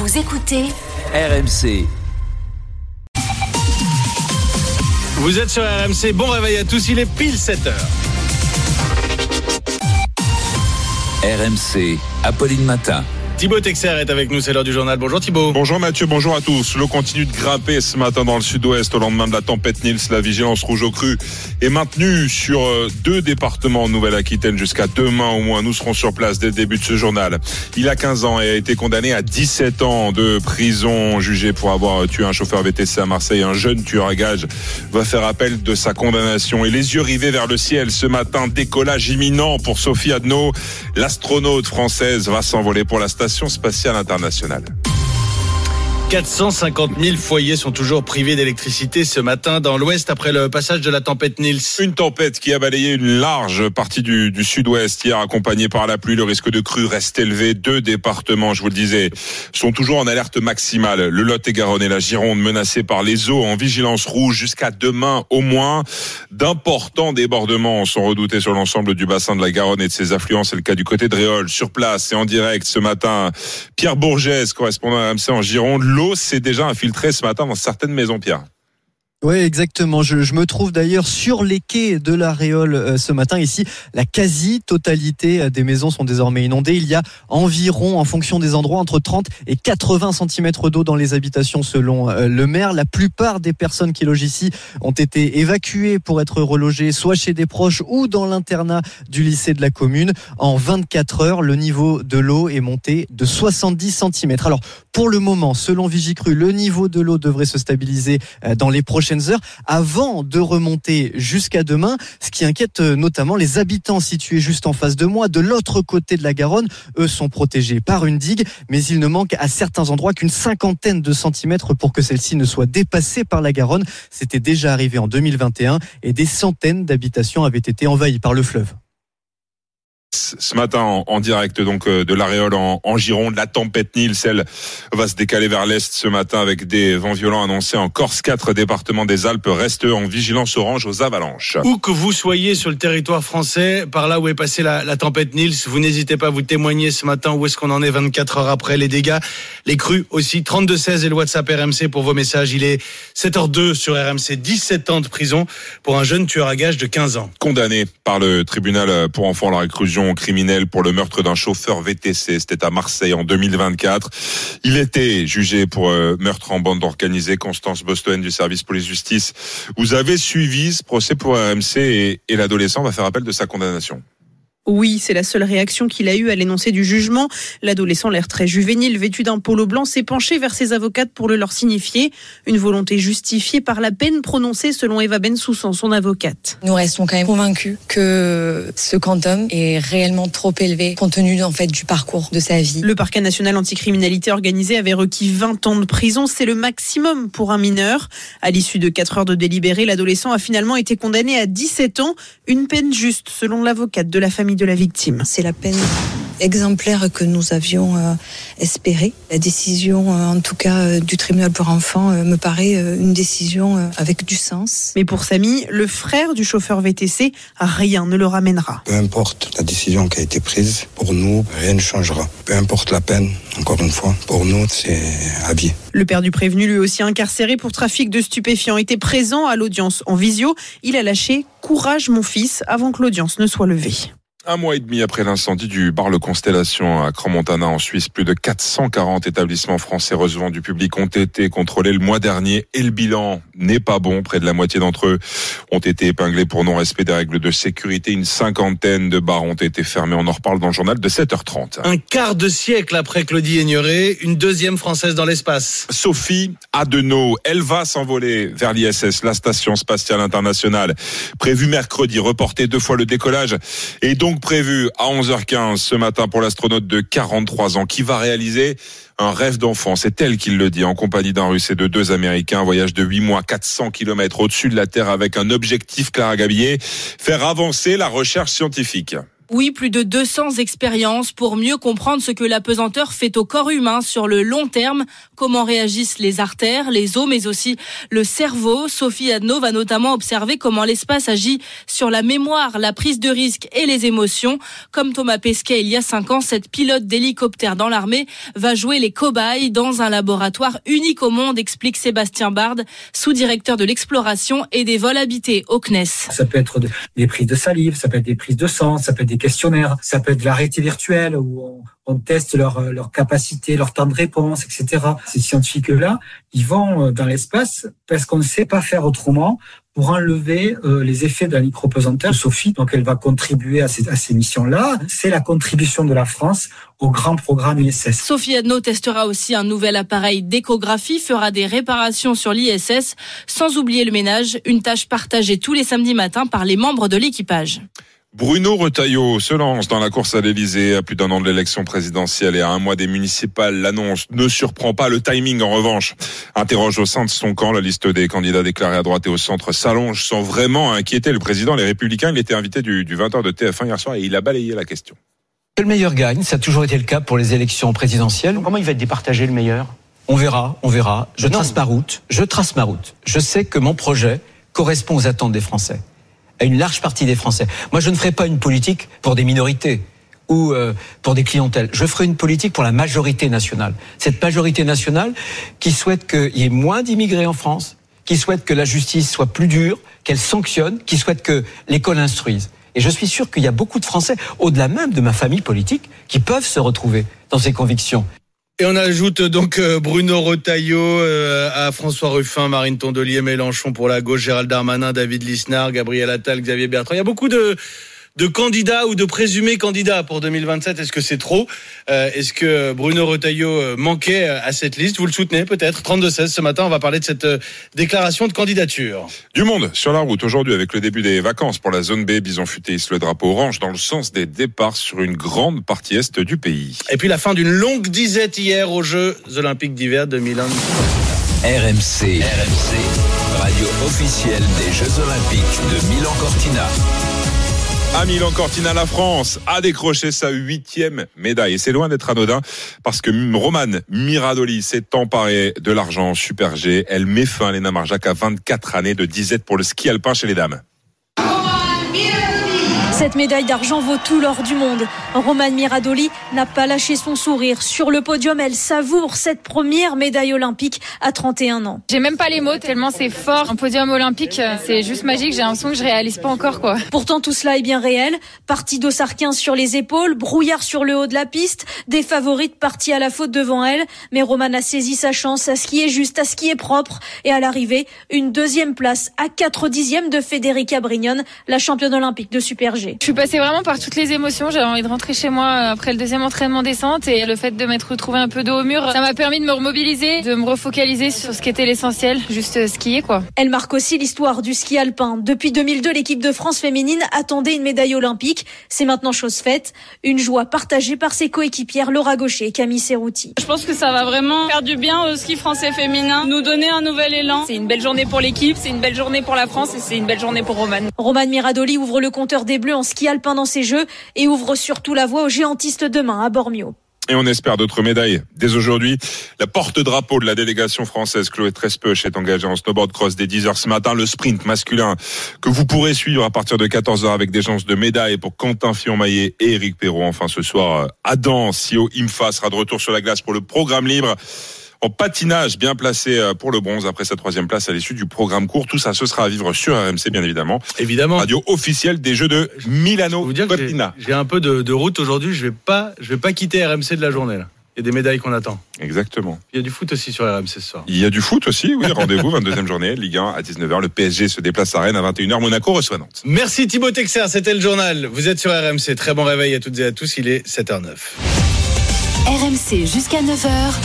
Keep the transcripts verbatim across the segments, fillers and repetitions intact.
Vous écoutez R M C. Vous êtes sur R M C, bon réveil à tous, il est pile sept heures. R M C, Apolline Matin. Thibaut Texer est avec nous, c'est l'heure du journal. Bonjour Thibaut. Bonjour Mathieu, bonjour à tous. L'eau continue de grimper ce matin dans le sud-ouest au lendemain de la tempête Nils. La vigilance rouge au cru est maintenue sur deux départements en Nouvelle-Aquitaine jusqu'à demain au moins. Nous serons sur place dès le début de ce journal. Il a quinze ans et a été condamné à dix-sept ans de prison, jugé pour avoir tué un chauffeur V T C à Marseille. Un jeune tueur à gages va faire appel de sa condamnation. Et les yeux rivés vers le ciel ce matin, décollage imminent pour Sophie Adno. L'astronaute française va s'envoler pour la station spatiale internationale. quatre cent cinquante mille foyers sont toujours privés d'électricité ce matin dans l'ouest après le passage de la tempête Nils. Une tempête qui a balayé une large partie du, du sud-ouest hier, accompagnée par la pluie. Le risque de crue reste élevé. Deux départements, je vous le disais, sont toujours en alerte maximale. Le Lot-et-Garonne et la Gironde menacés par les eaux en vigilance rouge jusqu'à demain au moins. D'importants débordements sont redoutés sur l'ensemble du bassin de la Garonne et de ses affluents. C'est le cas du côté de Réole. Sur place et en direct ce matin, Pierre Bourgès, correspondant à R M C en Gironde. L'eau s'est déjà infiltrée ce matin dans certaines maisons, Pierre. Oui, exactement. Je, je me trouve d'ailleurs sur les quais de la Réole euh, ce matin. Ici, la quasi-totalité des maisons sont désormais inondées. Il y a environ, en fonction des endroits, entre trente et quatre-vingts centimètres d'eau dans les habitations selon euh, le maire. La plupart des personnes qui logent ici ont été évacuées pour être relogées soit chez des proches ou dans l'internat du lycée de la commune. En vingt-quatre heures, le niveau de l'eau est monté de soixante-dix centimètres. Alors, pour le moment, selon Vigicru, le niveau de l'eau devrait se stabiliser euh, dans les prochaines heures avant de remonter jusqu'à demain, ce qui inquiète notamment les habitants situés juste en face de moi. De l'autre côté de la Garonne, eux sont protégés par une digue, mais il ne manque à certains endroits qu'une cinquantaine de centimètres pour que celle-ci ne soit dépassée par la Garonne. C'était déjà arrivé en deux mille vingt et un et des centaines d'habitations avaient été envahies par le fleuve. Ce matin en, en direct donc de la Réole en, en Gironde, la tempête Nils, elle va se décaler vers l'est ce matin avec des vents violents annoncés en Corse. Quatre départements des Alpes restent en vigilance orange aux avalanches. Où que vous soyez sur le territoire français, par là où est passée la, la tempête Nils, vous n'hésitez pas à vous témoigner ce matin où est-ce qu'on en est vingt-quatre heures après les dégâts, les crues aussi. trente-deux seize et le WhatsApp R M C pour vos messages. Il est sept heures deux sur R M C. dix-sept ans de prison pour un jeune tueur à gages de quinze ans. Condamné par le tribunal pour enfants à la réclusion criminel pour le meurtre d'un chauffeur V T C. C'était à Marseille en deux mille vingt-quatre. Il était jugé pour euh, meurtre en bande organisée. Constance Bostoen du service police-justice. Vous avez suivi ce procès pour R M C et, et l'adolescent va faire appel de sa condamnation. Oui, c'est la seule réaction qu'il a eue à l'énoncé du jugement. L'adolescent, l'air très juvénile, vêtu d'un polo blanc, s'est penché vers ses avocates pour le leur signifier. Une volonté justifiée par la peine prononcée selon Eva Bensoussan, son avocate. Nous restons quand même convaincus que ce quantum est réellement trop élevé compte tenu en fait du parcours de sa vie. Le parquet national anticriminalité organisée avait requis vingt ans de prison. C'est le maximum pour un mineur. À l'issue de quatre heures de délibéré, l'adolescent a finalement été condamné à dix-sept ans. Une peine juste, selon l'avocate de la famille de la victime. C'est la peine exemplaire que nous avions euh, espérée. La décision, euh, en tout cas, euh, du tribunal pour enfants euh, me paraît euh, une décision euh, avec du sens. Mais pour Samy, le frère du chauffeur V T C, rien ne le ramènera. Peu importe la décision qui a été prise, pour nous, rien ne changera. Peu importe la peine, encore une fois, pour nous, c'est à vie. Le père du prévenu, lui aussi incarcéré pour trafic de stupéfiants, était présent à l'audience en visio. Il a lâché « Courage mon fils » avant que l'audience ne soit levée. Un mois et demi après l'incendie du bar Le Constellation à Crans-Montana en Suisse, plus de quatre cent quarante établissements français recevant du public ont été contrôlés le mois dernier et le bilan n'est pas bon. Près de la moitié d'entre eux ont été épinglés pour non-respect des règles de sécurité. Une cinquantaine de bars ont été fermés. On en reparle dans le journal de sept heures trente. Un quart de siècle après Claudie Aigneret, une deuxième Française dans l'espace. Sophie Adno, elle va s'envoler vers l'I S S, la station spatiale internationale. Prévu mercredi, reporté deux fois le décollage et donc prévu à onze heures quinze ce matin pour l'astronaute de quarante-trois ans qui va réaliser un rêve d'enfant. C'est elle qui le dit en compagnie d'un Russe et de deux Américains. Un voyage de huit mois, quatre cents kilomètres au-dessus de la Terre avec un objectif, Clara Gabillet, faire avancer la recherche scientifique. Oui, plus de deux cents expériences pour mieux comprendre ce que l'apesanteur fait au corps humain sur le long terme, comment réagissent les artères, les os, mais aussi le cerveau. Sophie Adno va notamment observer comment l'espace agit sur la mémoire, la prise de risque et les émotions. Comme Thomas Pesquet il y a cinq ans, cette pilote d'hélicoptère dans l'armée va jouer les cobayes dans un laboratoire unique au monde, explique Sébastien Bard, sous-directeur de l'exploration et des vols habités au C N E S. Ça peut être des prises de salive, ça peut être des prises de sang, ça peut être des questionnaires, ça peut être de la réalité virtuelle où on, on teste leur, leur capacité, leur temps de réponse, et cetera. Ces scientifiques-là, ils vont dans l'espace parce qu'on ne sait pas faire autrement pour enlever euh, les effets de la micropesanteur. Sophie, donc elle va contribuer à ces, à ces missions-là. C'est la contribution de la France au grand programme I S S. Sophie Adno testera aussi un nouvel appareil d'échographie, fera des réparations sur l'I S S, sans oublier le ménage, une tâche partagée tous les samedis matins par les membres de l'équipage. Bruno Retailleau se lance dans la course à l'Elysée à plus d'un an de l'élection présidentielle et à un mois des municipales. L'annonce ne surprend pas. Le timing, en revanche, interroge au sein de son camp. La liste des candidats déclarés à droite et au centre s'allonge sans vraiment inquiéter le président. Les Républicains, il était invité du, du vingt heures de T F un hier soir et il a balayé la question. Que le meilleur gagne, ça a toujours été le cas pour les élections présidentielles. Comment il va être départagé, le meilleur ? On verra, on verra. Je non. trace ma route, je trace ma route. Je sais que mon projet correspond aux attentes des Français. À une large partie des Français. Moi, je ne ferai pas une politique pour des minorités ou euh, pour des clientèles. Je ferai une politique pour la majorité nationale. Cette majorité nationale qui souhaite qu'il y ait moins d'immigrés en France, qui souhaite que la justice soit plus dure, qu'elle sanctionne, qui souhaite que l'école instruise. Et je suis sûr qu'il y a beaucoup de Français, au-delà même de ma famille politique, qui peuvent se retrouver dans ces convictions. Et on ajoute donc Bruno Retailleau euh, à François Ruffin, Marine Tondelier, Mélenchon pour la gauche, Gérald Darmanin, David Lisnard, Gabriel Attal, Xavier Bertrand. Il y a beaucoup de, de candidats ou de présumés candidats pour deux mille vingt-sept. Est-ce que c'est trop ? euh, Est-ce que Bruno Retailleau manquait à cette liste ? Vous le soutenez peut-être ? trente-deux seize ce matin, on va parler de cette déclaration de candidature. Du monde sur la route aujourd'hui avec le début des vacances pour la zone B. Bison Futé hisse le drapeau orange dans le sens des départs sur une grande partie est du pays. Et puis la fin d'une longue disette hier aux Jeux Olympiques d'hiver deux mille vingt. R M C, R M C, radio officielle des Jeux Olympiques de Milan-Cortina. À Milan-Cortina, la France a décroché sa huitième médaille. Et c'est loin d'être anodin parce que Romane Miradoli s'est emparée de l'argent en Super G. Elle met fin, Léna Marjac, à vingt-quatre années de disette pour le ski alpin chez les dames. Cette médaille d'argent vaut tout l'or du monde. Romane Miradoli n'a pas lâché son sourire. Sur le podium, elle savoure cette première médaille olympique à trente et un ans. J'ai même pas les mots tellement c'est fort. Un podium olympique, c'est juste magique. J'ai l'impression que je réalise pas encore, quoi. Pourtant, tout cela est bien réel. Partie d'Ossard quinze sur les épaules, brouillard sur le haut de la piste, des favorites parties à la faute devant elle. Mais Romane a saisi sa chance à skier juste, à skier propre. Et à l'arrivée, une deuxième place à quatre dixièmes de Federica Brignone, la championne olympique de Super G. Je suis passée vraiment par toutes les émotions. J'avais envie de rentrer chez moi après le deuxième entraînement descente et le fait de m'être retrouvée un peu dos au mur, ça m'a permis de me remobiliser, de me refocaliser sur ce qui était l'essentiel, juste skier, quoi. Elle marque aussi l'histoire du ski alpin. Depuis deux mille deux, l'équipe de France féminine attendait une médaille olympique. C'est maintenant chose faite. Une joie partagée par ses coéquipières Laura Gaucher et Camille Serrouti. Je pense que ça va vraiment faire du bien au ski français féminin, nous donner un nouvel élan. C'est une belle journée pour l'équipe, c'est une belle journée pour la France et c'est une belle journée pour Romane. Romane Miradoli ouvre le compteur des Bleus en ski alpin dans ses Jeux et ouvre surtout la voie aux géantistes demain à Bormio. Et on espère d'autres médailles. Dès aujourd'hui, la porte-drapeau de la délégation française, Chloé Trespeuch, est engagée en snowboard cross dès dix heures ce matin. Le sprint masculin que vous pourrez suivre à partir de quatorze heures avec des chances de médailles pour Quentin Fillon-Maillet et Éric Perrault. Enfin, ce soir, Adam Sio Imfa sera de retour sur la glace pour le programme libre. En patinage, bien placé pour le bronze après sa troisième place à l'issue du programme court. Tout ça, ce sera à vivre sur R M C, bien évidemment. Évidemment. Radio officielle des Jeux de Milano Cortina. J'ai, j'ai un peu de, de route aujourd'hui. Je vais pas, je vais pas quitter R M C de la journée, là. Il y a des médailles qu'on attend. Exactement. Il y a du foot aussi sur R M C ce soir. Il y a du foot aussi, oui. Rendez-vous, vingt-deuxième journée, Ligue un à dix-neuf heures. Le P S G se déplace à Rennes à vingt et une heures. Monaco reçoit Nantes. Merci Thibaut Texer, c'était le journal. Vous êtes sur R M C. Très bon réveil à toutes et à tous. Il est sept heures zéro neuf. R M C jusqu'à neuf heures.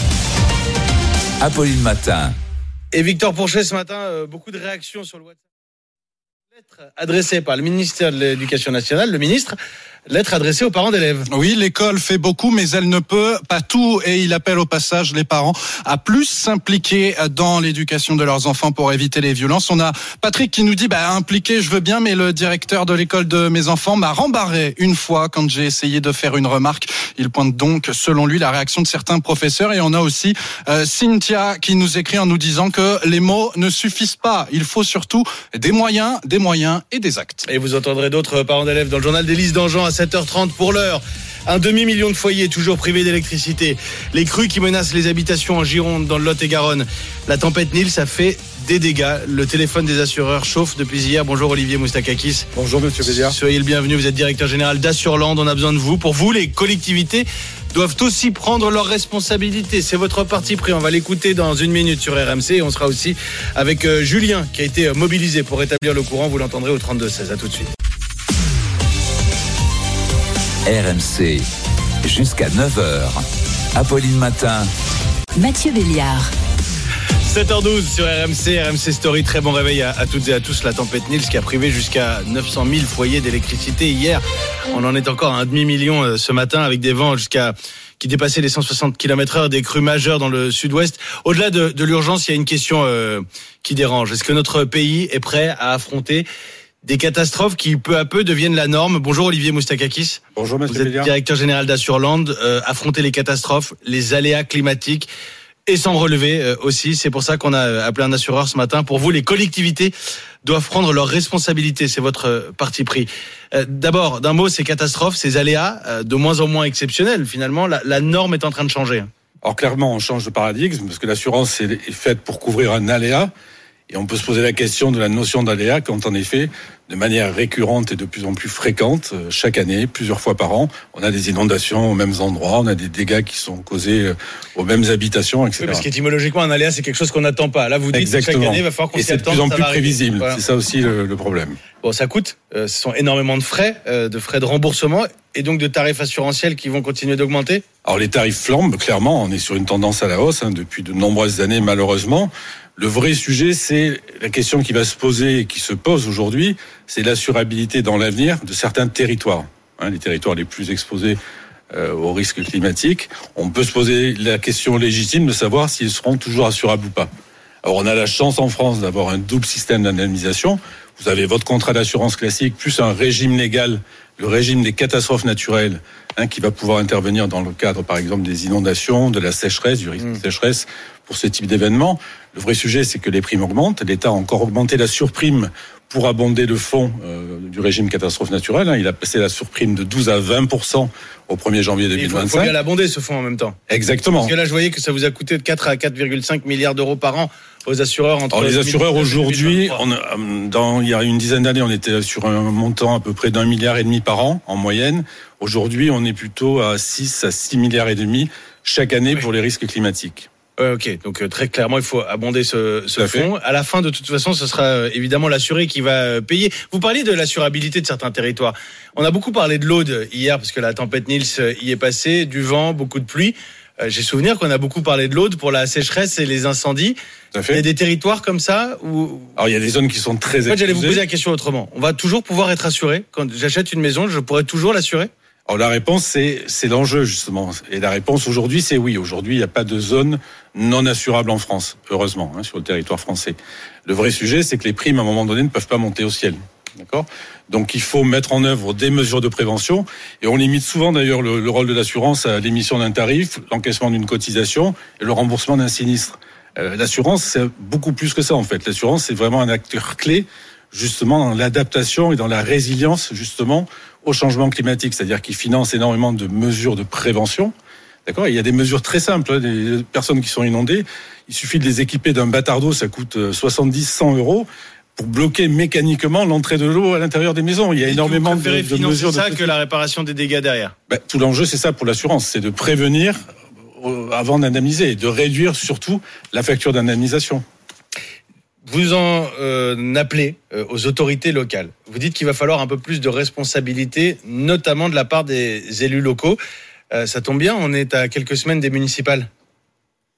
Apolline Matin. Et Victor Pourchet ce matin, euh, beaucoup de réactions sur le WhatsApp. Lettre adressée par le ministère de l'Éducation nationale, le ministre, lettre adressée aux parents d'élèves. Oui, l'école fait beaucoup, mais elle ne peut pas tout. Et il appelle au passage les parents à plus s'impliquer dans l'éducation de leurs enfants pour éviter les violences. On a Patrick qui nous dit, bah, impliqué, je veux bien, mais le directeur de l'école de mes enfants m'a rembarré une fois quand j'ai essayé de faire une remarque. Il pointe donc, selon lui, la réaction de certains professeurs. Et on a aussi euh, Cynthia qui nous écrit en nous disant que les mots ne suffisent pas. Il faut surtout des moyens, des moyens et des actes. Et vous entendrez d'autres parents d'élèves dans le journal d'Élise Dangean à sept heures trente pour l'heure. Un demi-million de foyers toujours privés d'électricité. Les crues qui menacent les habitations en Gironde, dans le Lot-et-Garonne. La tempête Nils, ça fait des dégâts. Le téléphone des assureurs chauffe depuis hier. Bonjour Olivier Moustakakis. Bonjour Monsieur Béziard. Soyez le bienvenu, vous êtes directeur général d'Assurland. On a besoin de vous. Pour vous, les collectivités doivent aussi prendre leurs responsabilités. C'est votre parti pris. On va l'écouter dans une minute sur R M C. Et on sera aussi avec euh, Julien qui a été mobilisé pour rétablir le courant. Vous l'entendrez au trente-deux seize. À tout de suite. R M C, jusqu'à neuf heures. Apolline Matin. Mathieu Béliard. sept heures douze sur R M C, R M C Story. Très bon réveil à, à toutes et à tous. La tempête Nils qui a privé jusqu'à neuf cent mille foyers d'électricité hier. On en est encore à un demi-million ce matin avec des vents jusqu'à qui dépassaient les cent soixante kilomètres heure, des crues majeures dans le sud-ouest. Au-delà de, de l'urgence, il y a une question euh, qui dérange. Est-ce que notre pays est prêt à affronter des catastrophes qui peu à peu deviennent la norme? Bonjour Olivier Moustakakis. Bonjour Monsieur Vous êtes Béliard. directeur général d'Assurland. Euh, affronter les catastrophes, les aléas climatiques et s'en relever euh, aussi. C'est pour ça qu'on a appelé un assureur ce matin. Pour vous, les collectivités doivent prendre leurs responsabilités. C'est votre euh, parti pris. Euh, d'abord, d'un mot, ces catastrophes, ces aléas, euh, de moins en moins exceptionnels. Finalement, la, la norme est en train de changer. Alors clairement, on change de paradigme parce que l'assurance est, est faite pour couvrir un aléa. Et on peut se poser la question de la notion d'aléa quand, en effet, de manière récurrente et de plus en plus fréquente, chaque année, plusieurs fois par an, on a des inondations aux mêmes endroits, on a des dégâts qui sont causés aux mêmes habitations, et cetera. Oui, parce qu'étymologiquement, un aléa, c'est quelque chose qu'on n'attend pas. Là, vous dites que chaque année, il va falloir qu'on s'y attende. Et c'est de plus en plus prévisible. Voilà. C'est ça aussi le, le problème. Bon, ça coûte. Euh, ce sont énormément de frais, euh, de frais de remboursement et donc de tarifs assurantiels qui vont continuer d'augmenter. Alors, les tarifs flambent, clairement. On est sur une tendance à la hausse hein, depuis de nombreuses années, malheureusement. Le vrai sujet, c'est la question qui va se poser et qui se pose aujourd'hui, c'est l'assurabilité dans l'avenir de certains territoires, hein, les territoires les plus exposés euh, aux risques climatiques. On peut se poser la question légitime de savoir s'ils seront toujours assurables ou pas. Alors, on a la chance en France d'avoir un double système d'indemnisation. Vous avez votre contrat d'assurance classique plus un régime légal, le régime des catastrophes naturelles, hein, qui va pouvoir intervenir dans le cadre, par exemple, des inondations, de la sécheresse, du risque mmh. de sécheresse pour ce type d'événement. Le vrai sujet, c'est que les primes augmentent. L'État a encore augmenté la surprime pour abonder le fonds euh, du régime catastrophe naturelle. Hein. Il a passé la surprime de douze à vingt pour cent au premier janvier deux mille vingt-cinq. Il faut, faut bien l'abonder, ce fonds, en même temps. Exactement. Parce que là, je voyais que ça vous a coûté de quatre à quatre virgule cinq milliards d'euros par an aux assureurs. Entre Alors, les assureurs, aujourd'hui, on a, dans, il y a une dizaine d'années, on était sur un montant à peu près d'un milliard et demi par an, en moyenne. Aujourd'hui, on est plutôt à six à six milliards et demi chaque année oui. pour les risques climatiques. Euh, ok, donc euh, très clairement, il faut abonder ce, ce fonds. À la fin, de toute façon, ce sera euh, évidemment l'assuré qui va euh, payer. Vous parliez de l'assurabilité de certains territoires. On a beaucoup parlé de l'Aude hier, parce que la tempête Nils euh, y est passée, du vent, beaucoup de pluie. Euh, j'ai souvenir qu'on a beaucoup parlé de l'Aude pour la sécheresse et les incendies. Tout à fait. Il y a des territoires comme ça où... Alors, il y a des zones qui sont très exposées. En fait, j'allais vous poser la question autrement. On va toujours pouvoir être assuré. Quand j'achète une maison, je pourrais toujours l'assurer? Alors la réponse, c'est, c'est l'enjeu justement. Et la réponse aujourd'hui, c'est oui. Aujourd'hui, il n'y a pas de zone non assurable en France, heureusement, hein, sur le territoire français. Le vrai sujet, c'est que les primes, à un moment donné, ne peuvent pas monter au ciel. D'accord ? Donc il faut mettre en œuvre des mesures de prévention. Et on limite souvent d'ailleurs le, le rôle de l'assurance à l'émission d'un tarif, l'encaissement d'une cotisation et le remboursement d'un sinistre. Euh, l'assurance, c'est beaucoup plus que ça en fait. L'assurance, c'est vraiment un acteur clé justement dans l'adaptation et dans la résilience justement au changement climatique, c'est-à-dire qu'il finance énormément de mesures de prévention. D'accord ? Il y a des mesures très simples, des personnes qui sont inondées, il suffit de les équiper d'un bâtard d'eau, ça coûte soixante-dix à cent euros pour bloquer mécaniquement l'entrée de l'eau à l'intérieur des maisons. Il y a et énormément de, de mesures. C'est ça de... que la réparation des dégâts derrière. Ben, tout l'enjeu, c'est ça pour l'assurance, c'est de prévenir avant d'indemniser et de réduire surtout la facture d'indemnisation. Vous en euh, appelez euh, aux autorités locales. Vous dites qu'il va falloir un peu plus de responsabilité, notamment de la part des élus locaux. Euh, ça tombe bien, on est à quelques semaines des municipales.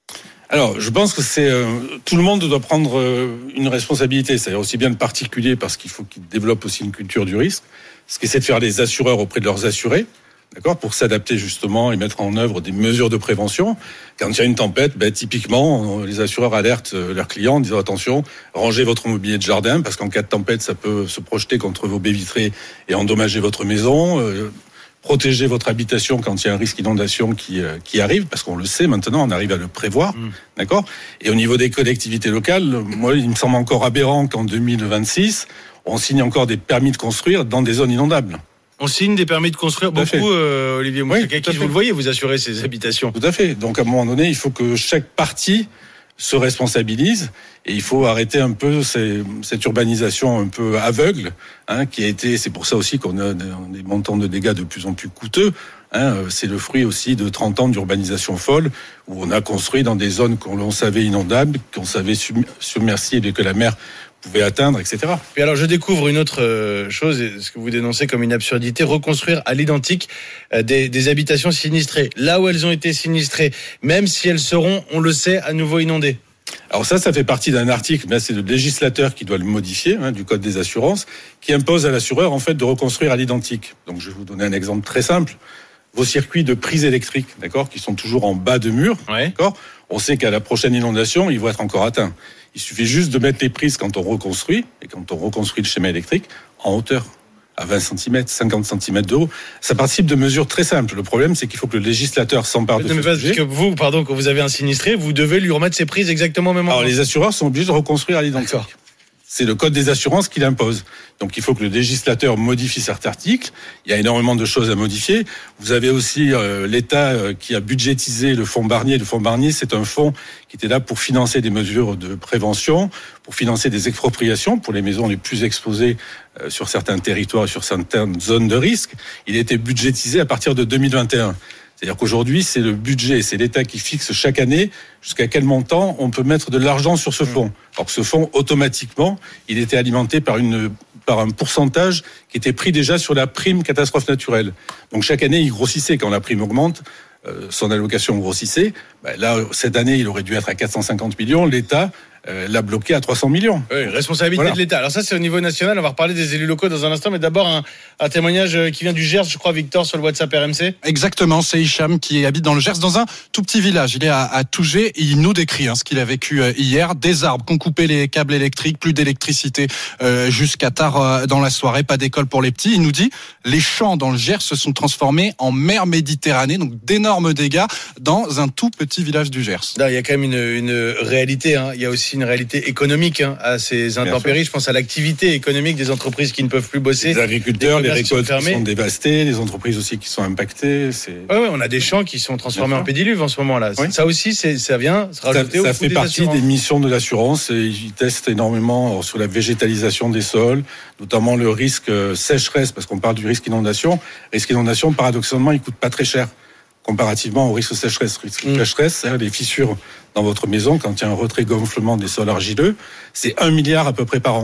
Alors, je pense que c'est euh, tout le monde doit prendre euh, une responsabilité, c'est-à-dire aussi bien le particulier parce qu'il faut qu'il développe aussi une culture du risque, ce qu'essaient de faire les assureurs auprès de leurs assurés, d'accord, pour s'adapter justement et mettre en œuvre des mesures de prévention. Quand il y a une tempête, ben, typiquement, les assureurs alertent leurs clients en disant attention, rangez votre mobilier de jardin parce qu'en cas de tempête, ça peut se projeter contre vos baies vitrées et endommager votre maison. Euh, Protégez votre habitation quand il y a un risque d'inondation qui, euh, qui arrive, parce qu'on le sait maintenant, on arrive à le prévoir, mmh. d'accord ? Et au niveau des collectivités locales, moi, il me semble encore aberrant qu'en deux mille vingt-six, on signe encore des permis de construire dans des zones inondables. On signe des permis de construire tout beaucoup, euh, Olivier Moussakakis, oui, vous le voyez, vous assurez ces habitations. Tout à fait. Donc, à un moment donné, il faut que chaque partie se responsabilise et il faut arrêter un peu ces, cette urbanisation un peu aveugle, hein, qui a été, c'est pour ça aussi qu'on a des, des montants de dégâts de plus en plus coûteux. Hein, c'est le fruit aussi de trente ans d'urbanisation folle où on a construit dans des zones qu'on savait inondables, qu'on savait submersibles et que la mer pouvait atteindre, et cetera. Puis alors, je découvre une autre chose, ce que vous dénoncez comme une absurdité, reconstruire à l'identique des, des habitations sinistrées, là où elles ont été sinistrées, même si elles seront, on le sait, à nouveau inondées. Alors ça, ça fait partie d'un article, mais c'est le législateur qui doit le modifier, hein, du Code des assurances, qui impose à l'assureur, en fait, de reconstruire à l'identique. Donc, je vais vous donner un exemple très simple. Vos circuits de prise électrique, d'accord, qui sont toujours en bas de mur, ouais. d'accord, on sait qu'à la prochaine inondation, ils vont être encore atteints. Il suffit juste de mettre les prises quand on reconstruit, et quand on reconstruit le schéma électrique, en hauteur, à vingt centimètres, cinquante centimètres de haut. Ça participe de mesures très simples. Le problème, c'est qu'il faut que le législateur s'empare de ce sujet. Parce que vous, pardon, quand vous avez un sinistré, vous devez lui remettre ses prises exactement au même moment. Alors, les assureurs sont obligés de reconstruire à l'identique. D'accord. C'est le Code des assurances qui l'impose. Donc, il faut que le législateur modifie cet article. Il y a énormément de choses à modifier. Vous avez aussi euh, l'État euh, qui a budgétisé le fonds Barnier. Le fonds Barnier, c'est un fonds qui était là pour financer des mesures de prévention, pour financer des expropriations pour les maisons les plus exposées euh, sur certains territoires, sur certaines zones de risque. Il a été budgétisé à partir de deux mille vingt et un. C'est-à-dire qu'aujourd'hui, c'est le budget, c'est l'État qui fixe chaque année jusqu'à quel montant on peut mettre de l'argent sur ce fonds. Alors que ce fonds, automatiquement, il était alimenté par une par un pourcentage qui était pris déjà sur la prime catastrophe naturelle. Donc chaque année, il grossissait. Quand la prime augmente, euh, son allocation grossissait. Ben là, cette année, il aurait dû être à quatre cent cinquante millions. L'État euh, l'a bloqué à trois cents millions. Oui, responsabilité voilà. de l'État. Alors ça, c'est au niveau national. On va reparler des élus locaux dans un instant. Mais d'abord, un, un témoignage qui vient du Gers, je crois, Victor, sur le WhatsApp R M C. Exactement, c'est Hicham qui habite dans le Gers, dans un tout petit village. Il est à, à Tougé et il nous décrit hein, ce qu'il a vécu euh, hier. Des arbres qui ont coupé les câbles électriques, plus d'électricité euh, jusqu'à tard euh, dans la soirée, pas d'école pour les petits. Il nous dit les champs dans le Gers se sont transformés en mer Méditerranée, donc d'énormes dégâts dans un tout petit village du Gers. Là, il y a quand même une, une réalité, hein. Il y a aussi une réalité économique hein, à ces intempéries. Je pense à l'activité économique des entreprises qui ne peuvent plus bosser. Les agriculteurs, les récoltes qui, qui sont dévastées, les entreprises aussi qui sont impactées. C'est... Ouais, ouais, on a des champs qui sont transformés en pédiluve en ce moment-là. Oui. Ça aussi, c'est, ça vient se rajouter ça, au ça fait des partie des missions de l'assurance. Et ils testent énormément sur la végétalisation des sols, notamment le risque sécheresse, parce qu'on parle du risque inondation. Le risque inondation, paradoxalement, il coûte pas très cher comparativement au risque sécheresse. Le risque mmh. sécheresse, les fissures dans votre maison, quand il y a un retrait gonflement des sols argileux, c'est un milliard à peu près par an.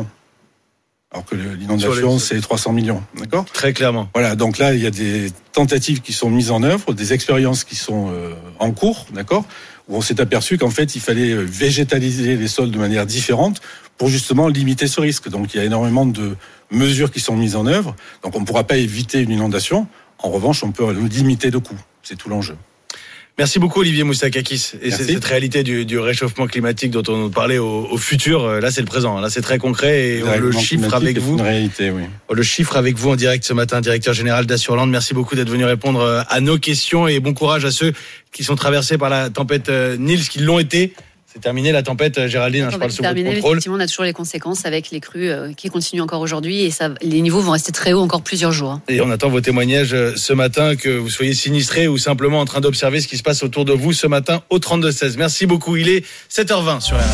Alors que l'inondation, les... c'est trois cents millions. D'accord ? Très clairement. Voilà, donc là, il y a des tentatives qui sont mises en œuvre, des expériences qui sont euh, en cours, d'accord ? Où on s'est aperçu qu'en fait, il fallait végétaliser les sols de manière différente pour justement limiter ce risque. Donc, il y a énormément de mesures qui sont mises en œuvre. Donc, on ne pourra pas éviter une inondation. En revanche, on peut limiter le coût. C'est tout l'enjeu. Merci beaucoup Olivier Moussakakis. Et c'est cette réalité du, du réchauffement climatique dont on parlait au, au futur. Là, c'est le présent. Là, c'est très concret et on le chiffre avec vous. Une réalité, oui. On le chiffre avec vous en direct ce matin, directeur général d'Assureland. Merci beaucoup d'être venu répondre à nos questions et bon courage à ceux qui sont traversés par la tempête Nils, qui l'ont été. C'est terminé la tempête, Géraldine, hein, je parle sous votre contrôle. Effectivement, on a toujours les conséquences avec les crues euh, qui continuent encore aujourd'hui et ça, les niveaux vont rester très hauts encore plusieurs jours. Et on attend vos témoignages ce matin, que vous soyez sinistrés ou simplement en train d'observer ce qui se passe autour de vous ce matin au trente-deux seize. Merci beaucoup, il est sept heures vingt sur R M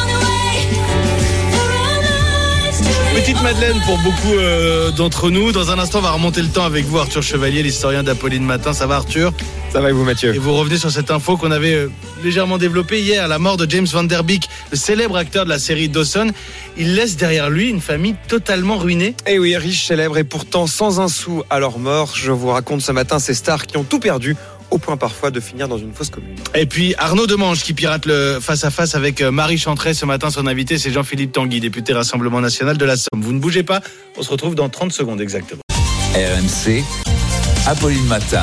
C. Petite Madeleine pour beaucoup euh, d'entre nous. Dans un instant, on va remonter le temps avec vous, Arthur Chevalier, l'historien d'Apolline Matin. Ça va, Arthur ? Ça va et vous, Mathieu ? Et vous revenez sur cette info qu'on avait euh, légèrement développée hier, la mort de James Van Der Beek, le célèbre acteur de la série Dawson. Il laisse derrière lui une famille totalement ruinée. Eh oui, riche, célèbre et pourtant sans un sou à leur mort. Je vous raconte ce matin ces stars qui ont tout perdu au point parfois de finir dans une fosse commune. Et puis Arnaud Demange qui pirate le face-à-face avec Marie Chantret. Ce matin, son invité, c'est Jean-Philippe Tanguy, député Rassemblement National de la Somme. Vous ne bougez pas, on se retrouve dans trente secondes exactement. R M C, Apolline Matin.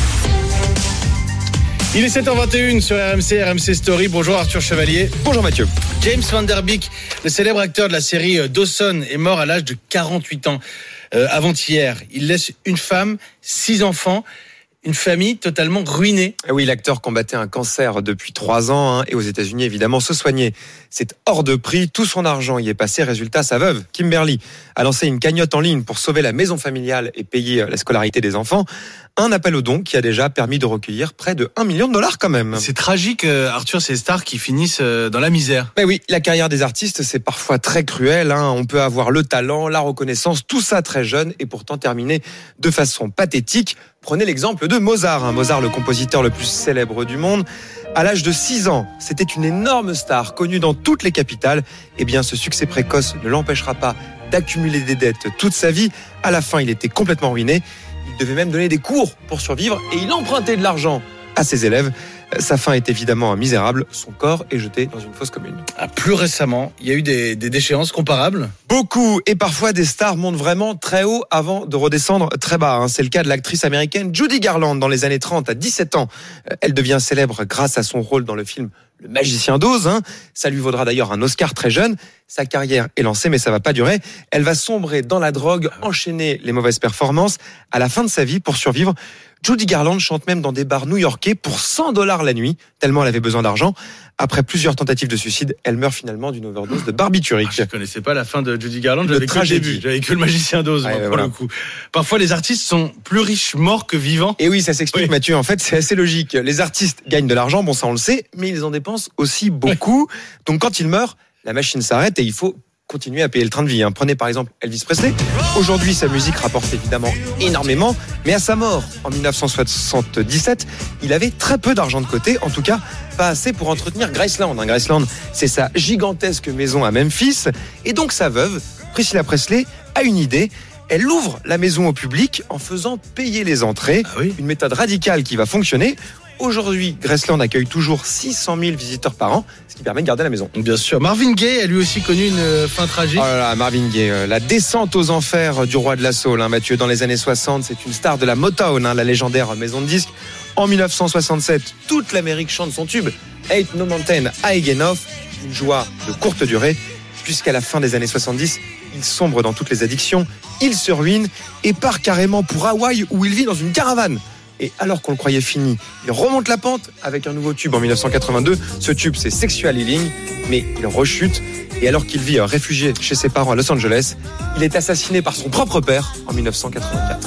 Il est sept heures vingt et une sur R M C, R M C Story. Bonjour Arthur Chevalier. Bonjour Mathieu. James Van Der Beek, le célèbre acteur de la série Dawson, est mort à l'âge de quarante-huit ans euh, avant-hier. Il laisse une femme, six enfants, une famille totalement ruinée. Oui, l'acteur combattait un cancer depuis trois ans hein, et aux États-Unis, évidemment, se soignait. C'est hors de prix, tout son argent y est passé. Résultat, sa veuve, Kimberly, a lancé une cagnotte en ligne pour sauver la maison familiale et payer la scolarité des enfants. Un appel aux dons qui a déjà permis de recueillir près de un million de dollars quand même. C'est tragique, Arthur, ces stars qui finissent dans la misère. Mais oui, la carrière des artistes, c'est parfois très cruel. Hein. On peut avoir le talent, la reconnaissance, tout ça très jeune et pourtant terminer de façon pathétique. Prenez l'exemple de Mozart. Hein. Mozart, le compositeur le plus célèbre du monde. À l'âge de six ans, c'était une énorme star connue dans toutes les capitales. Eh bien, ce succès précoce ne l'empêchera pas d'accumuler des dettes toute sa vie. À la fin, il était complètement ruiné. Il devait même donner des cours pour survivre et il empruntait de l'argent à ses élèves. Sa fin est évidemment misérable. Son corps est jeté dans une fosse commune. Ah, plus récemment, il y a eu des, des déchéances comparables ? Beaucoup. Et parfois, des stars montent vraiment très haut avant de redescendre très bas. Hein. C'est le cas de l'actrice américaine Judy Garland dans les années trente. À dix-sept ans, elle devient célèbre grâce à son rôle dans le film Le Magicien d'Oz. Hein. Ça lui vaudra d'ailleurs un Oscar très jeune. Sa carrière est lancée, mais ça va pas durer. Elle va sombrer dans la drogue, enchaîner les mauvaises performances. À la fin de sa vie, pour survivre, Judy Garland chante même dans des bars new-yorkais pour cent dollars la nuit, tellement elle avait besoin d'argent. Après plusieurs tentatives de suicide, elle meurt finalement d'une overdose de barbiturique. Ah, je connaissais pas la fin de Judy Garland, j'avais que le début, j'avais que Le Magicien d'Oz, ouais, moi, pour voilà. le coup. Parfois, les artistes sont plus riches morts que vivants. Et oui, ça s'explique, oui. Mathieu. En fait, c'est assez logique. Les artistes gagnent de l'argent, bon, ça on le sait, mais ils en dépensent aussi beaucoup. Ouais. Donc, quand ils meurent, la machine s'arrête et il faut continuer à payer le train de vie. Hein. Prenez par exemple Elvis Presley. Aujourd'hui, sa musique rapporte évidemment énormément, mais à sa mort en dix-neuf cent soixante-dix-sept, il avait très peu d'argent de côté, en tout cas pas assez pour entretenir Graceland. Hein. Graceland, c'est sa gigantesque maison à Memphis, et donc sa veuve, Priscilla Presley, a une idée. Elle ouvre la maison au public en faisant payer les entrées. Ah oui. Une méthode radicale qui va fonctionner. Aujourd'hui, Graceland accueille toujours six cent mille visiteurs par an, ce qui permet de garder la maison. Bien sûr. Marvin Gaye a lui aussi connu une fin tragique. Oh là là, Marvin Gaye, la descente aux enfers du roi de la soul, hein, Mathieu, dans les années soixante, c'est une star de la Motown, hein, la légendaire maison de disques. En dix-neuf cent soixante-sept, toute l'Amérique chante son tube, Ain't No Mountain High Enough, une joie de courte durée, puisqu'à la fin des années soixante-dix, il sombre dans toutes les addictions, il se ruine et part carrément pour Hawaï où il vit dans une caravane. Et alors qu'on le croyait fini, il remonte la pente avec un nouveau tube en dix-neuf cent quatre-vingt-deux. Ce tube, c'est Sexual Healing, mais il rechute. Et alors qu'il vit réfugié chez ses parents à Los Angeles, il est assassiné par son propre père en dix-neuf cent quatre-vingt-quatre.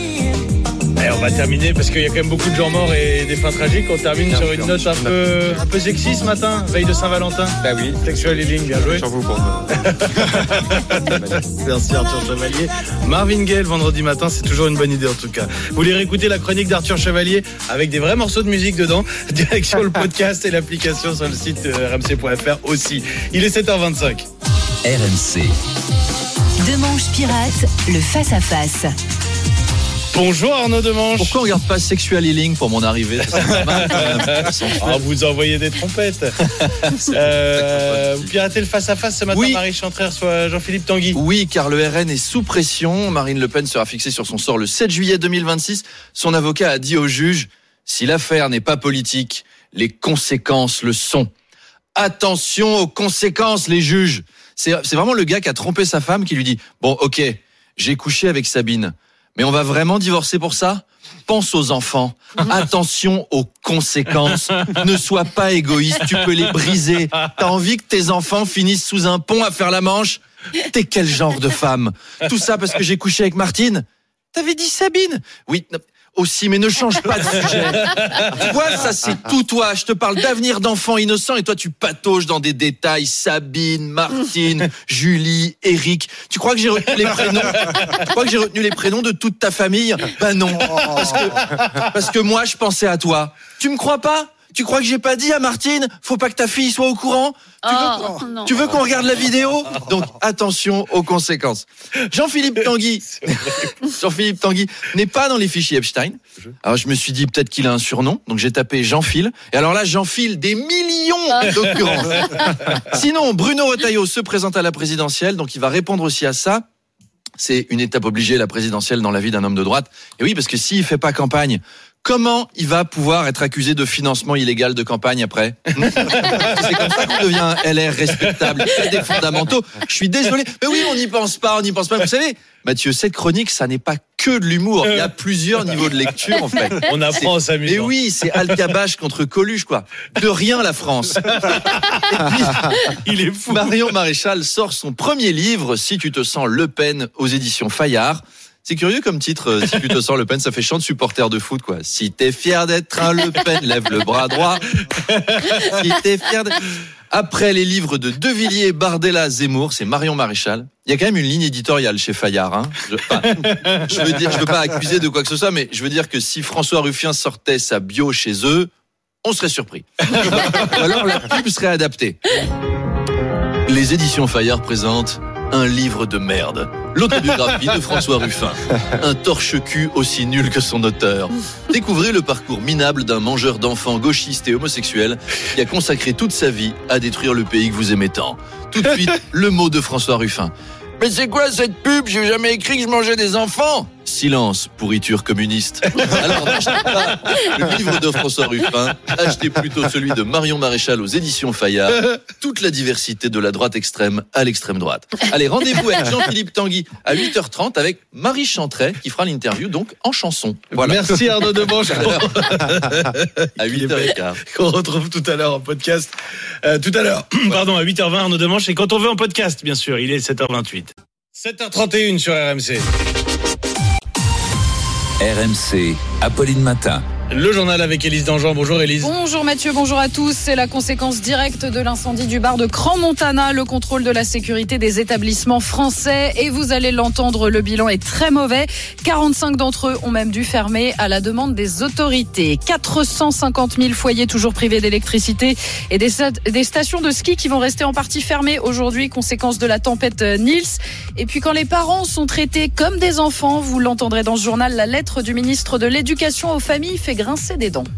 Et on va terminer parce qu'il y a quand même beaucoup de gens morts et des fins tragiques. On termine bien sur une note un peu, un peu sexy ce matin, veille de Saint-Valentin. Bah oui. Sexual Healing, bien joué. Sur vous pour Merci Arthur Chevalier. Marvin Gaye, vendredi matin, c'est toujours une bonne idée en tout cas. Vous voulez réécouter la chronique d'Arthur Chevalier avec des vrais morceaux de musique dedans? Direction le podcast et l'application sur le site r m c point f r aussi. Il est sept heures vingt-cinq. R M C. Demange pirate, le face-à-face. Bonjour Arnaud Demange. Pourquoi on regarde pas Sexual Healing pour mon arrivée? Ah, vous envoyez des trompettes. euh, vous piratez le face-à-face ce matin, oui. Marie Chantret soit Jean-Philippe Tanguy. Oui, car le R N est sous pression. Marine Le Pen sera fixée sur son sort le sept juillet deux mille vingt-six. Son avocat a dit au juge, si l'affaire n'est pas politique, les conséquences le sont. Attention aux conséquences, les juges. C'est, c'est vraiment le gars qui a trompé sa femme qui lui dit, bon, ok, j'ai couché avec Sabine. Mais on va vraiment divorcer pour ça? Pense aux enfants. Attention aux conséquences. Ne sois pas égoïste, tu peux les briser. T'as envie que tes enfants finissent sous un pont à faire la manche? T'es quel genre de femme? Tout ça parce que j'ai couché avec Martine? T'avais dit Sabine? Oui, aussi, mais ne change pas de sujet. Tu vois, ça c'est tout toi. Je te parle d'avenir d'enfants innocents et toi tu patauges dans des détails. Sabine, Martine, Julie, Eric. Tu crois que j'ai retenu les prénoms? Tu crois que j'ai retenu les prénoms de toute ta famille? Ben non, parce que parce que moi je pensais à toi. Tu me crois pas? Tu crois que j'ai pas dit à Martine, faut pas que ta fille soit au courant? Tu Oh, veux, non. tu veux qu'on regarde la vidéo? Donc attention aux conséquences. Jean-Philippe Tanguy, Jean-Philippe Tanguy n'est pas dans les fichiers Epstein. Alors je me suis dit peut-être qu'il a un surnom, donc j'ai tapé Jean-Phil. Et alors là, j'enfile des millions d'occurrences. Sinon, Bruno Retailleau se présente à la présidentielle, donc il va répondre aussi à ça. C'est une étape obligée, la présidentielle, dans la vie d'un homme de droite. Et oui, parce que s'il fait pas campagne, comment il va pouvoir être accusé de financement illégal de campagne après? C'est comme ça qu'on devient un L R respectable, qui fait des fondamentaux. Je suis désolé, mais oui, on n'y pense pas, on n'y pense pas. Vous savez, Mathieu, cette chronique, ça n'est pas que de l'humour. Il y a plusieurs niveaux de lecture, en fait. On apprend en s'amusant. Et oui, c'est Alcabache contre Coluche, quoi. De rien, la France. Et puis, il est fou. Marion Maréchal sort son premier livre, Si tu te sens Le Pen, aux éditions Fayard. C'est curieux comme titre, Si tu te sens Le Pen, ça fait chant de supporter de foot, quoi. Si t'es fier d'être un Le Pen, lève le bras droit. Si t'es fier d'être... Après les livres de De Villiers, Bardella, Zemmour, c'est Marion Maréchal. Il y a quand même une ligne éditoriale chez Fayard, hein. Je, enfin, je veux dire, je veux pas accuser de quoi que ce soit, mais je veux dire que si François Ruffin sortait sa bio chez eux, on serait surpris. Ou alors la pub serait adaptée. Les éditions Fayard présentent un livre de merde. L'autobiographie de François Ruffin. Un torche-cul aussi nul que son auteur. Découvrez le parcours minable d'un mangeur d'enfants gauchiste et homosexuel qui a consacré toute sa vie à détruire le pays que vous aimez tant. Tout de suite, le mot de François Ruffin. Mais c'est quoi cette pub? J'ai jamais écrit que je mangeais des enfants. Silence, pourriture communiste. Alors n'achetez pas le livre de François Ruffin, achetez plutôt celui de Marion Maréchal aux éditions Fayard. Toute la diversité de la droite extrême à l'extrême droite. Allez, rendez-vous avec Jean-Philippe Tanguy à huit heures trente avec Marie Chantret qui fera l'interview donc en chanson. Voilà. Merci Arnaud Demange. À huit heures quinze. Qu'on retrouve tout à l'heure en podcast. Euh, tout à l'heure, pardon, à huit heures vingt, Arnaud Demange. Et quand on veut en podcast, bien sûr, il est sept heures vingt-huit. sept heures trente et une sur R M C. R M C, Apolline Matin. Le journal avec Élise Dangean. Bonjour Élise. Bonjour Mathieu, bonjour à tous. C'est la conséquence directe de l'incendie du bar de Crans-Montana, le contrôle de la sécurité des établissements français. Et vous allez l'entendre, le bilan est très mauvais. quarante-cinq d'entre eux ont même dû fermer à la demande des autorités. quatre cent cinquante mille foyers toujours privés d'électricité et des, des stations de ski qui vont rester en partie fermées aujourd'hui, conséquence de la tempête Nils. Et puis quand les parents sont traités comme des enfants, vous l'entendrez dans ce journal, la lettre du ministre de l'Éducation aux familles fait grincer des dents.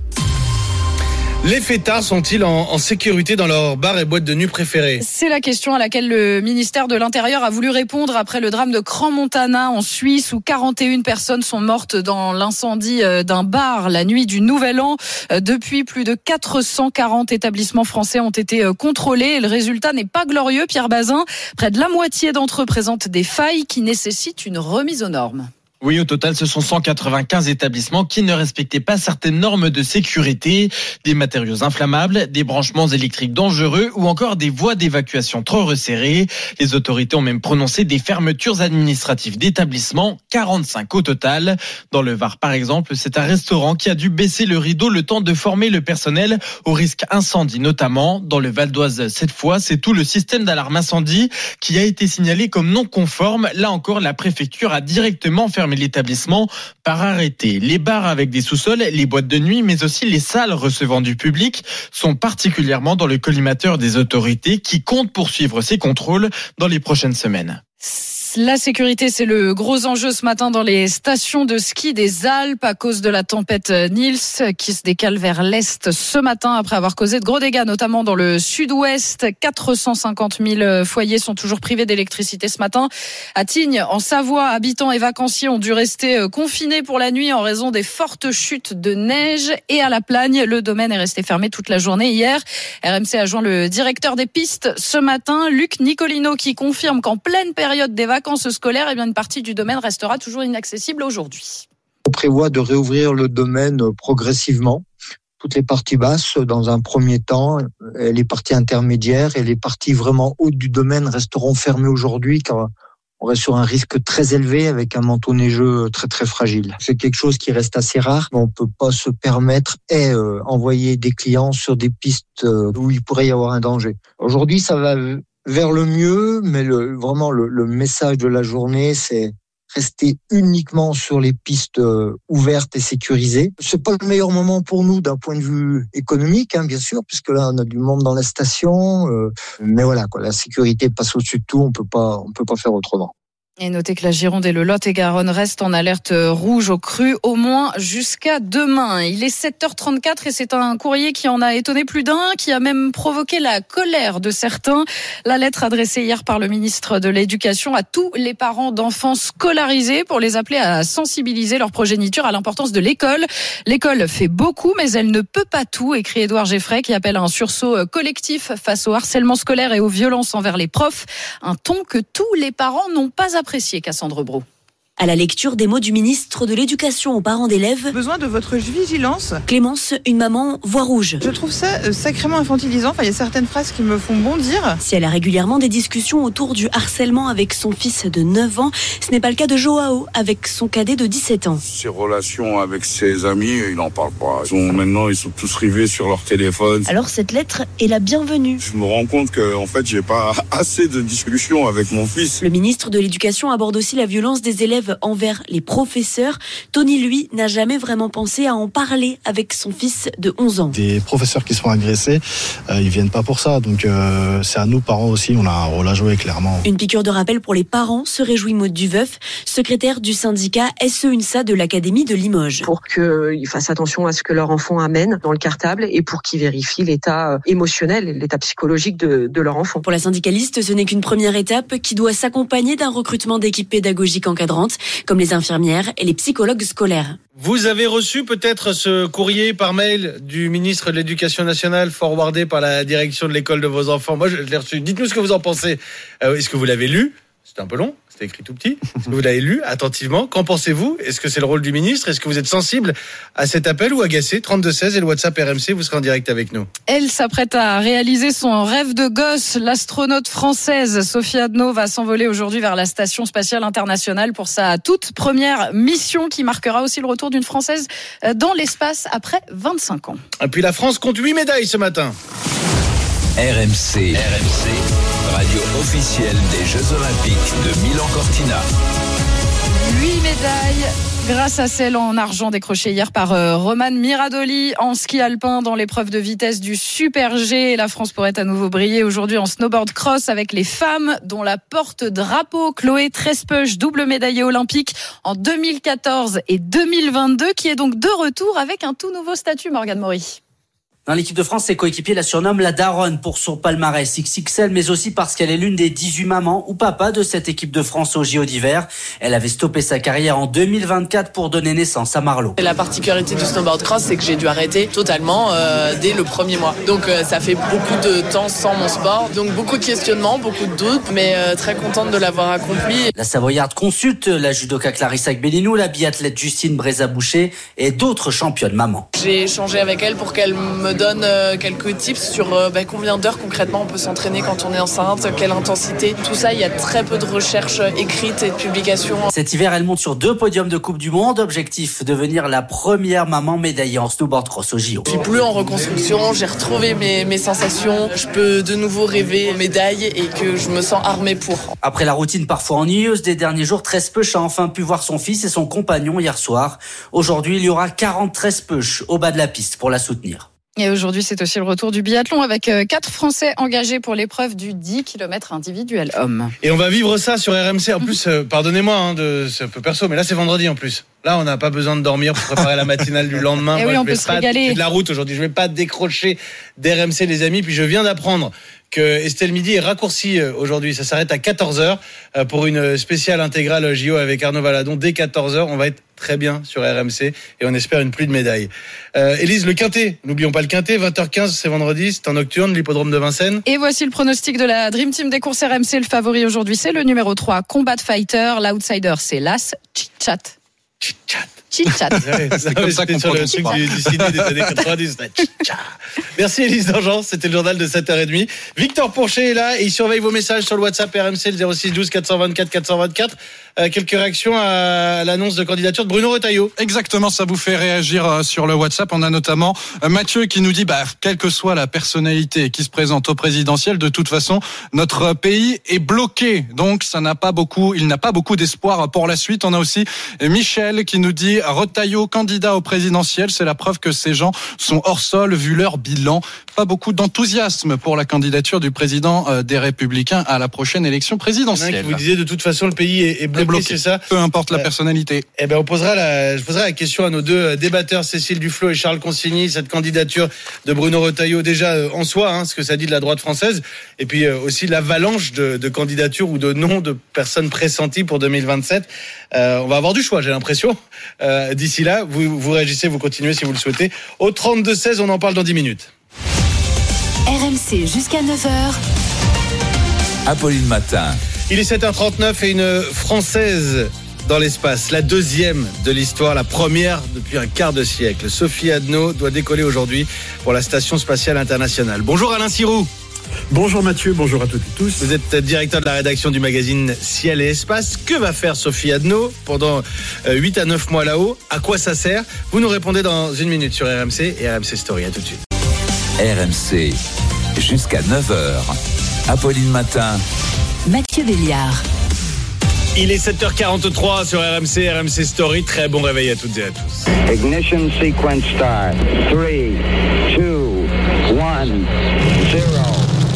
Les fêtards sont-ils en, en sécurité dans leurs bars et boîtes de nuit préférées? C'est la question à laquelle le ministère de l'Intérieur a voulu répondre après le drame de Crans-Montana en Suisse où quarante et une personnes sont mortes dans l'incendie d'un bar la nuit du Nouvel An. Depuis, plus de quatre cent quarante établissements français ont été contrôlés et le résultat n'est pas glorieux, Pierre Bazin. Près de la moitié d'entre eux présentent des failles qui nécessitent une remise aux normes. Oui, au total, ce sont cent quatre-vingt-quinze établissements qui ne respectaient pas certaines normes de sécurité, des matériaux inflammables, des branchements électriques dangereux ou encore des voies d'évacuation trop resserrées. Les autorités ont même prononcé des fermetures administratives d'établissements, quarante-cinq au total. Dans le Var, par exemple, c'est un restaurant qui a dû baisser le rideau le temps de former le personnel au risque incendie notamment. Dans le Val d'Oise, cette fois, c'est tout le système d'alarme incendie qui a été signalé comme non conforme. Là encore, la préfecture a directement fermé l'établissement par arrêté. Les bars avec des sous-sols, les boîtes de nuit, mais aussi les salles recevant du public sont particulièrement dans le collimateur des autorités qui comptent poursuivre ces contrôles dans les prochaines semaines. La sécurité, c'est le gros enjeu ce matin dans les stations de ski des Alpes à cause de la tempête Nils qui se décale vers l'est ce matin après avoir causé de gros dégâts, notamment dans le sud-ouest. quatre cent cinquante mille foyers sont toujours privés d'électricité ce matin. À Tignes, en Savoie, habitants et vacanciers ont dû rester confinés pour la nuit en raison des fortes chutes de neige. Et à La Plagne, le domaine est resté fermé toute la journée hier. R M C a joint le directeur des pistes ce matin, Luc Nicolino, qui confirme qu'en pleine période des vacances scolaires, eh bien une partie du domaine restera toujours inaccessible aujourd'hui. On prévoit de réouvrir le domaine progressivement. Toutes les parties basses, dans un premier temps, et les parties intermédiaires et les parties vraiment hautes du domaine resteront fermées aujourd'hui car on reste sur un risque très élevé avec un manteau neigeux très très fragile. C'est quelque chose qui reste assez rare, mais on peut pas se permettre et euh, envoyer des clients sur des pistes euh, où il pourrait y avoir un danger. Aujourd'hui, ça va vers le mieux, mais le, vraiment le, le message de la journée, c'est rester uniquement sur les pistes euh, ouvertes et sécurisées. C'est pas le meilleur moment pour nous d'un point de vue économique, hein, bien sûr, puisque là on a du monde dans la station. Euh, mais voilà, quoi, la sécurité passe au-dessus de tout. On peut pas, on peut pas faire autrement. Et notez que la Gironde et le Lot-et-Garonne restent en alerte rouge au cru, au moins jusqu'à demain. Il est sept heures trente-quatre et c'est un courrier qui en a étonné plus d'un, qui a même provoqué la colère de certains. La lettre adressée hier par le ministre de l'Éducation à tous les parents d'enfants scolarisés pour les appeler à sensibiliser leur progéniture à l'importance de l'école. L'école fait beaucoup, mais elle ne peut pas tout, écrit Édouard Geffray, qui appelle à un sursaut collectif face au harcèlement scolaire et aux violences envers les profs. Un ton que tous les parents n'ont pas apprécié. Apprécié, Cassandre Brault. À la lecture des mots du ministre de l'Éducation aux parents d'élèves, besoin de votre vigilance. Clémence, une maman, voix rouge. Je trouve ça sacrément infantilisant. Enfin, il y a certaines phrases qui me font bondir. Si elle a régulièrement des discussions autour du harcèlement avec son fils de neuf ans, ce n'est pas le cas de Joao avec son cadet de dix-sept ans. Ses relations avec ses amis, il n'en parle pas. Ils sont, maintenant, ils sont tous rivés sur leur téléphone. Alors cette lettre est la bienvenue. Je me rends compte que, en fait, j'ai pas assez de discussions avec mon fils. Le ministre de l'Éducation aborde aussi la violence des élèves envers les professeurs. Tony, lui, n'a jamais vraiment pensé à en parler avec son fils de onze ans. Des professeurs qui sont agressés, euh, ils viennent pas pour ça. Donc euh, c'est à nous, parents aussi, on a un rôle à jouer, clairement. Une piqûre de rappel pour les parents, se réjouit Maud Duveuf, secrétaire du syndicat S E U N S A de l'Académie de Limoges. Pour qu'ils fassent attention à ce que leur enfant amène dans le cartable et pour qu'ils vérifient l'état émotionnel, l'état psychologique de, de leur enfant. Pour la syndicaliste, ce n'est qu'une première étape qui doit s'accompagner d'un recrutement d'équipes pédagogiques encadrantes, comme les infirmières et les psychologues scolaires. Vous avez reçu peut-être ce courrier par mail du ministre de l'Éducation nationale forwardé par la direction de l'école de vos enfants. Moi, je l'ai reçu. Dites-nous ce que vous en pensez. Euh, est-ce que vous l'avez lu ? C'était un peu long, c'était écrit tout petit. Est-ce que vous l'avez lu attentivement ? Qu'en pensez-vous ? Est-ce que c'est le rôle du ministre ? Est-ce que vous êtes sensible à cet appel ou agacé ? trente-deux seize et le WhatsApp R M C, vous serez en direct avec nous. Elle s'apprête à réaliser son rêve de gosse. L'astronaute française Sophie Adno va s'envoler aujourd'hui vers la Station spatiale internationale pour sa toute première mission qui marquera aussi le retour d'une Française dans l'espace après vingt-cinq ans. Et puis la France compte huit médailles ce matin. R M C, R M C, radio officielle des Jeux Olympiques de Milan-Cortina. Huit médailles grâce à celle en argent décrochée hier par euh, Romane Miradoli en ski alpin dans l'épreuve de vitesse du Super G. La France pourrait à nouveau briller aujourd'hui en snowboard cross avec les femmes dont la porte-drapeau Chloé Trespeuch, double médaillée olympique en deux mille quatorze et deux mille vingt-deux, qui est donc de retour avec un tout nouveau statut, Morgane Maury. Dans l'équipe de France, ses coéquipiers la surnomment la daronne pour son palmarès X X L, mais aussi parce qu'elle est l'une des dix-huit mamans ou papas de cette équipe de France au J O d'hiver. Elle avait stoppé sa carrière en deux mille vingt-quatre pour donner naissance à Marlot. La particularité du snowboard cross, c'est que j'ai dû arrêter totalement euh, dès le premier mois. Donc euh, ça fait beaucoup de temps sans mon sport. Donc beaucoup de questionnements, beaucoup de doutes, mais euh, très contente de l'avoir accompli. La Savoyarde consulte la judoka Clarissa Gbelinou, la biathlète Justine Breza-Boucher et d'autres championnes mamans. J'ai échangé avec elle pour qu'elle me donne euh, quelques tips sur euh, bah, combien d'heures concrètement on peut s'entraîner quand on est enceinte, quelle intensité. Tout ça, il y a très peu de recherches écrites et de publications. Cet hiver, elle monte sur deux podiums de Coupe du Monde. Objectif, devenir la première maman médaillée en snowboard cross au J O. Je suis plus en reconstruction, j'ai retrouvé mes, mes sensations. Je peux de nouveau rêver médaille et que je me sens armée pour. Après la routine parfois ennuyeuse des derniers jours, Trespeuch a enfin pu voir son fils et son compagnon hier soir. Aujourd'hui, il y aura quarante Trespeuch au bas de la piste pour la soutenir. Et aujourd'hui, c'est aussi le retour du biathlon avec quatre Français engagés pour l'épreuve du dix kilomètres individuel homme. Et on va vivre ça sur R M C. En plus, euh, pardonnez-moi, hein, de, c'est un peu perso, mais là, c'est vendredi en plus. Là, on n'a pas besoin de dormir pour préparer la matinale du lendemain. Et Moi, oui, on je peut vais se pas, régaler. j'ai de la route aujourd'hui. Je vais pas décrocher d'R M C, les amis. Puis je viens d'apprendre que Estelle Midi est raccourci aujourd'hui. Ça s'arrête à quatorze heures pour une spéciale intégrale J O avec Arnaud Valadon. Dès quatorze heures, on va être très bien sur R M C et on espère une pluie de médailles. Euh, Élise, le Quintet. N'oublions pas le Quintet. vingt heures quinze, c'est vendredi. C'est en nocturne, l'hippodrome de Vincennes. Et voici le pronostic de la Dream Team des courses R M C. Le favori aujourd'hui, c'est le numéro trois, Combat Fighter. L'outsider, c'est l'As Chit Chat. Chit Chat. Chit-chat. Ouais, c'est comme ça qu'on sur le truc du, du ciné des années quatre-vingt-dix. Merci Élise Dangean, c'était le journal de sept heures trente. Victor Pourchet est là et il surveille vos messages sur le WhatsApp R M C, le zéro six douze quatre cent vingt-quatre quatre cent vingt-quatre. Euh, quelques réactions à l'annonce de candidature de Bruno Retailleau. Exactement, ça vous fait réagir sur le WhatsApp. On a notamment Mathieu qui nous dit, bah, quelle que soit la personnalité qui se présente au présidentiel, de toute façon, notre pays est bloqué. Donc, ça n'a pas beaucoup, il n'a pas beaucoup d'espoir pour la suite. On a aussi Michel qui nous dit, Retailleau candidat au présidentiel, c'est la preuve que ces gens sont hors sol vu leur bilan. Pas beaucoup d'enthousiasme pour la candidature du président des Républicains à la prochaine élection présidentielle. Vous disiez de toute façon le pays est bloqué, bloqué. C'est ça. Peu importe la personnalité. Eh ben on posera la, je poserai la question à nos deux débatteurs, Cécile Duflot et Charles Consigny. Cette candidature de Bruno Retailleau déjà en soi, hein, ce que ça dit de la droite française, et puis aussi l'avalanche de, de candidatures ou de noms de personnes pressenties pour deux mille vingt-sept. Euh, on va avoir du choix, j'ai l'impression. Euh, d'ici là, vous, vous réagissez, vous continuez si vous le souhaitez. Au trente-deux seize, on en parle dans dix minutes. R M C jusqu'à neuf heures. Apolline Matin. Il est sept heures trente-neuf et une Française dans l'espace, la deuxième de l'histoire, la première depuis un quart de siècle. Sophie Adno doit décoller aujourd'hui pour la Station Spatiale Internationale. Bonjour Alain Sirou. Bonjour Mathieu, bonjour à toutes et tous. Vous êtes directeur de la rédaction du magazine Ciel et Espace. Que va faire Sophie Adno pendant huit à neuf mois là-haut? À quoi ça sert? Vous nous répondez dans une minute sur R M C et R M C Story. À tout de suite. R M C, jusqu'à neuf heures. Apolline Matin. Mathieu Béliard. Il est sept heures quarante-trois sur R M C, R M C Story. Très bon réveil à toutes et à tous. Ignition sequence start. three, two, one, zero.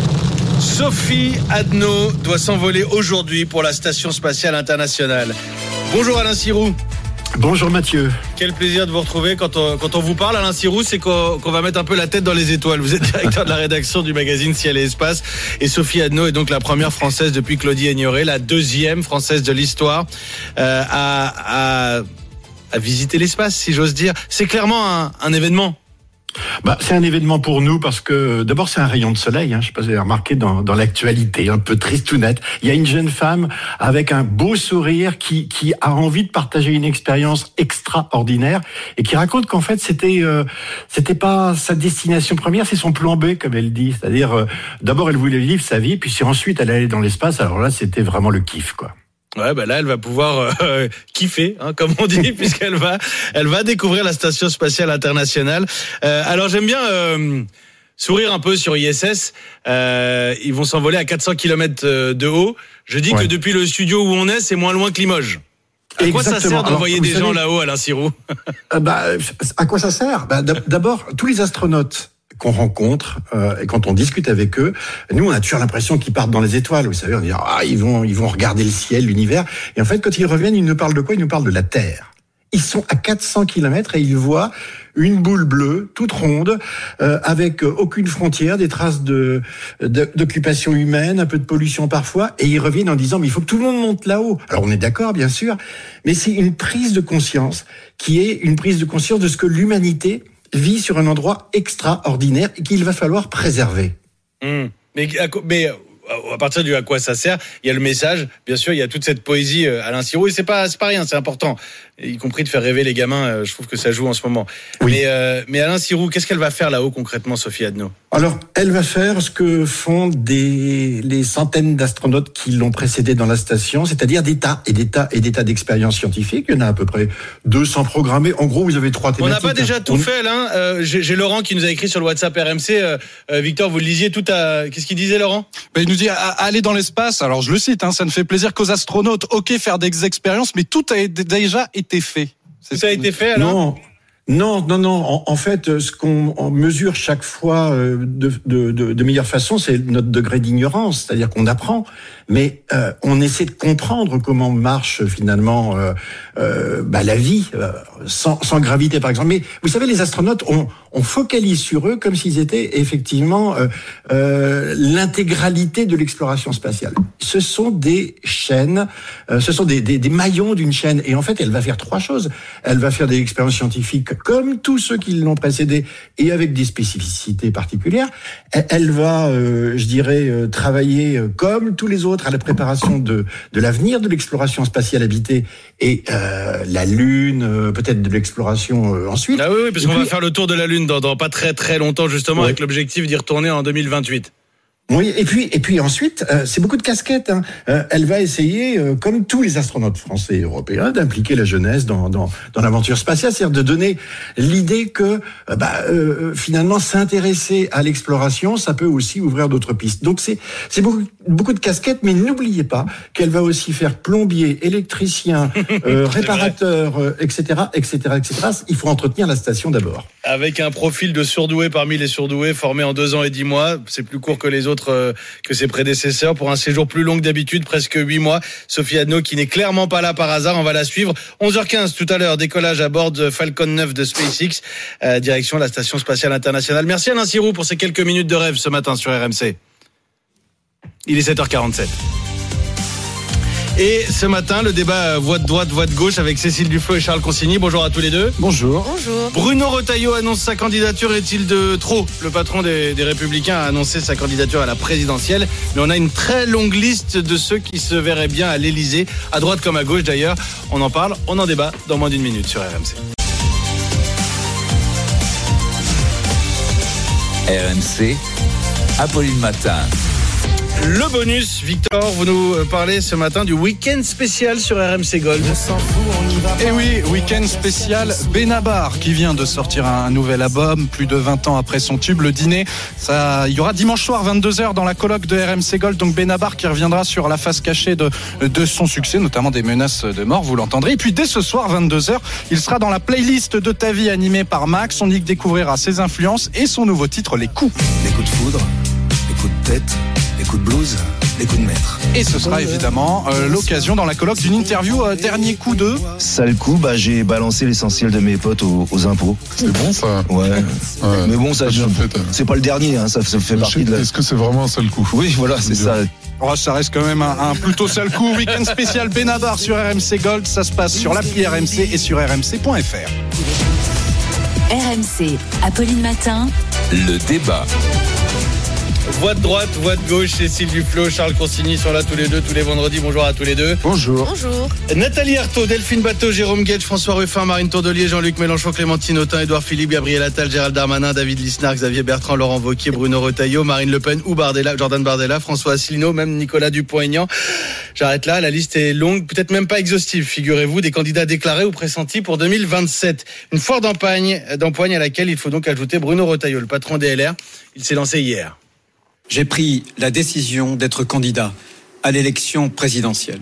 Sophie Adno doit s'envoler aujourd'hui pour la Station Spatiale Internationale. Bonjour Alain Sirou. Bonjour Mathieu. Quel plaisir de vous retrouver. Quand on, quand on vous parle, Alain Sirou, c'est qu'on, qu'on va mettre un peu la tête dans les étoiles. Vous êtes directeur de la rédaction du magazine Ciel et Espace. Et Sophie Adno est donc la première Française depuis Claudie Aignoret, la deuxième Française de l'histoire euh, à, à, à visiter l'espace, si j'ose dire. C'est clairement un, un événement. Bah, c'est un événement pour nous parce que d'abord c'est un rayon de soleil, hein, je sais pas si vous avez remarqué dans, dans l'actualité, un peu triste ou nette. Il y a une jeune femme avec un beau sourire qui, qui a envie de partager une expérience extraordinaire et qui raconte qu'en fait c'était euh, c'était pas sa destination première, c'est son plan B comme elle dit. C'est-à-dire euh, d'abord elle voulait vivre sa vie, puis si ensuite elle allait dans l'espace, alors là c'était vraiment le kiff quoi. Ouais, bah là, elle va pouvoir euh, kiffer, hein, comme on dit, puisqu'elle va, elle va découvrir la Station Spatiale Internationale. Euh, alors, j'aime bien euh, sourire un peu sur I S S. Euh, ils vont s'envoler à quatre cents kilomètres de haut. Je dis ouais. que depuis le studio où on est, c'est moins loin que Limoges. À Exactement. Quoi ça sert d'envoyer Alors, des savez, gens là-haut, Alain Sirou? euh, bah, À quoi ça sert bah, D'abord, tous les astronautes qu'on rencontre euh, et quand on discute avec eux, nous on a toujours l'impression qu'ils partent dans les étoiles. Vous savez, on dit ah ils vont ils vont regarder le ciel, l'univers. Et en fait, quand ils reviennent, ils nous parlent de quoi? Ils nous parlent de la Terre. Ils sont à quatre cents kilomètres et ils voient une boule bleue, toute ronde, euh, avec aucune frontière, des traces de, de d'occupation humaine, un peu de pollution parfois, et ils reviennent en disant mais il faut que tout le monde monte là-haut. Alors on est d'accord, bien sûr, mais c'est une prise de conscience qui est une prise de conscience de ce que l'humanité vit sur un endroit extraordinaire et qu'il va falloir préserver. Mmh. Mais, mais à partir du à quoi ça sert, il y a le message, bien sûr, il y a toute cette poésie, Alain Sirou, et c'est pas, c'est pas rien, c'est important, y compris de faire rêver les gamins, je trouve que ça joue en ce moment. Oui. Mais, euh, mais Alain Sirou, qu'est-ce qu'elle va faire là-haut concrètement, Sophie Adno? Alors, elle va faire ce que font des, les centaines d'astronautes qui l'ont précédée dans la station, c'est-à-dire des tas et des tas et des tas d'expériences scientifiques. Il y en a à peu près deux cents programmées. En gros, vous avez trois thématiques. On n'a pas déjà tout On... fait, là. Euh, j'ai, j'ai Laurent qui nous a écrit sur le WhatsApp R M C. Euh, euh, Victor, vous le lisiez tout à... Qu'est-ce qu'il disait, Laurent? Ben, il nous dit à, à aller dans l'espace. Alors, je le cite, hein, ça ne fait plaisir qu'aux astronautes. Ok, faire des expériences, mais tout a déjà été fait. C'est tout a été fait, alors? Non. Non, non, non. En, en fait, ce qu'on mesure chaque fois de, de, de, de meilleure façon, c'est notre degré d'ignorance. C'est-à-dire qu'on apprend, mais euh, on essaie de comprendre comment marche finalement euh, euh, bah, la vie euh, sans, sans gravité, par exemple. Mais vous savez, les astronautes, on, on focalise sur eux comme s'ils étaient effectivement euh, euh, l'intégralité de l'exploration spatiale. Ce sont des chaînes, euh, ce sont des, des, des maillons d'une chaîne. Et en fait, elle va faire trois choses. Elle va faire des expériences scientifiques comme tous ceux qui l'ont précédée et avec des spécificités particulières. Elle va, euh, je dirais, euh, travailler euh, comme tous les autres à la préparation de, de l'avenir de l'exploration spatiale habitée et euh, la Lune, euh, peut-être de l'exploration euh, ensuite. Ah oui, oui parce et qu'on puis, va faire le tour de la Lune dans, dans pas très très longtemps, justement, ouais. avec l'objectif d'y retourner en deux mille vingt-huit. Oui, et puis et puis ensuite, euh, c'est beaucoup de casquettes. Hein. Euh, elle va essayer, euh, comme tous les astronautes français et européens, d'impliquer la jeunesse dans dans, dans l'aventure spatiale, c'est-à-dire de donner l'idée que euh, bah, euh, finalement s'intéresser à l'exploration, ça peut aussi ouvrir d'autres pistes. Donc c'est c'est beaucoup beaucoup de casquettes, mais n'oubliez pas qu'elle va aussi faire plombier, électricien, euh, réparateur, euh, et cetera, et cetera, et cetera. Il faut entretenir la station d'abord. Avec un profil de surdoué parmi les surdoués, formé en deux ans et dix mois, c'est plus court que les autres. Que ses prédécesseurs pour un séjour plus long que d'habitude, presque huit mois. Sophie Adno qui n'est clairement pas là par hasard, on va la suivre. onze heures quinze tout à l'heure, décollage à bord de Falcon neuf de SpaceX, euh, direction la Station Spatiale Internationale. Merci Alain Sirou pour ces quelques minutes de rêve ce matin sur R M C. Il est sept heures quarante-sept. Et ce matin, le débat voix de droite, voix de gauche avec Cécile Duflot et Charles Consigny. Bonjour à tous les deux. Bonjour. Bonjour. Bruno Retailleau annonce sa candidature. Est-il de trop ? Le patron des, des Républicains a annoncé sa candidature à la présidentielle. Mais on a une très longue liste de ceux qui se verraient bien à l'Élysée, à droite comme à gauche d'ailleurs. On en parle, on en débat dans moins d'une minute sur R M C. R M C, Apolline Matin. Le bonus, Victor, vous nous parlez ce matin du week-end spécial sur R M C Gold. Et oui, week-end spécial Benabar qui vient de sortir un nouvel album plus de vingt ans après son tube, Le Dîner. Ça, il y aura dimanche soir vingt-deux heures dans la colloque de R M C Gold, donc Benabar qui reviendra sur la face cachée de, de son succès, notamment des menaces de mort, vous l'entendrez. Et puis dès ce soir vingt-deux heures, il sera dans la playlist de Ta Vie animée par Max. On y découvrira ses influences et son nouveau titre, Les Coups. Les coups de foudre, les coups de tête, les coups de blues, les coups de maître. Et ce sera évidemment euh, l'occasion dans la colloque d'une interview euh, dernier coup de... Sale coup, bah, j'ai balancé l'essentiel de mes potes aux, aux impôts. C'est bon ça. Ouais. ouais. Mais bon, ça, je, fait, c'est pas le dernier, hein, ça, ça fait partie de la... Est-ce que c'est vraiment un sale coup ? Oui, voilà, c'est ça. Oh, ça reste quand même un, un plutôt sale coup. Week-end spécial Benabar sur R M C Gold. Ça se passe sur l'appli R M C et sur r m c point f r. R M C, Apolline Matin. Le débat. Voix de droite, voix de gauche, Cécile Duflot, Charles Consigny sont là tous les deux, tous les vendredis. Bonjour à tous les deux. Bonjour. Bonjour. Nathalie Arthaud, Delphine Bateau, Jérôme Guedj, François Ruffin, Marine Tourdelier, Jean-Luc Mélenchon, Clémentine Autain, Édouard Philippe, Gabriel Attal, Gérald Darmanin, David Lisnard, Xavier Bertrand, Laurent Wauquiez, Bruno Retailleau, Marine Le Pen ou Bardella, Jordan Bardella, François Asselineau, même Nicolas Dupont-Aignan. J'arrête là, la liste est longue, peut-être même pas exhaustive, figurez-vous, des candidats déclarés ou pressentis pour deux mille vingt-sept. Une foire d'empoigne, d'empoigne à laquelle il faut donc ajouter Bruno Retailleau, le patron des L R. Il s'est lancé hier. J'ai pris la décision d'être candidat à l'élection présidentielle.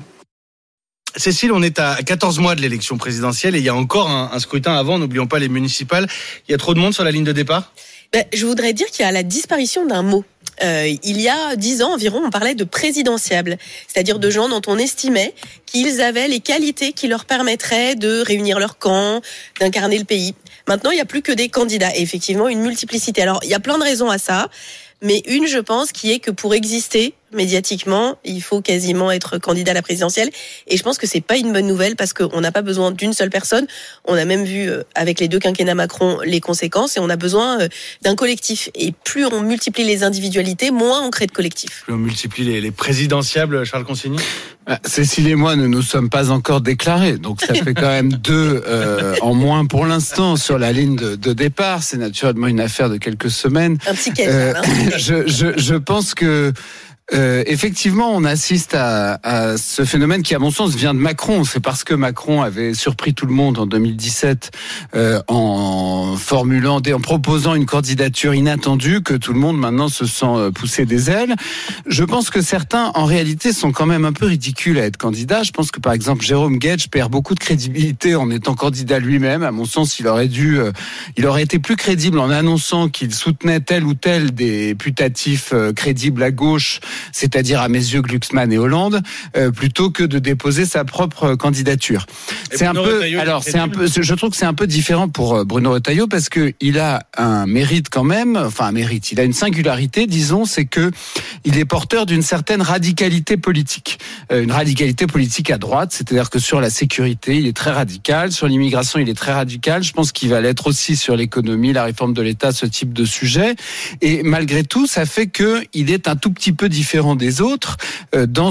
Cécile, on est à quatorze mois de l'élection présidentielle et il y a encore un, un scrutin avant, n'oublions pas les municipales. Il y a trop de monde sur la ligne de départ ? Ben, je voudrais dire qu'il y a la disparition d'un mot. Euh, il y a dix ans environ, on parlait de présidentiables, c'est-à-dire de gens dont on estimait qu'ils avaient les qualités qui leur permettraient de réunir leur camp, d'incarner le pays. Maintenant, il n'y a plus que des candidats et effectivement une multiplicité. Alors, il y a plein de raisons à ça. Mais une, je pense, qui est que pour exister médiatiquement, il faut quasiment être candidat à la présidentielle. Et je pense que c'est pas une bonne nouvelle parce qu'on n'a pas besoin d'une seule personne. On a même vu avec les deux quinquennats Macron les conséquences et on a besoin d'un collectif. Et plus on multiplie les individualités, moins on crée de collectifs. Plus on multiplie les, les présidentiables, Charles Consigny ? Cécile et moi ne nous sommes pas encore déclarés, donc ça fait quand même deux euh, en moins pour l'instant sur la ligne de, de départ. C'est naturellement une affaire de quelques semaines. Un petit euh, hein. je, je, je pense que Euh, effectivement, on assiste à, à ce phénomène qui, à mon sens, vient de Macron. C'est parce que Macron avait surpris tout le monde en deux mille dix-sept euh, en formulant, en proposant une candidature inattendue que tout le monde maintenant se sent pousser des ailes. Je pense que certains, en réalité, sont quand même un peu ridicules à être candidats. Je pense que, par exemple, Jérôme Guedj perd beaucoup de crédibilité en étant candidat lui-même. À mon sens, il aurait dû, euh, il aurait été plus crédible en annonçant qu'il soutenait tel ou tel des putatifs euh, crédibles à gauche c'est-à-dire à mes yeux Glucksmann et Hollande, euh, plutôt que de déposer sa propre candidature. Et c'est Bruno un peu, Retailleau, alors il c'est un peu, je trouve que c'est un peu différent pour Bruno Retailleau parce que il a un mérite quand même, enfin un mérite, il a une singularité, disons, c'est que il est porteur d'une certaine radicalité politique, euh, une radicalité politique à droite, c'est-à-dire que sur la sécurité, il est très radical, sur l'immigration, il est très radical. Je pense qu'il va l'être aussi sur l'économie, la réforme de l'État, ce type de sujet. Et malgré tout, ça fait que il est un tout petit peu différent des autres euh, dans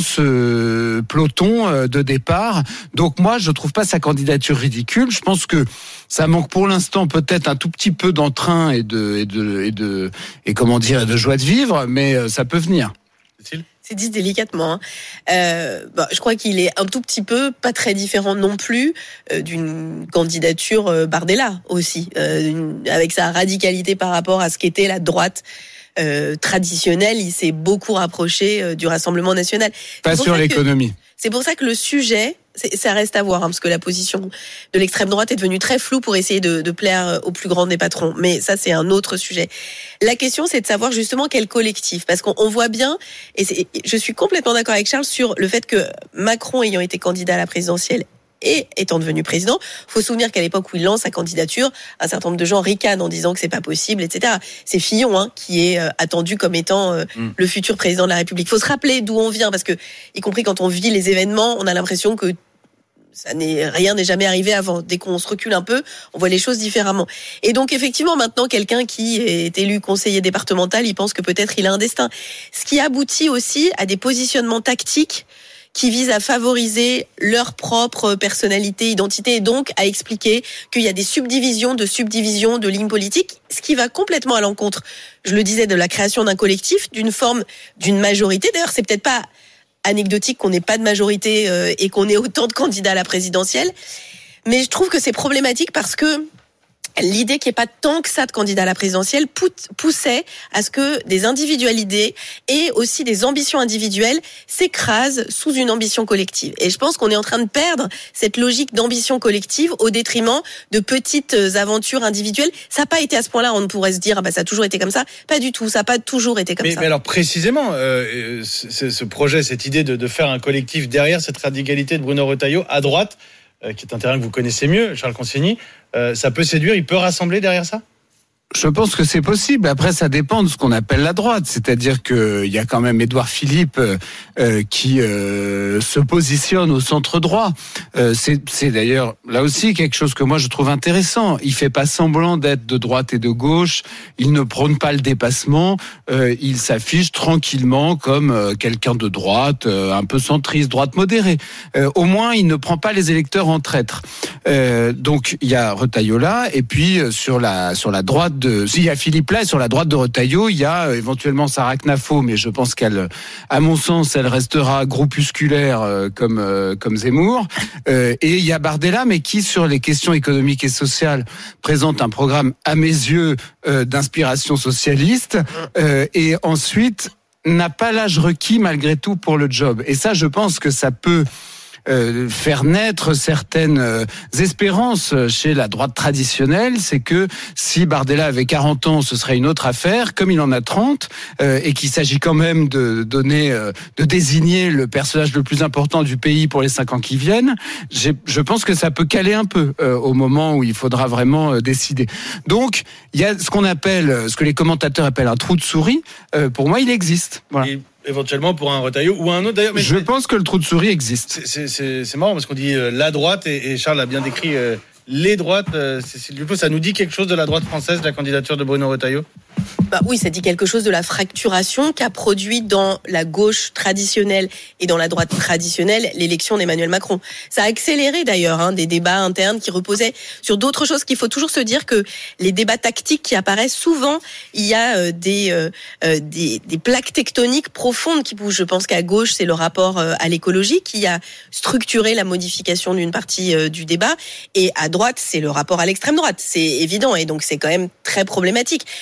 ce peloton euh, de départ. Donc moi, je trouve pas sa candidature ridicule. Je pense que ça manque pour l'instant peut-être un tout petit peu d'entrain et de et de et de et comment dire de joie de vivre, mais euh, ça peut venir. C'est dit délicatement. Hein. Euh, bah, je crois qu'il est un tout petit peu pas très différent non plus euh, d'une candidature euh, Bardella aussi, euh, une, avec sa radicalité par rapport à ce qu'était la droite euh, traditionnelle. Il s'est beaucoup rapproché euh, du Rassemblement national. Pas sur l'économie. Que, c'est pour ça que le sujet, c'est, ça reste à voir, hein, parce que la position de l'extrême droite est devenue très floue pour essayer de, de plaire au plus grand des patrons. Mais ça, c'est un autre sujet. La question, c'est de savoir justement quel collectif, parce qu'on on voit bien, et c'est, je suis complètement d'accord avec Charles sur le fait que Macron, ayant été candidat à la présidentielle et étant devenu président, faut se souvenir qu'à l'époque où il lance sa candidature, un certain nombre de gens ricanent en disant que c'est pas possible, et cetera. C'est Fillon, hein, qui est euh, attendu comme étant euh, mm. le futur président de la République. Faut se rappeler d'où on vient, parce que, y compris quand on vit les événements, on a l'impression que ça n'est, rien n'est jamais arrivé avant. Dès qu'on se recule un peu, on voit les choses différemment. Et donc, effectivement, maintenant, quelqu'un qui est élu conseiller départemental, il pense que peut-être il a un destin. Ce qui aboutit aussi à des positionnements tactiques qui visent à favoriser leur propre personnalité, identité, et donc à expliquer qu'il y a des subdivisions de subdivisions de lignes politiques, ce qui va complètement à l'encontre, je le disais, de la création d'un collectif, d'une forme, d'une majorité. D'ailleurs, c'est peut-être pas anecdotique qu'on n'ait pas de majorité euh, et qu'on ait autant de candidats à la présidentielle, mais je trouve que c'est problématique parce que l'idée qu'il n'y ait pas tant que ça de candidats à la présidentielle poussait à ce que des individualités et aussi des ambitions individuelles s'écrasent sous une ambition collective. Et je pense qu'on est en train de perdre cette logique d'ambition collective au détriment de petites aventures individuelles. Ça n'a pas été à ce point-là, on ne pourrait se dire ah bah ça a toujours été comme ça. Pas du tout, ça n'a pas toujours été comme mais, ça. Mais alors précisément, euh, ce, ce projet, cette idée de, de faire un collectif derrière cette radicalité de Bruno Retailleau à droite, euh, qui est un terrain que vous connaissez mieux, Charles Consigny, Euh, ça peut séduire, il peut rassembler derrière ça ? Je pense que c'est possible. Après, ça dépend de ce qu'on appelle la droite. C'est-à-dire qu'il y a quand même Édouard Philippe euh, qui euh, se positionne au centre droit. Euh, c'est, c'est d'ailleurs là aussi quelque chose que moi je trouve intéressant. Il fait pas semblant d'être de droite et de gauche. Il ne prône pas le dépassement. Euh, il s'affiche tranquillement comme euh, quelqu'un de droite, euh, un peu centriste, droite modérée. Euh, au moins, il ne prend pas les électeurs en traître. Euh, donc, il y a Retailleau là, et puis euh, sur la sur la droite de, s'il y a Philippe là, et sur la droite de Retailleau, il y a euh, éventuellement Sarah Knafo, mais je pense qu'elle, à mon sens, elle restera groupusculaire euh, comme euh, comme Zemmour. Euh, et il y a Bardella, mais qui sur les questions économiques et sociales présente un programme à mes yeux euh, d'inspiration socialiste, euh, et ensuite n'a pas l'âge requis malgré tout pour le job. Et ça, je pense que ça peut Euh, faire naître certaines euh, espérances chez la droite traditionnelle. C'est que si Bardella avait quarante ans, ce serait une autre affaire. Comme il en a trente, euh, et qu'il s'agit quand même de donner, euh, de désigner le personnage le plus important du pays pour les cinq ans qui viennent, j'ai, je pense que ça peut caler un peu euh, au moment où il faudra vraiment euh, décider. Donc, il y a ce qu'on appelle, ce que les commentateurs appellent un trou de souris. Euh, pour moi, il existe. Voilà. Et éventuellement pour un Retailleau ou un autre d'ailleurs. Mais je pense que le trou de souris existe. C'est, c'est, c'est, c'est marrant parce qu'on dit euh, la droite et, et Charles a bien décrit euh, les droites. Euh, c'est, du coup, ça nous dit quelque chose de la droite française, la candidature de Bruno Retailleau ? Bah oui, ça dit quelque chose de la fracturation qu'a produit dans la gauche traditionnelle et dans la droite traditionnelle l'élection d'Emmanuel Macron. Ça a accéléré d'ailleurs hein, des débats internes qui reposaient sur d'autres choses. Qu'il faut toujours se dire que les débats tactiques qui apparaissent souvent, il y a euh, des, euh, des des plaques tectoniques profondes qui bougent. Je pense qu'à gauche, c'est le rapport euh, à l'écologie qui a structuré la modification d'une partie euh, du débat, et à droite, c'est le rapport à l'extrême droite. C'est évident, et donc c'est quand même très problématique. Ce qui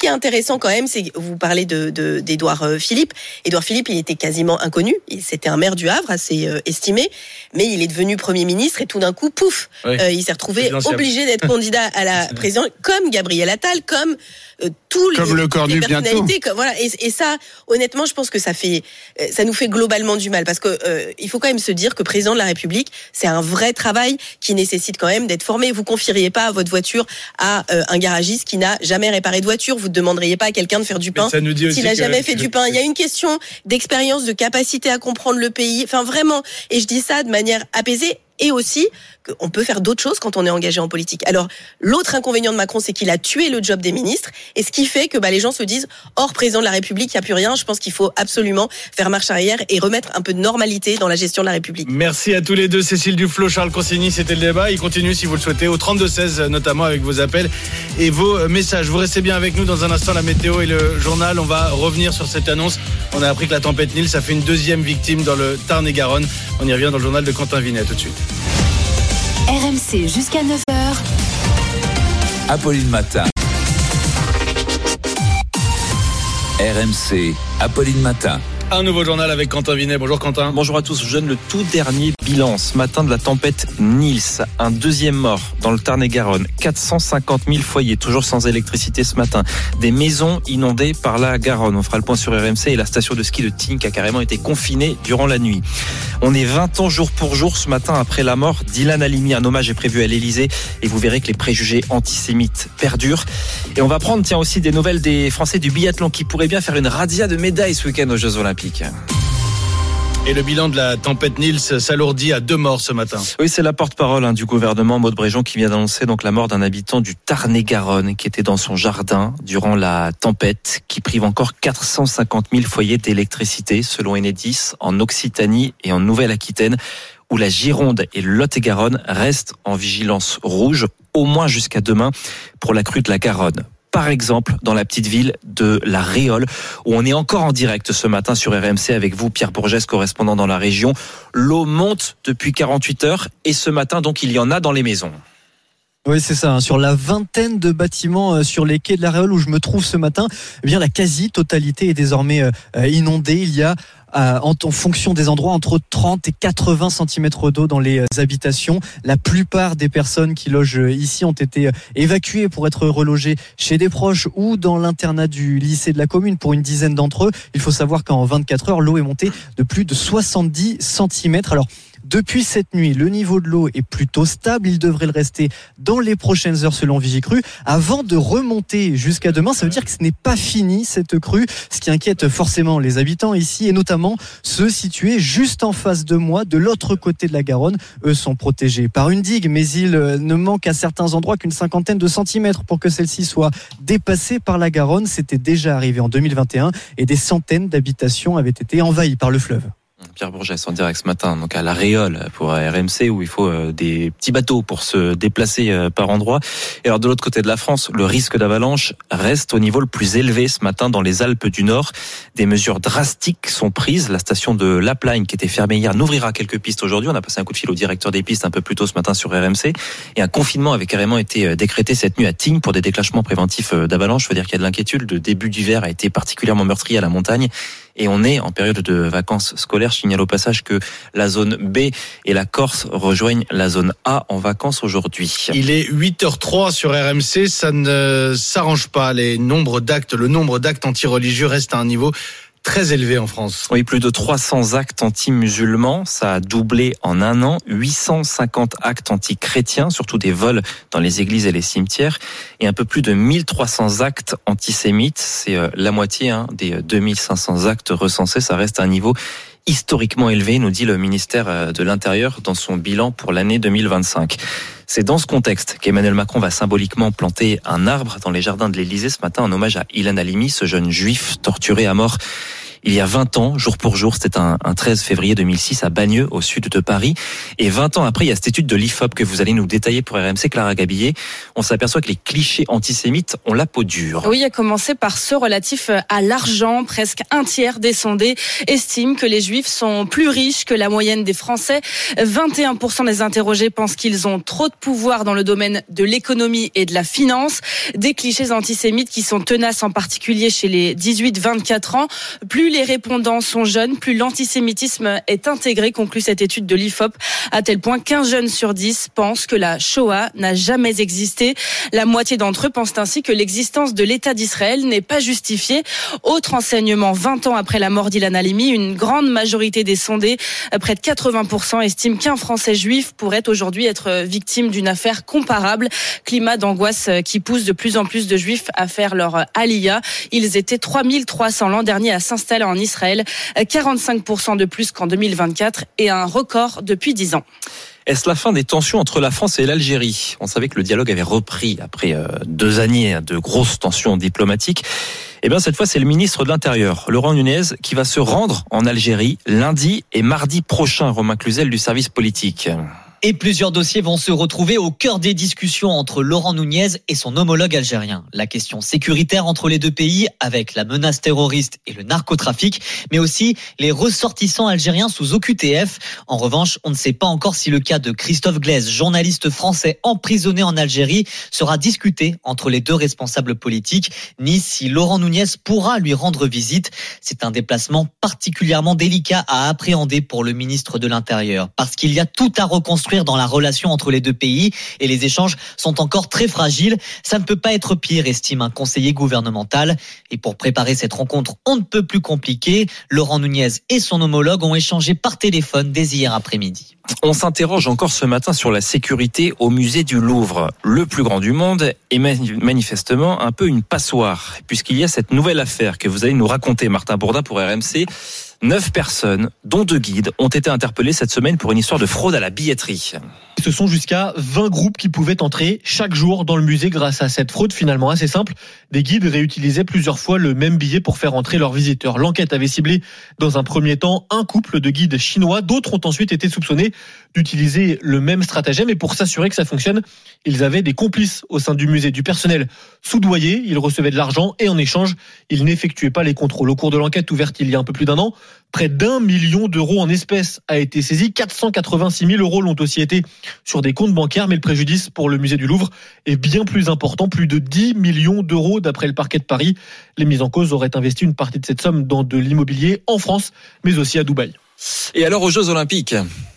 est intéressant quand même, c'est que vous parlez de, de, d'Édouard Philippe. Édouard Philippe, il était quasiment inconnu. C'était un maire du Havre, assez euh, estimé. Mais il est devenu Premier ministre et tout d'un coup, pouf, oui. euh, il s'est retrouvé obligé d'être candidat à la présidence, comme Gabriel Attal, comme euh, tous comme les, le Cornu les personnalités. Comme, voilà. Et, et ça, honnêtement, je pense que ça fait, ça nous fait globalement du mal. Parce que euh, il faut quand même se dire que président de la République, c'est un vrai travail qui nécessite quand même d'être formé. Vous confieriez pas votre voiture à euh, un garagiste qui n'a jamais réparé de voiture. Vous ne demanderiez pas à quelqu'un de faire du pain s'il n'a jamais fait du pain. Il y a une question d'expérience, de capacité à comprendre le pays. Enfin, vraiment. Et je dis ça de manière apaisée. Et aussi qu'on peut faire d'autres choses quand on est engagé en politique. Alors, l'autre inconvénient de Macron, c'est qu'il a tué le job des ministres, et ce qui fait que bah, les gens se disent « Hors président de la République, il n'y a plus rien ». Je pense qu'il faut absolument faire marche arrière et remettre un peu de normalité dans la gestion de la République. Merci à tous les deux. Cécile Duflot, Charles Consigny, c'était le débat. Il continue, si vous le souhaitez, au trente-deux seize, notamment avec vos appels et vos messages. Vous restez bien avec nous. Dans un instant, la météo et le journal. On va revenir sur cette annonce. On a appris que la tempête Nils, ça fait une deuxième victime dans le Tarn-et-Garonne. On y revient dans le journal de Quentin Vinet. À tout de suite. R M C jusqu'à neuf heures. Apolline Matin. R M C, Apolline Matin. Un nouveau journal avec Quentin Vinet. Bonjour Quentin. Bonjour à tous. Je donne le tout dernier bilan ce matin de la tempête Nils. Un deuxième mort dans le Tarn-et-Garonne. quatre cent cinquante mille foyers toujours sans électricité ce matin. Des maisons inondées par la Garonne. On fera le point sur R M C et la station de ski de Tignes a carrément été confinée durant la nuit. On est vingt ans jour pour jour ce matin après la mort d'Ilan Halimi. Un hommage est prévu à l'Elysée et vous verrez que les préjugés antisémites perdurent. Et on va prendre tiens aussi des nouvelles des Français du biathlon qui pourraient bien faire une razzia de médailles ce week-end aux Jeux Olympiques. Et le bilan de la tempête Nils s'alourdit à deux morts ce matin. Oui, c'est la porte-parole hein, du gouvernement, Maud Bréjon, qui vient d'annoncer donc la mort d'un habitant du Tarn-et-Garonne qui était dans son jardin durant la tempête, qui prive encore quatre cent cinquante mille foyers d'électricité, selon Enedis, en Occitanie et en Nouvelle-Aquitaine, où la Gironde et le Lot-et-Garonne restent en vigilance rouge, au moins jusqu'à demain, pour la crue de la Garonne. Par exemple, dans la petite ville de La Réole, où on est encore en direct ce matin sur R M C avec vous, Pierre Bourgès, correspondant dans la région. L'eau monte depuis quarante-huit heures et ce matin, donc, il y en a dans les maisons. Oui, c'est ça. Hein. Sur la vingtaine de bâtiments euh, sur les quais de La Réole où je me trouve ce matin, eh bien, la quasi-totalité est désormais euh, inondée. Il y a Euh, en, en fonction des endroits, entre trente et quatre-vingts centimètres d'eau dans les euh, habitations. La plupart des personnes qui logent euh, ici ont été euh, évacuées pour être relogées chez des proches ou dans l'internat du lycée de la commune pour une dizaine d'entre eux. Il faut savoir qu'en vingt-quatre heures, l'eau est montée de plus de soixante-dix centimètres. Alors, depuis cette nuit, le niveau de l'eau est plutôt stable. Il devrait le rester dans les prochaines heures selon Vigicru, avant de remonter jusqu'à demain. Ça veut dire que ce n'est pas fini cette crue, ce qui inquiète forcément les habitants ici et notamment ceux situés juste en face de moi, de l'autre côté de la Garonne. Eux sont protégés par une digue, mais il ne manque à certains endroits qu'une cinquantaine de centimètres pour que celle-ci soit dépassée par la Garonne. C'était déjà arrivé en deux mille vingt et un et des centaines d'habitations avaient été envahies par le fleuve. Pierre Bourgès en direct ce matin, donc à La Réole pour R M C, où il faut des petits bateaux pour se déplacer par endroit. Et alors de l'autre côté de la France, le risque d'avalanche reste au niveau le plus élevé ce matin dans les Alpes du Nord. Des mesures drastiques sont prises. La station de La Plagne, qui était fermée hier, n'ouvrira quelques pistes aujourd'hui. On a passé un coup de fil au directeur des pistes un peu plus tôt ce matin sur R M C. Et un confinement avait carrément été décrété cette nuit à Tignes pour des déclenchements préventifs d'avalanche. Je veux dire qu'il y a de l'inquiétude. Le début d'hiver a été particulièrement meurtrier à la montagne. Et on est en période de vacances scolaires. Je signale au passage que la zone B et la Corse rejoignent la zone A en vacances aujourd'hui. Il est huit heures trois sur R M C. Ça ne s'arrange pas. Les nombres d'actes, le nombre d'actes anti-religieux reste à un niveau très élevé en France. Oui, plus de trois cents actes anti-musulmans, ça a doublé en un an, huit cent cinquante actes anti-chrétiens, surtout des vols dans les églises et les cimetières, et un peu plus de mille trois cents actes antisémites, c'est la moitié hein, des deux mille cinq cents actes recensés, ça reste à un niveau historiquement élevé, nous dit le ministère de l'Intérieur dans son bilan pour l'année deux mille vingt-cinq. C'est dans ce contexte qu'Emmanuel Macron va symboliquement planter un arbre dans les jardins de l'Élysée ce matin en hommage à Ilan Halimi, ce jeune juif torturé à mort il y a vingt ans, jour pour jour. C'était un, un treize février deux mille six à Bagneux, au sud de Paris. Et vingt ans après, il y a cette étude de l'I F O P que vous allez nous détailler pour R M C, Clara Gabillet. On s'aperçoit que les clichés antisémites ont la peau dure. Oui, à commencer par ceux relatifs à l'argent. Presque un tiers des sondés estiment que les Juifs sont plus riches que la moyenne des Français. vingt et un pour cent des interrogés pensent qu'ils ont trop de pouvoir dans le domaine de l'économie et de la finance. Des clichés antisémites qui sont tenaces, en particulier chez les dix-huit vingt-quatre ans. Plus les répondants sont jeunes, plus l'antisémitisme est intégré, conclut cette étude de l'I F O P, à tel point qu'un jeune sur dix pense que la Shoah n'a jamais existé. La moitié d'entre eux pensent ainsi que l'existence de l'État d'Israël n'est pas justifiée. Autre enseignement, vingt ans après la mort d'Ilan Halimi, une grande majorité des sondés, près de quatre-vingts pour cent, estiment qu'un Français juif pourrait aujourd'hui être victime d'une affaire comparable. Climat d'angoisse qui pousse de plus en plus de Juifs à faire leur aliyah. Ils étaient trois mille trois cents l'an dernier à s'installer en Israël, quarante-cinq pour cent de plus qu'en deux mille vingt-quatre et un record depuis dix ans. Est-ce la fin des tensions entre la France et l'Algérie ? On savait que le dialogue avait repris après euh, deux années de grosses tensions diplomatiques. Eh bien, cette fois, c'est le ministre de l'Intérieur, Laurent Nunez, qui va se rendre en Algérie lundi et mardi prochain, Romain Cluzel du service politique. Et plusieurs dossiers vont se retrouver au cœur des discussions entre Laurent Nunez et son homologue algérien. La question sécuritaire entre les deux pays, avec la menace terroriste et le narcotrafic, mais aussi les ressortissants algériens sous O Q T F. En revanche, on ne sait pas encore si le cas de Christophe Glaise, journaliste français emprisonné en Algérie, sera discuté entre les deux responsables politiques, ni si Laurent Nunez pourra lui rendre visite. C'est un déplacement particulièrement délicat à appréhender pour le ministre de l'Intérieur, parce qu'il y a tout à reconstruire dans la relation entre les deux pays et les échanges sont encore très fragiles. Ça ne peut pas être pire, estime un conseiller gouvernemental. Et pour préparer cette rencontre, on ne peut plus compliqué. Laurent Nunez et son homologue ont échangé par téléphone dès hier après-midi. On s'interroge encore ce matin sur la sécurité au musée du Louvre. Le plus grand du monde est manifestement un peu une passoire, puisqu'il y a cette nouvelle affaire que vous allez nous raconter, Martin Bourdin, pour R M C. Neuf personnes, dont deux guides, ont été interpellées cette semaine pour une histoire de fraude à la billetterie. Ce sont jusqu'à vingt groupes qui pouvaient entrer chaque jour dans le musée grâce à cette fraude finalement assez simple. Des guides réutilisaient plusieurs fois le même billet pour faire entrer leurs visiteurs. L'enquête avait ciblé dans un premier temps un couple de guides chinois. D'autres ont ensuite été soupçonnés d'utiliser le même stratagème et pour s'assurer que ça fonctionne, ils avaient des complices au sein du musée, du personnel soudoyé. Ils recevaient de l'argent et en échange, ils n'effectuaient pas les contrôles. Au cours de l'enquête ouverte il y a un peu plus d'un an, près d'un million d'euros en espèces a été saisi. quatre cent quatre-vingt-six mille euros l'ont aussi été sur des comptes bancaires, mais le préjudice pour le musée du Louvre est bien plus important, plus de dix millions d'euros d'après le parquet de Paris. Les mises en cause auraient investi une partie de cette somme dans de l'immobilier en France, mais aussi à Dubaï. Et alors aux Jeux Olympiques ?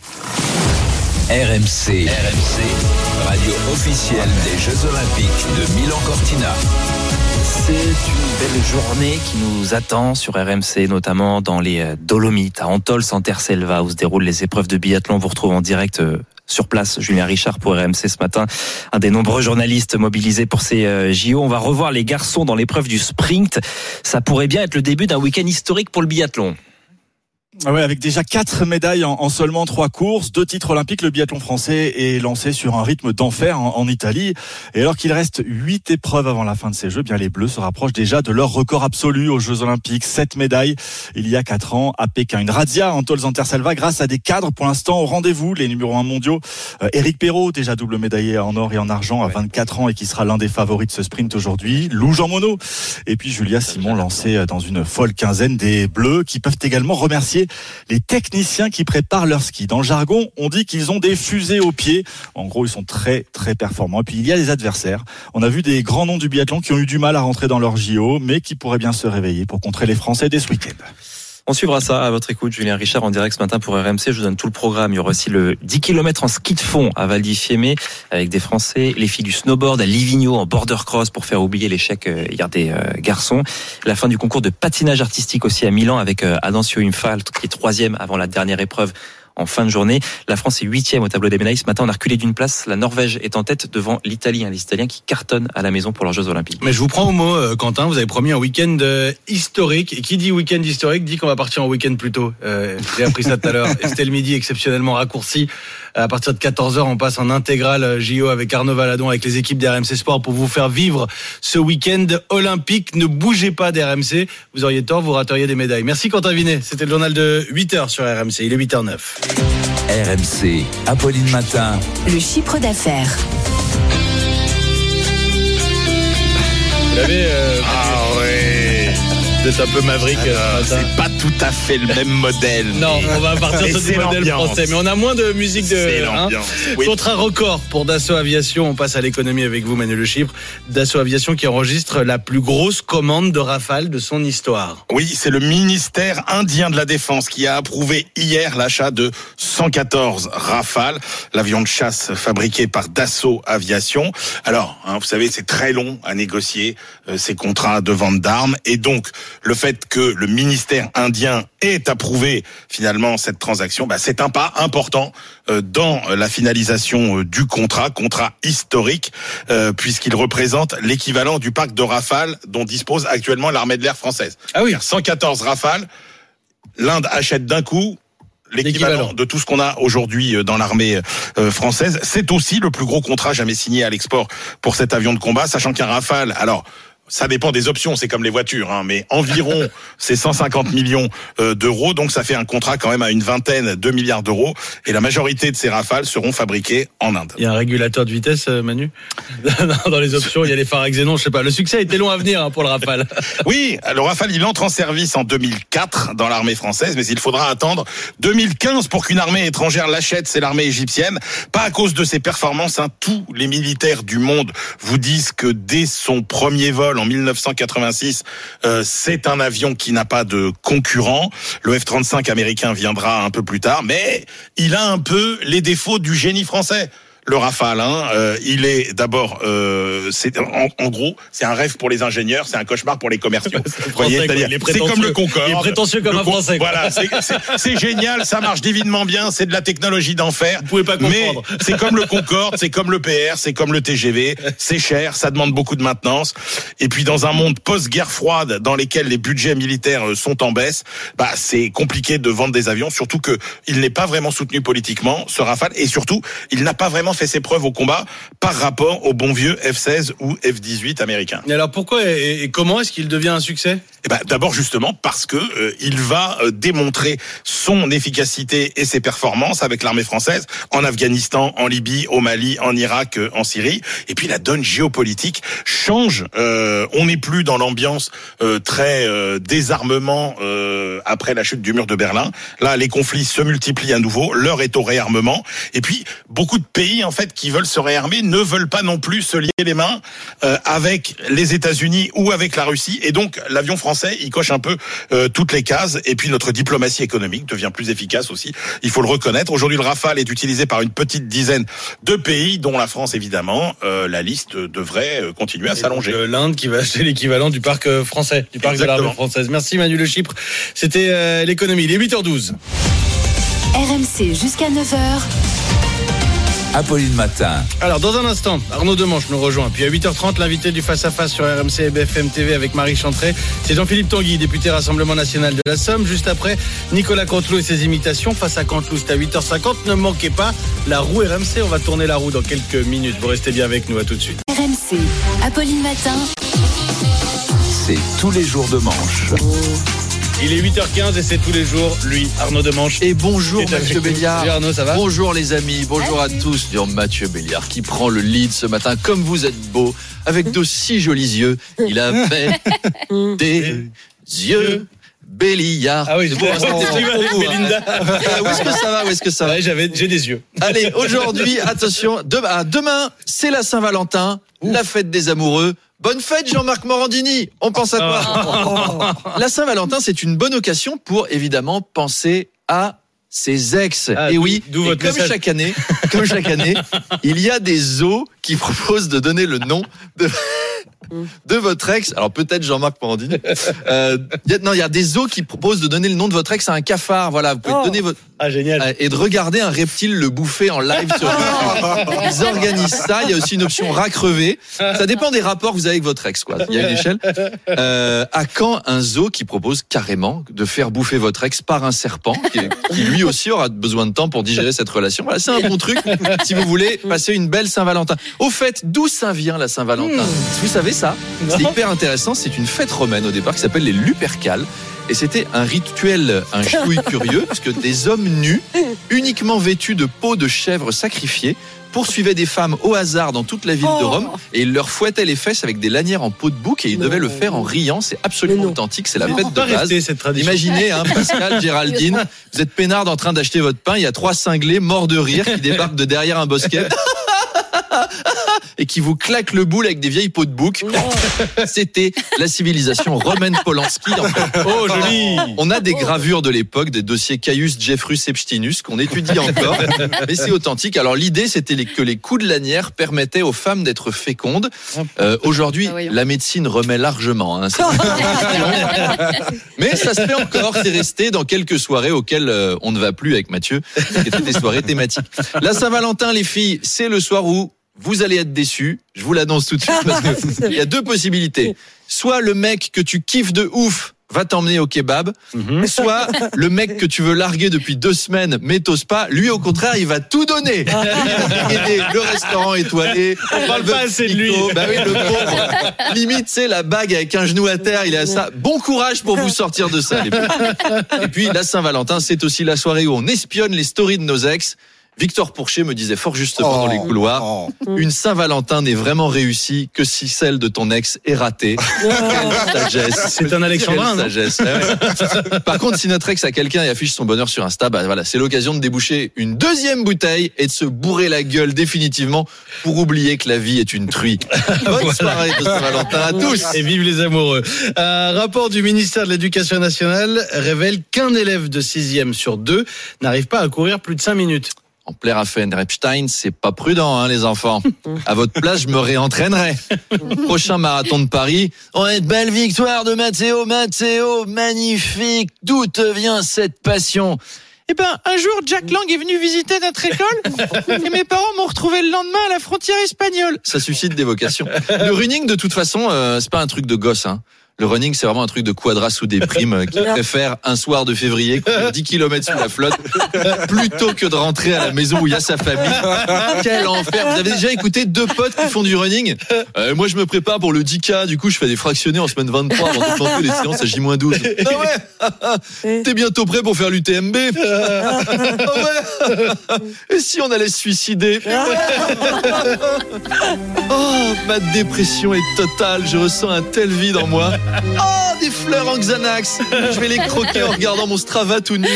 R M C, R M C, radio officielle des Jeux Olympiques de Milan-Cortina. C'est une belle journée qui nous attend sur R M C, notamment dans les Dolomites, à Antholz-en-Terre-Selva, où se déroulent les épreuves de biathlon. On vous retrouve en direct sur place, Julien Richard pour R M C ce matin, un des nombreux journalistes mobilisés pour ces J O. On va revoir les garçons dans l'épreuve du sprint. Ça pourrait bien être le début d'un week-end historique pour le biathlon. Ah ouais, avec déjà quatre médailles en, en seulement trois courses, deux titres olympiques, le biathlon français est lancé sur un rythme d'enfer en, en Italie. Et alors qu'il reste huit épreuves avant la fin de ces Jeux, bien les Bleus se rapprochent déjà de leur record absolu aux Jeux Olympiques. Sept médailles il y a quatre ans à Pékin. Une razzia en Antholz-en-Terre-Selva grâce à des cadres pour l'instant au rendez-vous. Les numéros un mondiaux, euh, Éric Perrault, déjà double médaillé en or et en argent à vingt-quatre ans et qui sera l'un des favoris de ce sprint aujourd'hui. Lou Jean Monod et puis Julia Simon lancée dans une folle quinzaine des Bleus qui peuvent également remercier les techniciens qui préparent leur ski. Dans le jargon, on dit qu'ils ont des fusées aux pieds. En gros, ils sont très, très performants. Et puis, il y a les adversaires. On a vu des grands noms du biathlon qui ont eu du mal à rentrer dans leur J O, mais qui pourraient bien se réveiller pour contrer les Français dès ce week-end. On suivra ça à votre écoute, Julien Richard, en direct ce matin pour R M C. Je vous donne tout le programme. Il y aura aussi le dix kilomètres en ski de fond à Val d'Ifémé avec des Français. Les filles du snowboard à Livigno en border cross pour faire oublier l'échec hier des garçons. La fin du concours de patinage artistique aussi à Milan avec Adancio Infalt qui est troisième avant la dernière épreuve en fin de journée. La France est huitième au tableau des médailles. Ce matin, on a reculé d'une place. La Norvège est en tête devant l'Italie. Les Italiens qui cartonnent à la maison pour leurs Jeux Olympiques. Mais je vous prends au mot, Quentin. Vous avez promis un week-end historique. Et qui dit week-end historique dit qu'on va partir en week-end plus tôt. Euh, j'ai appris ça tout à l'heure. Et c'était le midi exceptionnellement raccourci. À partir de quatorze heures, on passe en intégrale J O avec Arnaud Valadon, avec les équipes d'R M C Sport pour vous faire vivre ce week-end olympique. Ne bougez pas d'R M C. Vous auriez tort, vous rateriez des médailles. Merci Quentin Vinet. C'était le journal de huit heures sur R M C. Il est huit heures neuf. R M C, Apolline Matin. Le chiffre d'affaires. Vous l'avez euh, Ah ouais. Vous êtes un peu maverick. Alors, c'est pas tout à fait le même modèle. Non, on va partir sur du modèle français. Mais on a moins de musique de. C'est hein. l'ambiance. Oui. Contrat record pour Dassault Aviation. On passe à l'économie avec vous, Manu Le Chypre. Dassault Aviation qui enregistre la plus grosse commande de Rafale de son histoire. Oui, c'est le ministère indien de la Défense qui a approuvé hier l'achat de cent quatorze Rafale, l'avion de chasse fabriqué par Dassault Aviation. Alors, hein, vous savez, c'est très long à négocier euh, ces contrats de vente d'armes, et donc le fait que le ministère indien ait approuvé finalement cette transaction, bah, c'est un pas important euh, dans la finalisation euh, du contrat, contrat historique, euh, puisqu'il représente l'équivalent du parc de Rafale dont dispose actuellement l'armée de l'air française. Ah oui, cent quatorze Rafale, l'Inde achète d'un coup l'équivalent, l'équivalent de tout ce qu'on a aujourd'hui dans l'armée euh, française. C'est aussi le plus gros contrat jamais signé à l'export pour cet avion de combat, sachant qu'un Rafale, alors ça dépend des options, c'est comme les voitures, hein, mais environ c'est cent cinquante millions euh, d'euros, donc ça fait un contrat quand même à une vingtaine de milliards d'euros, et la majorité de ces Rafales seront fabriqués en Inde. Il y a un régulateur de vitesse, Manu. Dans les options, il y a les phares à xénon, je sais pas. Le succès a été long à venir hein, pour le Rafale. Oui, le Rafale il entre en service en deux mille quatre dans l'armée française, mais il faudra attendre deux mille quinze pour qu'une armée étrangère l'achète, c'est l'armée égyptienne. Pas à cause de ses performances, hein. Tous les militaires du monde vous disent que dès son premier vol en mille neuf cent quatre-vingt-six, euh, c'est un avion qui n'a pas de concurrent. Le F trente-cinq américain viendra un peu plus tard, mais il a un peu les défauts du génie français. Le Rafale, hein, euh, il est d'abord, euh, c'est en, en gros, c'est un rêve pour les ingénieurs, c'est un cauchemar pour les commerciaux. Vous voyez, c'est-à-dire, c'est comme le Concorde. Il est prétentieux comme le un Français. Voilà, c'est, c'est, c'est génial, ça marche divinement bien, c'est de la technologie d'enfer. Vous pouvez pas comprendre. Mais c'est comme le Concorde, c'est comme le P R, c'est comme le T G V, c'est cher, ça demande beaucoup de maintenance. Et puis dans un monde post-guerre froide, dans lequel les budgets militaires sont en baisse, bah c'est compliqué de vendre des avions, surtout que il n'est pas vraiment soutenu politiquement, ce Rafale, et surtout, il n'a pas vraiment fait ses preuves au combat par rapport au bon vieux F seize ou F dix-huit américain. Et alors pourquoi et, et comment est-ce qu'il devient un succès ? Eh ben, d'abord justement parce que euh, il va euh, démontrer son efficacité et ses performances avec l'armée française en Afghanistan, en Libye, au Mali, en Irak, euh, en Syrie. Et puis la donne géopolitique change. Euh, on n'est plus dans l'ambiance euh, très euh, désarmement euh, après la chute du mur de Berlin. Là, les conflits se multiplient à nouveau. L'heure est au réarmement. Et puis beaucoup de pays en fait qui veulent se réarmer ne veulent pas non plus se lier les mains euh, avec les États-Unis ou avec la Russie. Et donc l'avion français, il coche un peu euh, toutes les cases. Et puis notre diplomatie économique devient plus efficace aussi. Il faut le reconnaître. Aujourd'hui, le Rafale est utilisé par une petite dizaine de pays, dont la France évidemment. Euh, la liste devrait continuer à et s'allonger. Donc, euh, L'Inde qui va acheter l'équivalent du parc français, du parc Exactement. de l'armée française. Merci Manu Le Chypre. C'était euh, l'économie. Il est huit heures douze. R M C jusqu'à neuf heures. Apolline Matin. Alors dans un instant, Arnaud Demanche nous rejoint. Puis à huit heures trente, l'invité du Face à Face sur R M C et B F M T V avec Marie Chantrey. C'est Jean-Philippe Tanguy, député Rassemblement National de la Somme. Juste après, Nicolas Canteloup et ses imitations. Face à Canteloup, c'est à huit heures cinquante. Ne manquez pas la roue R M C. On va tourner la roue dans quelques minutes. Vous restez bien avec nous. À tout de suite. R M C, Apolline Matin. C'est tous les jours de manche. Il est huit heures quinze et c'est tous les jours, lui, Arnaud Demanche. Et bonjour Mathieu Béliard. Salut Arnaud, ça va ? Bonjour les amis, bonjour à tous. Dire Mathieu Béliard qui prend le lead ce matin. Comme vous êtes beau, avec de si jolis yeux, il a fait des yeux. Béliard. Ah oui, c'est bon, Belinda. Où est-ce que ça va ? Où est-ce que ça va ? Ouais, j'avais, j'ai des yeux. Allez, aujourd'hui, attention, demain, demain c'est la Saint-Valentin, Ouh. la fête des amoureux. Bonne fête Jean-Marc Morandini. On pense à quoi ? La Saint-Valentin, c'est une bonne occasion pour évidemment penser à ses ex. Ah, et oui, d'où et votre comme message. chaque année, comme chaque année, il y a des zoos qui proposent de donner le nom de de votre ex. Alors peut-être Jean-Marc Morandini. Euh, y a, non, il y a des zoos qui proposent de donner le nom de votre ex à un cafard. Voilà, vous pouvez oh. donner votre Ah, génial. Et de regarder un reptile le bouffer en live sur YouTube. Ils organisent ça. Il y a aussi une option rat crevé. Ça dépend des rapports que vous avez avec votre ex, quoi. Il y a une échelle. Euh, à quand un zoo qui propose carrément de faire bouffer votre ex par un serpent, qui, qui lui aussi aura besoin de temps pour digérer cette relation. Voilà, c'est un bon truc si vous voulez passer une belle Saint-Valentin. Au fait, d'où ça vient la Saint-Valentin? Vous savez ça? C'est hyper intéressant. C'est une fête romaine au départ qui s'appelle les Lupercales. Et c'était un rituel, un chouï curieux, puisque des hommes nus, uniquement vêtus de peau de chèvre sacrifiée, poursuivaient des femmes au hasard dans toute la ville de Rome et ils leur fouettaient les fesses avec des lanières en peau de bouc et ils non. devaient le faire en riant. C'est absolument authentique, c'est la fête de base. Cette Imaginez, hein, Pascal, Géraldine, vous êtes peinards en train d'acheter votre pain, il y a trois cinglés morts de rire qui débarquent de derrière un bosquet. Et qui vous claque le boule avec des vieilles peaux de bouc. C'était la civilisation romaine Polanski. En fait. Oh, joli. On a des gravures de l'époque, des dossiers Caius Jeffrus Epsteinus qu'on étudie encore, mais c'est authentique. Alors l'idée, c'était que les coups de lanière permettaient aux femmes d'être fécondes. Euh, aujourd'hui, ah, la médecine remet largement. Hein, mais ça se fait encore. C'est resté dans quelques soirées auxquelles euh, on ne va plus avec Mathieu, qui étaient des soirées thématiques. La Saint-Valentin, les filles, c'est le soir où vous allez être déçus, je vous l'annonce tout de suite, parce qu'il y a deux possibilités. Soit le mec que tu kiffes de ouf va t'emmener au kebab, mm-hmm. soit le mec que tu veux larguer depuis deux semaines mais t'oses pas, lui au contraire il va tout donner. Il va aider le restaurant étoilé. On parle pas assez de lui. Bah oui, le pauvre. Limite, c'est la bague avec un genou à terre, il est à ça. Bon courage pour vous sortir de ça. Les Et puis la Saint-Valentin, c'est aussi la soirée où on espionne les stories de nos ex. Victor Pourchet me disait fort justement oh, dans les couloirs, oh. une Saint-Valentin n'est vraiment réussie que si celle de ton ex est ratée. Oh. Quelle sagesse. C'est un Alexandrin. Quelle sagesse. Ouais. Par contre, si notre ex a quelqu'un et affiche son bonheur sur Insta, bah voilà, c'est l'occasion de déboucher une deuxième bouteille et de se bourrer la gueule définitivement pour oublier que la vie est une truie. Bonne voilà. soirée de Saint-Valentin à tous. Et vive les amoureux. Un rapport du ministère de l'Éducation nationale révèle qu'un élève de sixième sur deux n'arrive pas à courir plus de cinq minutes. En plein Raphaël Epstein, c'est pas prudent, hein, les enfants. À votre place, je me réentraînerai. Prochain marathon de Paris. On a une belle victoire de Matteo. Matteo, magnifique. D'où te vient cette passion? Eh ben, un jour, Jack Lang est venu visiter notre école et mes parents m'ont retrouvé le lendemain à la frontière espagnole. Ça suscite des vocations. Le running, de toute façon, euh, c'est pas un truc de gosse, hein. Le running, c'est vraiment un truc de quadra sous des primes qui préfère un soir de février courir dix kilomètres sous la flotte plutôt que de rentrer à la maison où il y a sa famille. Quel enfer. Vous avez déjà écouté deux potes qui font du running? euh, Moi, je me prépare pour le dix K. Du coup, je fais des fractionnés en semaine vingt-trois avant de tenter les séances à J moins douze. Ah ouais. T'es bientôt prêt pour faire l'U T M B? Ah ouais. Et si on allait se suicider? Oh, ma dépression est totale. Je ressens un tel vide en moi. Oh, des fleurs en Xanax. Je vais les croquer en regardant mon Strava tout nu.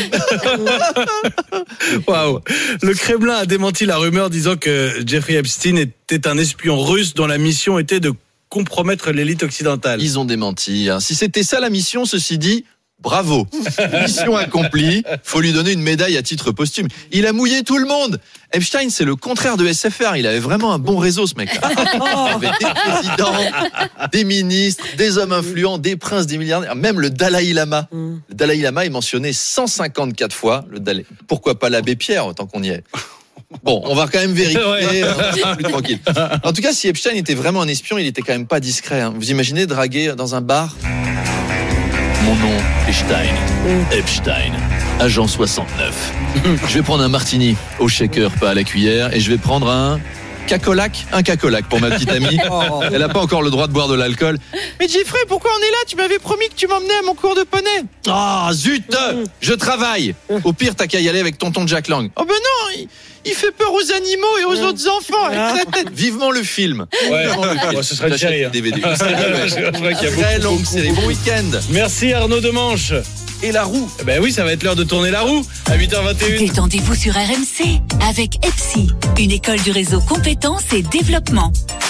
Waouh. Le Kremlin a démenti la rumeur disant que Jeffrey Epstein était un espion russe dont la mission était de compromettre l'élite occidentale. Ils ont démenti. Si c'était ça la mission, ceci dit, bravo. Mission accomplie. Faut lui donner une médaille à titre posthume. Il a mouillé tout le monde. Epstein, c'est le contraire de S F R. Il avait vraiment un bon réseau, ce mec. Il avait des présidents, des ministres, des hommes influents, des princes, des milliardaires. Même le Dalai Lama. Le Dalai Lama est mentionné cent cinquante-quatre fois. Le Dalai... Pourquoi pas l'abbé Pierre, tant qu'on y est? Bon, on va quand même vérifier. Ouais. Hein, plus tranquille. En tout cas, si Epstein était vraiment un espion, il était quand même pas discret. Hein. Vous imaginez draguer dans un bar? Mon nom est Stein. Epstein. Agent soixante-neuf. Je vais prendre un martini au shaker, pas à la cuillère, et je vais prendre un cacolac, un cacolac pour ma petite amie. Elle n'a pas encore le droit de boire de l'alcool. Mais Jeffrey, pourquoi on est là? Tu m'avais promis que tu m'emmenais à mon cours de poney. Ah, oh, zut! Je travaille. Au pire, t'as qu'à y aller avec tonton Jack Lang. Oh ben non, il, il fait peur aux animaux et aux autres enfants avec sa tête. Vivement le film. Ouais, Vivement le film. Ouais, ce serait une série. Hein. D V D. Très longue série. Bon week-end. Merci Arnaud Demanche. Et la roue. Ben oui, ça va être l'heure de tourner la roue à huit heures vingt et une. Détendez-vous sur R M C avec E P S I, une école du réseau compétences et développement.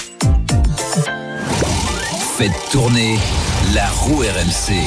Faites tourner la roue R M C.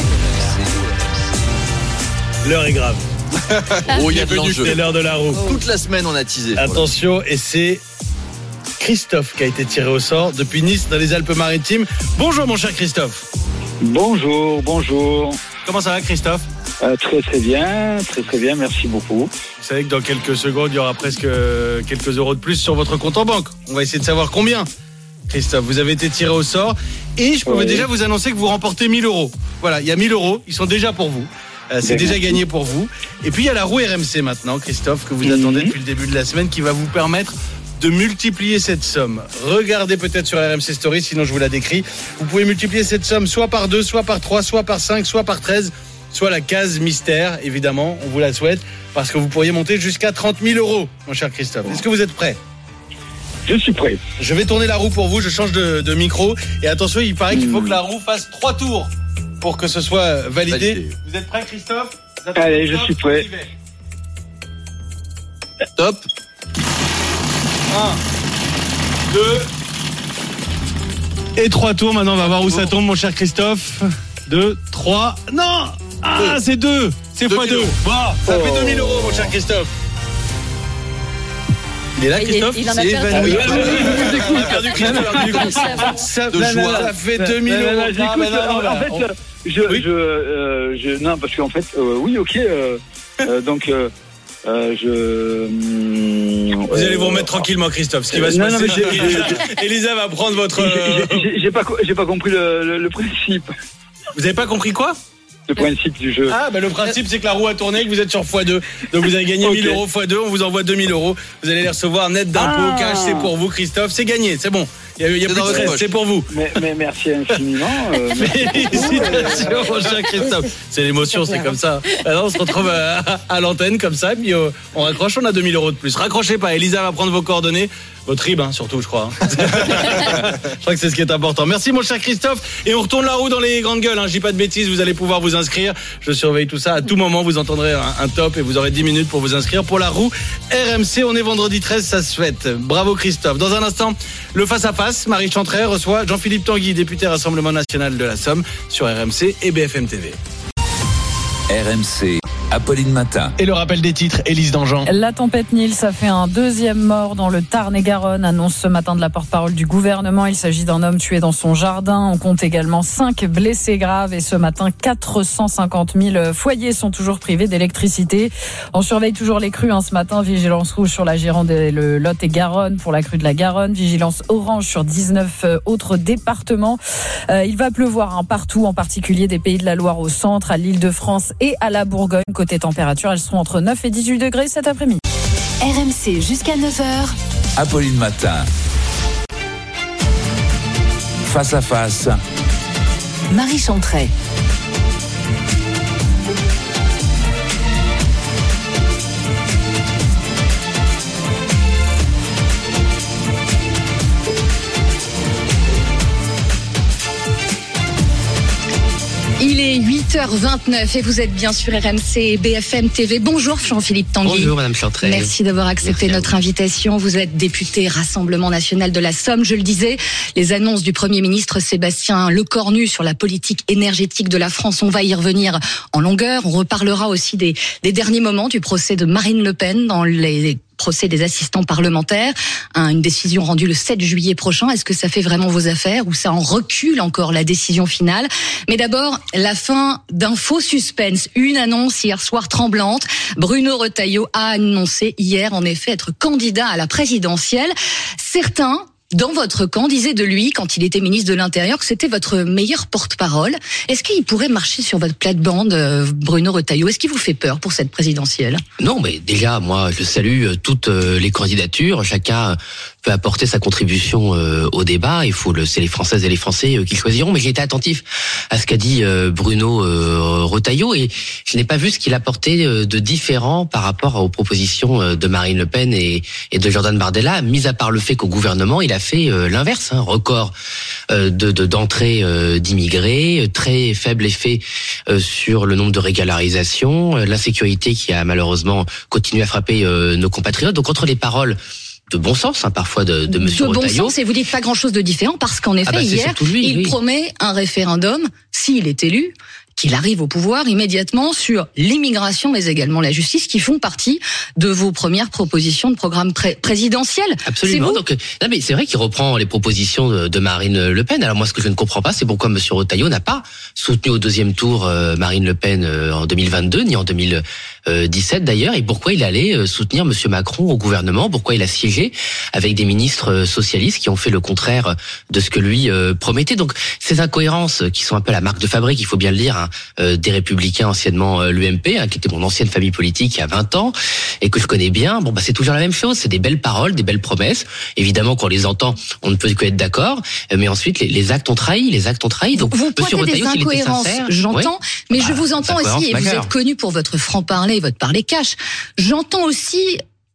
L'heure est grave. Oh, il y a de l'enjeu. C'est l'heure de la roue. Toute la semaine, on a teasé. Attention, et c'est Christophe qui a été tiré au sort depuis Nice, dans les Alpes-Maritimes. Bonjour, mon cher Christophe. Bonjour, bonjour. Comment ça va, Christophe? Euh, très très bien, très très bien, merci beaucoup. Vous savez que dans quelques secondes, il y aura presque quelques euros de plus sur votre compte en banque. On va essayer de savoir combien. Christophe, vous avez été tiré au sort et je peux oui. déjà vous annoncer que vous remportez mille euros. Voilà, il y a mille euros, ils sont déjà pour vous. Euh, c'est déjà gagné pour vous. Et puis il y a la roue R M C maintenant, Christophe, que vous mmh. attendez depuis le début de la semaine, qui va vous permettre de multiplier cette somme. Regardez peut-être sur R M C Story, sinon je vous la décris. Vous pouvez multiplier cette somme soit par deux, soit par trois, soit par cinq, soit par treize, soit la case mystère, évidemment, on vous la souhaite, parce que vous pourriez monter jusqu'à trente mille euros, mon cher Christophe. Est-ce que vous êtes prêt ? Je suis prêt. Je vais tourner la roue pour vous, je change de, de micro. Et attention, il paraît qu'il faut que la roue fasse trois tours pour que ce soit validé. validé. Vous êtes prêt, Christophe ? Allez, je suis prêt. Top. Un, deux et trois tours. Maintenant, on va voir où ça tombe, mon cher Christophe. Deux, trois. Non ! Ah, c'est deux. C'est fois deux. Bon, ça oh. fait deux mille euros, mon cher Christophe. Il est là, Christophe. Il, il en a évanoui. Il a perdu Christophe. Ça, de joie. Ça fait deux mille euros. En fait, je, oui. je, euh, je, non, parce qu'en fait, euh, oui, ok. Euh, euh, donc, euh, euh, je. Vous euh, allez vous remettre tranquillement, Christophe. Ce qui va se non, passer, non, mais Elisa, Elisa va prendre votre. J'ai, j'ai pas, j'ai pas compris le, le, le principe. Vous avez pas compris quoi ? Le principe du jeu. Ah, bah le principe, c'est que la roue a tourné et que vous êtes sur fois deux. Donc vous avez gagné okay. mille euros fois deux, on vous envoie deux mille euros. Vous allez les recevoir net d'impôts, ah. cash, c'est pour vous, Christophe. C'est gagné, c'est bon. Il n'y a, y a plus de stress, c'est pour vous. Mais, mais merci infiniment. Euh, Félicitations, mon cher Christophe. C'est l'émotion, c'est comme ça. Alors on se retrouve à, à l'antenne comme ça, puis euh, on raccroche, on a deux mille euros de plus. Raccrochez pas, Elisa va prendre vos coordonnées. Votre R I B, hein, surtout, je crois. Hein. Je crois que c'est ce qui est important. Merci, mon cher Christophe. Et on retourne la roue dans les grandes gueules. Hein. Je dis pas de bêtises, vous allez pouvoir vous inscrire. Je surveille tout ça. À tout moment, vous entendrez un, un top et vous aurez dix minutes pour vous inscrire pour la roue R M C. On est vendredi treize, ça se fête. Bravo, Christophe. Dans un instant, le face-à-face. Marie Chantret reçoit Jean-Philippe Tanguy, député Rassemblement National de la Somme, sur R M C et B F M T V. R M C, Apolline Matin. Et le rappel des titres, Élise Dangean. La tempête Nils a fait un deuxième mort dans le Tarn-et-Garonne, annonce ce matin de la porte-parole du gouvernement. Il s'agit d'un homme tué dans son jardin. On compte également cinq blessés graves et ce matin, quatre cent cinquante mille foyers sont toujours privés d'électricité. On surveille toujours les crues hein, ce matin. Vigilance rouge sur la Gironde et le Lot et Garonne pour la crue de la Garonne. Vigilance orange sur dix-neuf autres départements. Euh, il va pleuvoir hein, partout, en particulier des Pays de la Loire au centre, à l'Île-de-France et à la Bourgogne. Côté température, elles seront entre neuf et dix-huit degrés cet après-midi. R M C jusqu'à neuf heures. Apolline Matin. Face à face. Marie Chantret. Il est huit heures vingt-neuf et vous êtes bien sur R M C et B F M T V. Bonjour Jean-Philippe Tanguy. Bonjour Madame Chantret. Merci d'avoir accepté Merci notre invitation. Vous êtes député Rassemblement National de la Somme. Je le disais, les annonces du Premier ministre Sébastien Lecornu sur la politique énergétique de la France, on va y revenir en longueur. On reparlera aussi des, des derniers moments du procès de Marine Le Pen dans les procès des assistants parlementaires, une décision rendue le sept juillet prochain. Est-ce que ça fait vraiment vos affaires ou ça en recule encore la décision finale? Mais d'abord, la fin d'un faux suspense. Une annonce hier soir tremblante. Bruno Retailleau a annoncé hier en effet être candidat à la présidentielle. Certains dans votre camp disaient de lui, quand il était ministre de l'Intérieur, que c'était votre meilleur porte-parole. Est-ce qu'il pourrait marcher sur votre plate-bande, Bruno Retailleau? Est-ce qu'il vous fait peur pour cette présidentielle? Non, mais déjà, moi, je salue toutes les candidatures. Chacun peut apporter sa contribution au débat. Il faut le, c'est les Françaises et les Français qui choisiront. Mais j'ai été attentif à ce qu'a dit Bruno Retailleau et je n'ai pas vu ce qu'il apportait de différent par rapport aux propositions de Marine Le Pen et, et de Jordan Bardella, mis à part le fait qu'au gouvernement, il a fait euh, l'inverse, hein, record euh, de, de d'entrée euh, d'immigrés, très faible effet euh, sur le nombre de régularisations, euh, l'insécurité qui a malheureusement continué à frapper euh, nos compatriotes. Donc entre les paroles de bon sens, hein, parfois de, de Monsieur Retailleau. De bon Retailleau. sens, et vous dites pas grand-chose de différent parce qu'en effet, ah bah, hier, lui, il oui. promet un référendum, s'il est élu, qu'il arrive au pouvoir immédiatement sur l'immigration mais également la justice qui font partie de vos premières propositions de programme pré- présidentiel. Absolument. Donc, non mais c'est vrai qu'il reprend les propositions de, de Marine Le Pen. Alors moi, ce que je ne comprends pas, c'est pourquoi Monsieur Retailleau n'a pas soutenu au deuxième tour euh, Marine Le Pen euh, en deux mille vingt-deux ni en deux mille dix-sept d'ailleurs, et pourquoi il allait euh, soutenir Monsieur Macron au gouvernement, pourquoi il a siégé avec des ministres euh, socialistes qui ont fait le contraire de ce que lui euh, promettait. Donc ces incohérences qui sont un peu la marque de fabrique, il faut bien le dire, hein, euh, des Républicains, anciennement euh, l'U M P, hein, qui était mon ancienne famille politique il y a vingt ans et que je connais bien. Bon bah c'est toujours la même chose, c'est des belles paroles, des belles promesses. Évidemment, quand on les entend, on ne peut que être d'accord, mais ensuite les, les actes ont trahi, les actes ont trahi. Donc vous pointez des incohérences, j'entends, ouais. mais bah, je vous entends aussi, et vous êtes connu pour votre franc-parler, votre parler cash. J'entends aussi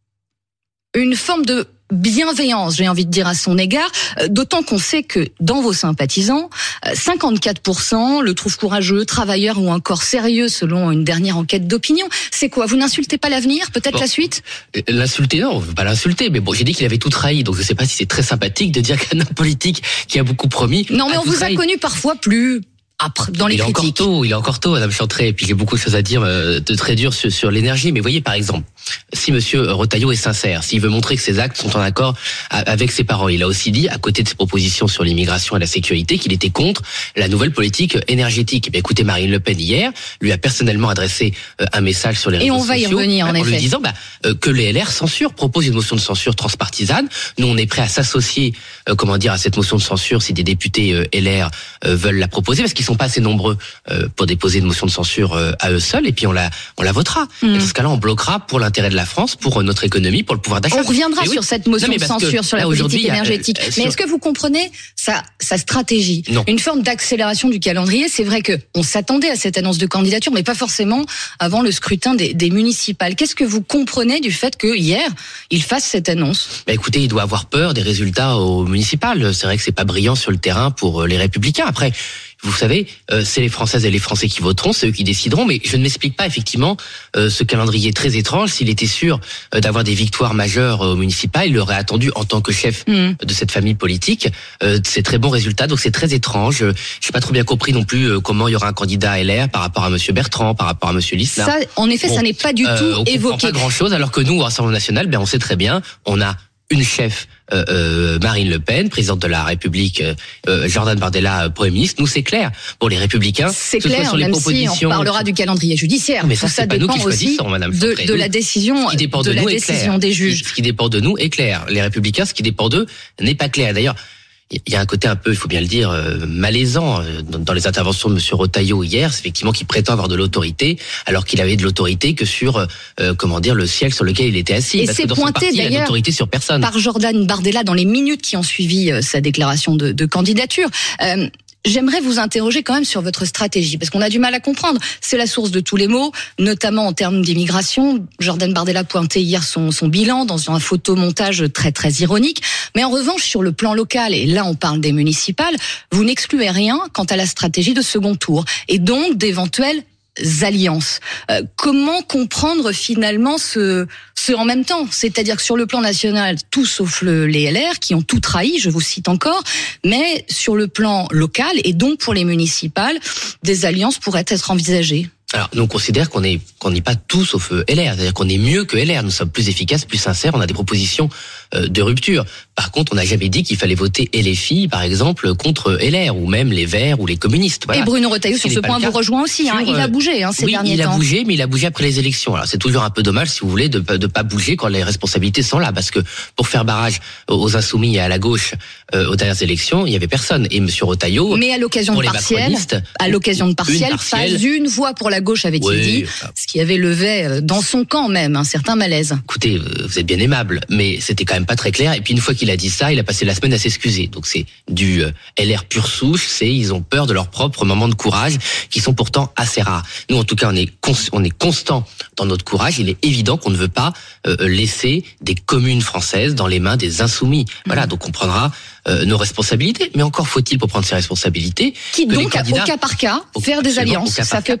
une forme de bienveillance, j'ai envie de dire, à son égard, d'autant qu'on sait que dans vos sympathisants, cinquante-quatre pour cent le trouvent courageux, travailleur ou encore sérieux selon une dernière enquête d'opinion. C'est quoi? Vous n'insultez pas l'avenir? Peut-être bon, la suite? L'insulter, non, on ne veut pas l'insulter, mais bon, j'ai dit qu'il avait tout trahi, donc je ne sais pas si c'est très sympathique de dire qu'un homme politique qui a beaucoup promis... Non, mais on vous trahi. a connu parfois plus... Après, dans les il est critiques. encore tôt, il est encore tôt, Madame Chantrey, et puis j'ai beaucoup de choses à dire euh, de très dur sur, sur l'énergie. Mais voyez, par exemple, si Monsieur Retailleau est sincère, s'il veut montrer que ses actes sont en accord avec ses paroles, il a aussi dit, à côté de ses propositions sur l'immigration et la sécurité, qu'il était contre la nouvelle politique énergétique. Et bien, écoutez, Marine Le Pen hier lui a personnellement adressé euh, un message sur les réseaux sociaux. Et on sociaux, va y revenir, en, en effet. lui disant bah, euh, que les L R censurent, proposent une motion de censure transpartisane. Nous, on est prêt à s'associer, euh, comment dire, à cette motion de censure si des députés euh, L R euh, veulent la proposer, parce qu'ils sont pas assez nombreux Euh, pour déposer une motion de censure euh, à eux seuls, et puis on la on la votera. Mmh. Et dans ce cas-là, on bloquera pour l'intérêt de la France, pour notre économie, pour le pouvoir d'achat. On reviendra mais sur oui. cette motion non, de censure sur la politique énergétique. A, euh, mais sur... est-ce que vous comprenez sa sa stratégie? Non. Une forme d'accélération du calendrier. C'est vrai que on s'attendait à cette annonce de candidature, mais pas forcément avant le scrutin des, des municipales. Qu'est-ce que vous comprenez du fait que hier il fasse cette annonce? Bah écoutez, il doit avoir peur des résultats aux municipales. C'est vrai que c'est pas brillant sur le terrain pour les Républicains. Après, vous savez, euh, c'est les Françaises et les Français qui voteront, c'est eux qui décideront, mais je ne m'explique pas effectivement euh, ce calendrier très étrange. S'il était sûr euh, d'avoir des victoires majeures euh, au municipal, il aurait attendu en tant que chef mmh. de cette famille politique euh, ces très bons résultats. Donc c'est très étrange. Je n'ai pas trop bien compris non plus euh, comment il y aura un candidat L R par rapport à Monsieur Bertrand, par rapport à Monsieur Lisnard. Ça, en effet, bon, ça n'est pas du euh, tout on évoqué. On pas grand-chose, alors que nous, au Rassemblement national, ben on sait très bien, on a une chef, euh, euh, Marine Le Pen, présidente de la République, euh, Jordan Bardella, Premier ministre. Nous, c'est clair. Pour les Républicains, c'est clair, sur les même propositions... si on parlera du calendrier judiciaire. Mais ça, Tout c'est ça pas nous qui choisissons, Madame de, de la décision, ce qui dépend de, de nous la décision des juges. Ce qui dépend de nous est clair. Les Républicains, ce qui dépend d'eux n'est pas clair. D'ailleurs, il y a un côté un peu, il faut bien le dire, euh, malaisant euh, dans, dans les interventions de Monsieur Retailleau hier, c'est effectivement qu'il prétend avoir de l'autorité, alors qu'il avait de l'autorité que sur, euh, comment dire, le siège sur lequel il était assis. Et parce c'est que dans son pointé parti, d'ailleurs il a d'autorité sur personne. Par Jordan Bardella dans les minutes qui ont suivi euh, sa déclaration de, de candidature. Euh, J'aimerais vous interroger quand même sur votre stratégie, parce qu'on a du mal à comprendre. C'est la source de tous les maux, notamment en termes d'immigration. Jordan Bardella pointait hier son, son bilan dans un photomontage très très ironique. Mais en revanche, sur le plan local, et là on parle des municipales, vous n'excluez rien quant à la stratégie de second tour, et donc d'éventuels alliances. Euh, comment comprendre finalement ce, ce en même temps? C'est-à-dire que sur le plan national, tout sauf le, les L R qui ont tout trahi, je vous cite encore, mais sur le plan local et donc pour les municipales, des alliances pourraient être envisagées. Alors, nous, on considère qu'on est, qu'on n'est pas tout sauf L R. C'est-à-dire qu'on est mieux que L R. Nous sommes plus efficaces, plus sincères. On a des propositions euh, de rupture. Par contre, on n'a jamais dit qu'il fallait voter L F I, par exemple, contre L R, ou même les Verts ou les communistes. Voilà. Et Bruno Retailleau, sur ce point, vous rejoint aussi. Hein. Il a bougé hein, ces oui, derniers temps. Oui, il a bougé, mais il a bougé après les élections. Alors, c'est toujours un peu dommage, si vous voulez, de ne pas bouger quand les responsabilités sont là. Parce que pour faire barrage aux Insoumis et à la gauche, euh, aux dernières élections, il n'y avait personne. Et Monsieur Retailleau... Mais à l'occasion de partiel, à l'occasion de partiel, pas une voix pour la gauche, avait-il oui. dit, ce qui avait levé dans son camp même un certain malaise. Écoutez, vous êtes bien aimable, mais c'était quand même pas très clair. Et puis une fois qu'il a dit ça, il a passé la semaine à s'excuser. Donc c'est du L R pure souche, c'est ils ont peur de leurs propres moments de courage qui sont pourtant assez rares. Nous, en tout cas, on est cons- on est constant dans notre courage. Il est évident qu'on ne veut pas euh, laisser des communes françaises dans les mains des insoumis. Voilà, donc on prendra euh, nos responsabilités. Mais encore faut-il pour prendre ses responsabilités qui donc, candidats, au cas par cas, faire des alliances. Ça fait partie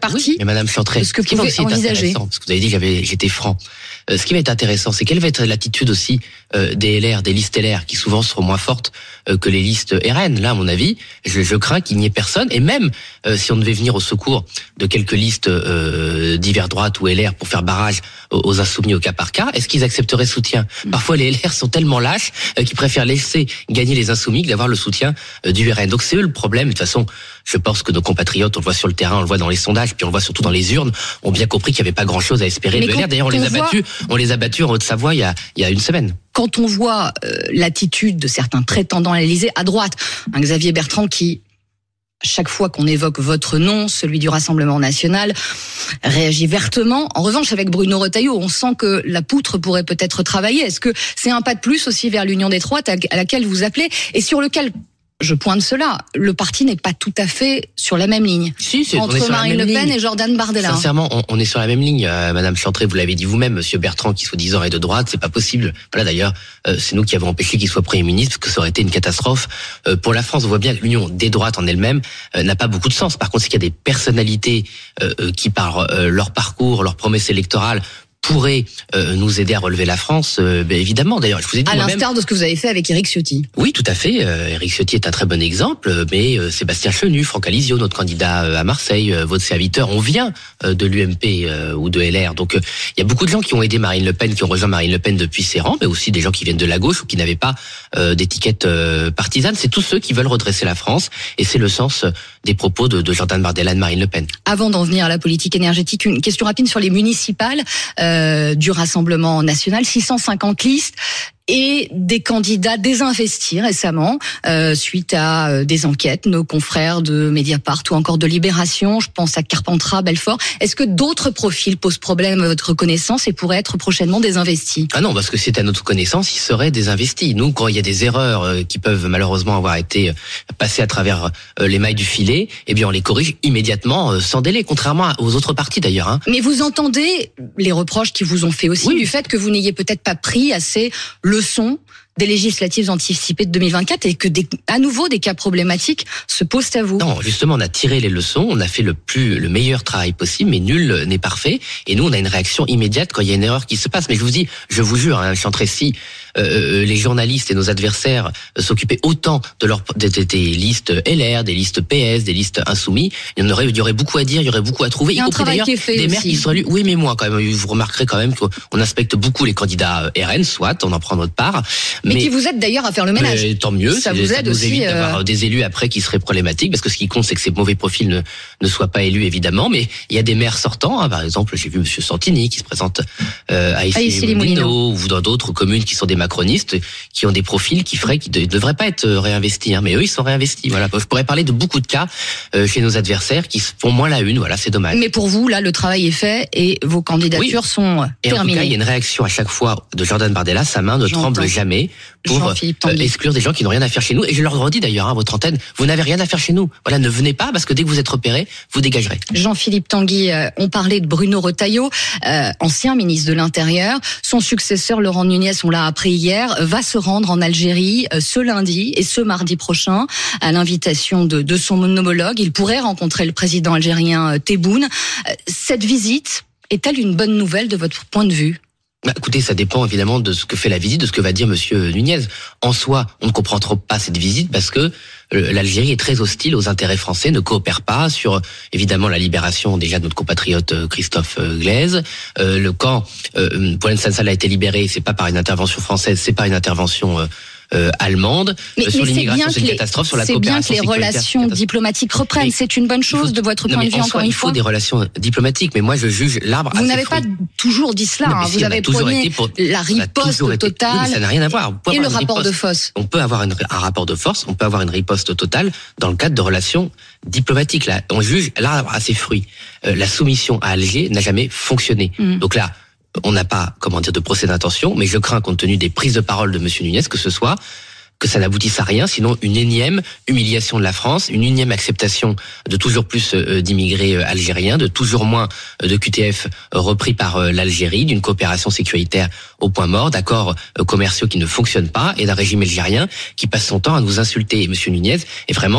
Mais Madame Chantrey, ce que ce qui va vous aussi pouvez être envisager. intéressant, parce que vous avez dit que j'avais, j'étais franc. Euh, ce qui va être intéressant, c'est quelle va être l'attitude aussi euh, des L R, des listes L R, qui souvent seront moins fortes euh, que les listes R N. Là, à mon avis, je, je crains qu'il n'y ait personne. Et même euh, si on devait venir au secours de quelques listes euh, divers droite ou L R pour faire barrage aux, aux insoumis au cas par cas, est-ce qu'ils accepteraient ce soutien ? Parfois, les L R sont tellement lâches euh, qu'ils préfèrent laisser gagner les insoumis que d'avoir le soutien euh, du R N. Donc c'est eux le problème. De toute façon, je pense que nos compatriotes, on le voit sur le terrain, on le voit dans les sondages, puis on le voit surtout dans les urnes, ont bien compris qu'il n'y avait pas grand-chose à espérer de L R. D'ailleurs, on les a battus, on les a battus en Haute-Savoie il y a, il y a une semaine. Quand on voit euh, l'attitude de certains prétendants à l'Élysée à droite, un Xavier Bertrand qui, chaque fois qu'on évoque votre nom, celui du Rassemblement national, réagit vertement. En revanche, avec Bruno Retailleau, on sent que la poutre pourrait peut-être travailler. Est-ce que c'est un pas de plus aussi vers l'union des droites à laquelle vous appelez et sur lequel, je pointe cela, le parti n'est pas tout à fait sur la même ligne. Si, c'est, entre Marine Le Pen ligne. et Jordan Bardella. Sincèrement, on, on est sur la même ligne. Euh, Madame Chantrey, vous l'avez dit vous-même, Monsieur Bertrand, qui soi-disant est de droite, c'est pas possible. Voilà, d'ailleurs, euh, c'est nous qui avons empêché qu'il soit Premier ministre, parce que ça aurait été une catastrophe euh, pour la France. On voit bien que l'union des droites en elle-même euh, n'a pas beaucoup de sens. Par contre, c'est qu'il y a des personnalités euh, euh, qui, par euh, leur parcours, leur promesse électorale, pourrait euh, nous aider à relever la France, euh, ben évidemment. D'ailleurs, je vous ai dit à l'instar de ce que vous avez fait avec Éric Ciotti. Oui, tout à fait. Euh, Éric Ciotti est un très bon exemple, mais euh, Sébastien Chenu, Franck Alizio, notre candidat euh, à Marseille, euh, votre serviteur, on vient euh, de l'U M P euh, ou de L R. Donc, il euh, y a beaucoup de gens qui ont aidé Marine Le Pen, qui ont rejoint Marine Le Pen depuis ses rangs, mais aussi des gens qui viennent de la gauche ou qui n'avaient pas euh, d'étiquette euh, partisane. C'est tous ceux qui veulent redresser la France, et c'est le sens des propos de, de Jordan Bardella et de Marine Le Pen. Avant d'en venir à la politique énergétique, une question rapide sur les municipales euh, du Rassemblement national, six cent cinquante listes et des candidats désinvestis récemment euh, suite à euh, des enquêtes, nos confrères de Mediapart ou encore de Libération, je pense à Carpentras, Belfort. Est-ce que d'autres profils posent problème à votre connaissance et pourraient être prochainement désinvestis ? Ah non, parce que c'est à notre connaissance, ils seraient désinvestis. Nous, quand il y a des erreurs euh, qui peuvent malheureusement avoir été passées à travers euh, les mailles du filet, eh bien on les corrige immédiatement, euh, sans délai, contrairement aux autres partis d'ailleurs. Hein. Mais vous entendez les reproches qui vous ont fait aussi oui. du fait que vous n'ayez peut-être pas pris assez leçon des législatives anticipées de deux mille vingt-quatre et que des, à nouveau des cas problématiques se posent à vous. Non, justement, on a tiré les leçons, on a fait le plus, le meilleur travail possible, mais nul n'est parfait. Et nous, on a une réaction immédiate quand il y a une erreur qui se passe. Mais je vous dis, je vous jure, hein, Chantrey, si euh, les journalistes et nos adversaires euh, s'occupaient autant de leur des, des, des listes L R, des listes P S, des listes insoumis, il y en aurait, il y aurait beaucoup à dire, il y aurait beaucoup à trouver. Il y a un travail qui est fait des aussi. maires qui seraient élus. Oui, mais moi, quand même, vous remarquerez quand même qu'on inspecte beaucoup les candidats R N, soit on en prend notre part. Mais, mais qui vous aide d'ailleurs à faire le ménage. Mais tant mieux. Ça vous ça aide nous aussi. évite euh... d'avoir des élus après qui seraient problématiques, parce que ce qui compte, c'est que ces mauvais profils ne, ne soient pas élus, évidemment. Mais il y a des maires sortants. Hein, par exemple, j'ai vu Monsieur Santini qui se présente euh, à Issy-les-Moulineaux, ou dans d'autres communes qui sont des macronistes, qui ont des profils qui feraient, qui ne devraient pas être réinvestis. Hein, mais eux, ils sont réinvestis. Voilà. Je pourrais parler de beaucoup de cas euh, chez nos adversaires qui font moins la une. Voilà, c'est dommage. Mais pour vous, là, le travail est fait et vos candidatures oui. sont et terminées. En tout cas, il y a une réaction à chaque fois de Jordan Bardella. Sa main ne J'entends. tremble jamais pour euh, exclure des gens qui n'ont rien à faire chez nous. Et je leur redis d'ailleurs, hein, votre antenne, vous n'avez rien à faire chez nous. Voilà, ne venez pas, parce que dès que vous êtes repéré, vous dégagerez. Jean-Philippe Tanguy, euh, on parlait de Bruno Retailleau, euh, ancien ministre de l'Intérieur. Son successeur, Laurent Nunez, on l'a appris hier, va se rendre en Algérie euh, ce lundi et ce mardi prochain, à l'invitation de, de son homologue. Il pourrait rencontrer le président algérien euh, Tebboune. Euh, cette visite est-elle une bonne nouvelle de votre point de vue ? Bah, écoutez, ça dépend évidemment de ce que fait la visite, de ce que va dire Monsieur Nunez. En soi, on ne comprend trop pas cette visite parce que l'Algérie est très hostile aux intérêts français, ne coopère pas sur évidemment la libération déjà de notre compatriote Christophe Glaise. Euh, le camp euh, Boualem Sansal a été libéré, c'est pas par une intervention française, c'est par une intervention euh, Euh, allemande. Mais, sur mais l'immigration, c'est une les, catastrophe. Sur la c'est coopération, bien que les relations diplomatiques reprennent. C'est une bonne chose faut, de votre non, point de vue, en encore soi, une il fois. Il faut des relations diplomatiques, mais moi je juge l'arbre à Vous ses n'avez fruits. pas toujours dit cela. Non, hein. si, vous avez prôné pour, la riposte totale. Oui, ça n'a rien à voir. Et le rapport riposte. de force. On peut avoir une, un rapport de force, on peut avoir une riposte totale dans le cadre de relations diplomatiques. Là, on juge l'arbre à ses fruits. Euh, la soumission à Alger n'a jamais fonctionné. Mm. Donc là, on n'a pas, comment dire, de procès d'intention, mais je crains, compte tenu des prises de parole de Monsieur Nunez, que ce soit que ça n'aboutisse à rien, sinon une énième humiliation de la France, une énième acceptation de toujours plus d'immigrés algériens, de toujours moins de Q T F repris par l'Algérie, d'une coopération sécuritaire au point mort, d'accords commerciaux qui ne fonctionnent pas et d'un régime algérien qui passe son temps à nous insulter. Et Monsieur Nunez est vraiment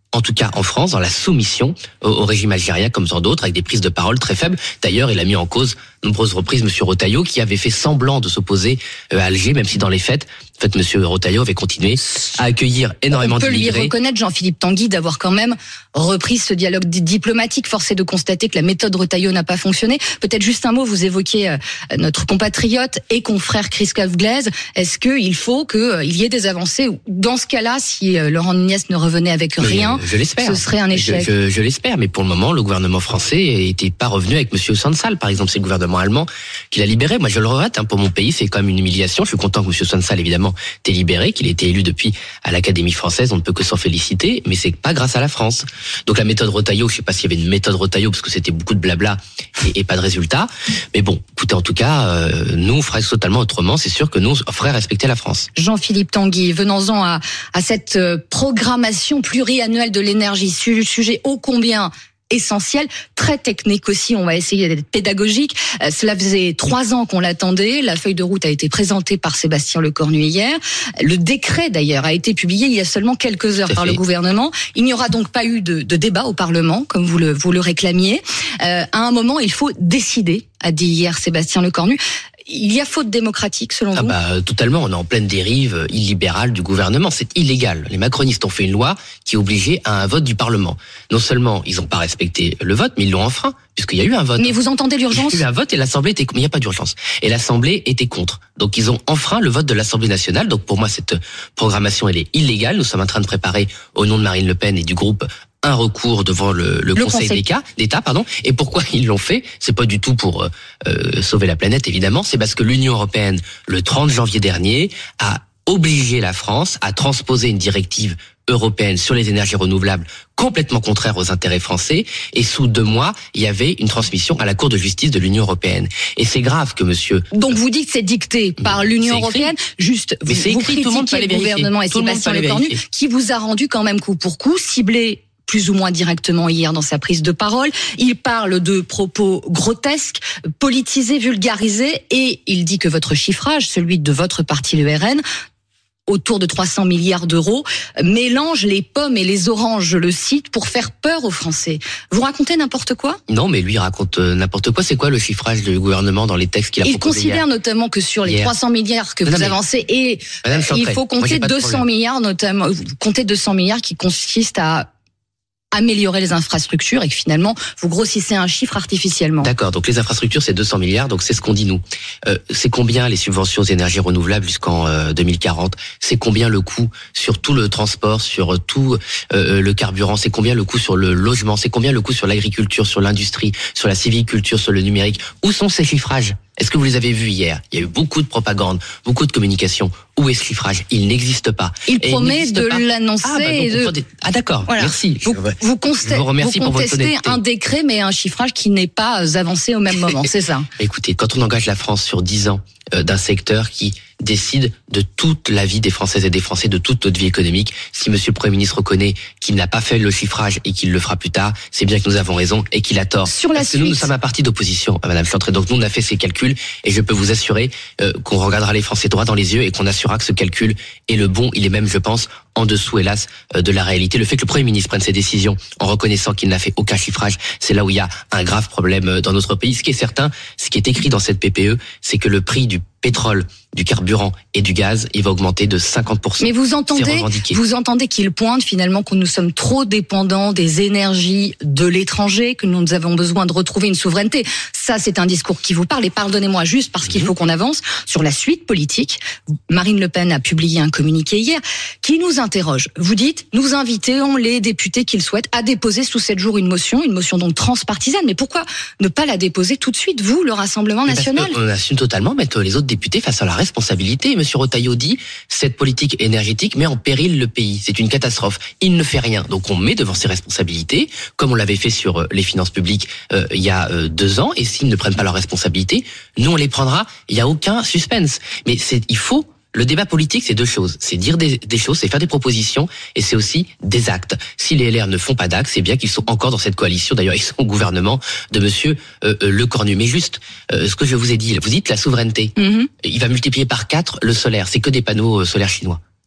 en tout cas en France, dans la soumission au, au régime algérien comme tant d'autres, avec des prises de parole très faibles. D'ailleurs, il a mis en cause nombreuses reprises Monsieur Retailleau, qui avait fait semblant de s'opposer à Alger, même si dans les faits, en fait, Monsieur Retailleau avait continué à accueillir énormément d'immigrés. On peut lui reconnaître, Jean-Philippe Tanguy, d'avoir quand même repris ce dialogue diplomatique. Force est de constater que la méthode Retailleau n'a pas fonctionné. Peut-être juste un mot, vous évoquiez notre compatriote et confrère Christophe Glaise. Est-ce qu'il faut qu'il y ait des avancées? Dans ce cas-là, si Laurent Nunez ne revenait avec rien, je l'espère. Ce serait un échec. Je, je, je l'espère, mais pour le moment, le gouvernement français n'était pas revenu avec Monsieur Sansal, par exemple. C'est le gouvernement allemand qui l'a libéré. Moi, je le regrette. Hein, pour mon pays, c'est quand même une humiliation. Je suis content que Monsieur Sansal, évidemment, t'ait libéré, qu'il ait été élu depuis à l'Académie française. On ne peut que s'en féliciter, mais c'est pas grâce à la France. Donc la méthode Retailleau, je sais pas s'il y avait une méthode Retailleau, parce que c'était beaucoup de blabla et, et pas de résultat. Mais bon, écoutez, en tout cas, euh, nous, on ferait totalement autrement. C'est sûr que nous, on ferait respecter la France. Jean-Philippe Tanguy, venons-en à, à cette programmation pluriannuelle de l'énergie, sujet ô combien essentiel, très technique aussi, on va essayer d'être pédagogique. Euh, cela faisait trois ans qu'on l'attendait, la feuille de route a été présentée par Sébastien Lecornu hier, le décret d'ailleurs a été publié il y a seulement quelques heures par le gouvernement. Il n'y aura donc pas eu de, de débat au Parlement, comme vous le, vous le réclamiez. Euh, à un moment, il faut décider, a dit hier Sébastien Lecornu. Il y a faute démocratique, selon ah vous? bah, totalement. On est en pleine dérive illibérale du gouvernement. C'est illégal. Les macronistes ont fait une loi qui obligeait à un vote du Parlement. Non seulement ils n'ont pas respecté le vote, mais ils l'ont enfreint, puisqu'il y a eu un vote. Mais vous entendez l'urgence? Il y a eu un vote et l'Assemblée était... Mais il n'y a pas d'urgence. Et l'Assemblée était contre. Donc ils ont enfreint le vote de l'Assemblée nationale. Donc pour moi, cette programmation, elle est illégale. Nous sommes en train de préparer, au nom de Marine Le Pen et du groupe, un recours devant le, le, le Conseil, Conseil. d'État, d'État, pardon. Et pourquoi ils l'ont fait? C'est pas du tout pour euh, sauver la planète, évidemment. C'est parce que l'Union européenne, le trente janvier dernier, a obligé la France à transposer une directive européenne sur les énergies renouvelables complètement contraire aux intérêts français. Et sous deux mois, il y avait une transmission à la Cour de justice de l'Union européenne. Et c'est grave que monsieur... Donc vous dites que c'est dicté par l'Union européenne. Juste, Mais vous, c'est vous écrit, tout le monde peut critiquez aller le gouvernement et vérifier. Sébastien Lecornu, qui vous a rendu quand même coup pour coup, ciblé plus ou moins directement hier dans sa prise de parole. Il parle de propos grotesques, politisés, vulgarisés, et il dit que votre chiffrage, celui de votre parti, le R N, autour de trois cents milliards d'euros, mélange les pommes et les oranges, je le cite, pour faire peur aux Français. Vous racontez n'importe quoi? Non, mais lui il raconte n'importe quoi. C'est quoi le chiffrage du gouvernement dans les textes qu'il a proposés? Il considère hier notamment que sur les hier. trois cents milliards que non, vous mais... avancez, et Madame il faut compter deux cents milliards, notamment, vous comptez deux cents milliards qui consistent à améliorer les infrastructures et que finalement vous grossissez un chiffre artificiellement. D'accord, donc les infrastructures c'est deux cents milliards, donc c'est ce qu'on dit nous. Euh, c'est combien les subventions aux énergies renouvelables jusqu'en euh, deux mille quarante? C'est combien le coût sur tout le transport, sur tout euh, le carburant? C'est combien le coût sur le logement? C'est combien le coût sur l'agriculture, sur l'industrie, sur la sylviculture, sur le numérique? Où sont ces chiffrages? Est-ce que vous les avez vus hier? Il y a eu beaucoup de propagande, beaucoup de communication. Où est ce chiffrage? Il n'existe pas. Il Et promet il de pas. l'annoncer. Ah, bah, et de... de... ah d'accord, voilà. Merci. Vous, vous, consta... je vous remercie vous pour votre contestez honnêteté. un décret, mais un chiffrage qui n'est pas avancé au même moment, c'est ça? Écoutez, quand on engage la France sur dix ans euh, d'un secteur qui décide de toute la vie des Françaises et des Français, de toute notre vie économique, si Monsieur le Premier ministre reconnaît qu'il n'a pas fait le chiffrage et qu'il le fera plus tard, c'est bien que nous avons raison et qu'il a tort. Sur la Parce suite. que nous, nous sommes un parti d'opposition, Madame Chantrey. Donc nous, on a fait ces calculs et je peux vous assurer euh, qu'on regardera les Français droit dans les yeux et qu'on assurera que ce calcul est le bon. Il est même, je pense, en dessous, hélas, euh, de la réalité. Le fait que le Premier ministre prenne ses décisions en reconnaissant qu'il n'a fait aucun chiffrage, c'est là où il y a un grave problème dans notre pays. Ce qui est certain, ce qui est écrit dans cette P P E, c'est que le prix du pétrole, du carburant et du gaz, il va augmenter de cinquante pour cent. Mais vous entendez, vous entendez qu'il pointe finalement que nous sommes trop dépendants des énergies de l'étranger, que nous avons besoin de retrouver une souveraineté. Ça, c'est un discours qui vous parle. Et pardonnez-moi juste parce qu'il faut qu'on avance sur la suite politique. Marine Le Pen a publié un communiqué hier qui nous interroge. Vous dites, nous invitons les députés qu'ils souhaitent à déposer sous sept jours une motion, une motion donc transpartisane. Mais pourquoi ne pas la déposer tout de suite, vous, le Rassemblement national? On assume totalement mettre les autres députés face à la responsabilité. Monsieur Retailleau dit, cette politique énergétique met en péril le pays. C'est une catastrophe. Il ne fait rien. Donc on met devant ses responsabilités, comme on l'avait fait sur les finances publiques euh, il y a euh, deux ans. Et s'ils ne prennent pas leurs responsabilités, nous on les prendra. Il n'y a aucun suspense. Mais c'est, il faut... Le débat politique, c'est deux choses. C'est dire des, des choses, c'est faire des propositions, et c'est aussi des actes. Si les L R ne font pas d'actes, c'est bien qu'ils sont encore dans cette coalition. D'ailleurs, ils sont au gouvernement de Monsieur euh, Lecornu. Mais juste, euh, ce que je vous ai dit, vous dites la souveraineté. Mm-hmm. Il va multiplier par quatre le solaire. C'est que des panneaux euh, solaires chinois.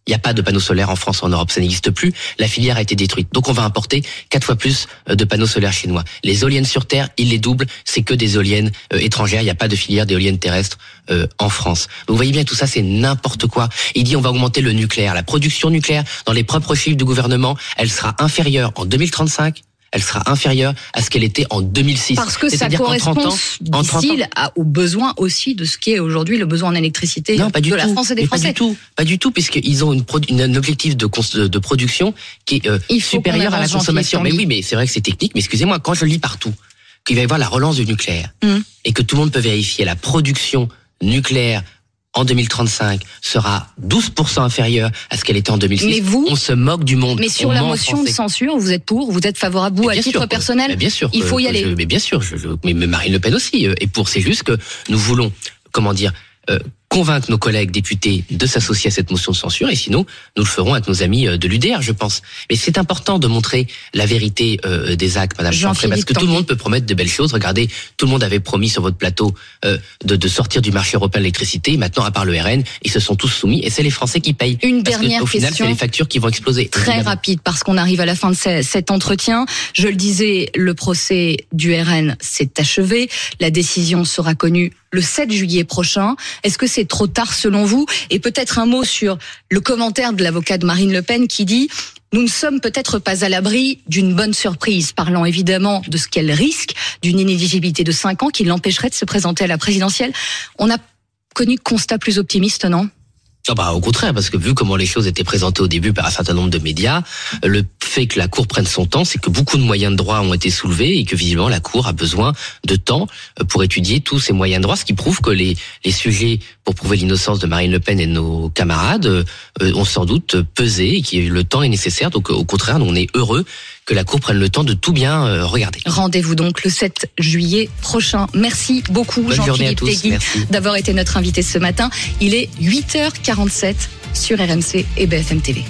Il n'y a pas de panneaux solaires en France, en Europe, ça n'existe plus. La filière a été détruite. Donc on va importer quatre fois plus de panneaux solaires chinois. Les éoliennes sur terre, ils les doublent, c'est que des éoliennes euh, étrangères. Il n'y a pas de filière d'éoliennes terrestres euh, en France. Donc vous voyez bien, tout ça, c'est n'importe quoi. Il dit on va augmenter le nucléaire. La production nucléaire, dans les propres chiffres du gouvernement, elle sera inférieure en deux mille trente-cinq. Elle sera inférieure à ce qu'elle était en deux mille six. Parce que ça correspond, dit-il, aux besoins aussi de ce qui est aujourd'hui le besoin en électricité non, pas du de tout. la France et des Mais Français. Pas du tout, pas du tout, puisqu'ils ont une, une, un objectif de, de production qui est euh, supérieur à la consommation. Mais oui, mais c'est vrai que c'est technique. Mais excusez-moi, quand je lis partout qu'il va y avoir la relance du nucléaire mmh. et que tout le monde peut vérifier la production nucléaire en deux mille trente-cinq sera douze pour cent inférieure à ce qu'elle était en deux mille six. Mais vous, on se moque du monde. Mais sur la motion de censure, vous êtes pour, vous êtes favorable, vous, à titre sûr, personnel mais bien sûr, il faut y aller. Je, mais bien sûr, je, je, mais Marine Le Pen aussi est pour. C'est juste que nous voulons, comment dire, euh, convaincre nos collègues députés de s'associer à cette motion de censure, et sinon, nous le ferons avec nos amis de l'U D R, je pense. Mais c'est important de montrer la vérité euh, des actes, Madame Chanfray, parce que tout le monde peut promettre de belles choses. Regardez, tout le monde avait promis sur votre plateau euh, de, de sortir du marché européen de l'électricité. Maintenant, à part le R N, ils se sont tous soumis, et c'est les Français qui payent. Une parce dernière que, au final, question. C'est les factures qui vont exploser. Très évidemment. Rapide, parce qu'on arrive à la fin de ce, cet entretien. Je le disais, le procès du R N s'est achevé. La décision sera connue le sept juillet prochain. Est-ce que c'est trop tard selon vous? Et peut-être un mot sur le commentaire de l'avocat de Marine Le Pen qui dit « Nous ne sommes peut-être pas à l'abri d'une bonne surprise », parlant évidemment de ce qu'elle risque, d'une inéligibilité de cinq ans qui l'empêcherait de se présenter à la présidentielle. On a connu constat plus optimiste, non ? Ah bah, au contraire, parce que vu comment les choses étaient présentées au début par un certain nombre de médias, le fait que la Cour prenne son temps, c'est que beaucoup de moyens de droit ont été soulevés et que visiblement la Cour a besoin de temps pour étudier tous ces moyens de droit, ce qui prouve que les, les sujets pour prouver l'innocence de Marine Le Pen et de nos camarades euh, ont sans doute pesé et que le temps est nécessaire. Donc au contraire, on est heureux que la Cour prenne le temps de tout bien euh, regarder. Rendez-vous donc le sept juillet prochain. Merci beaucoup Jean-Philippe Téguy d'avoir été notre invité ce matin. Il est huit heures quarante-sept sur R M C et B F M T V.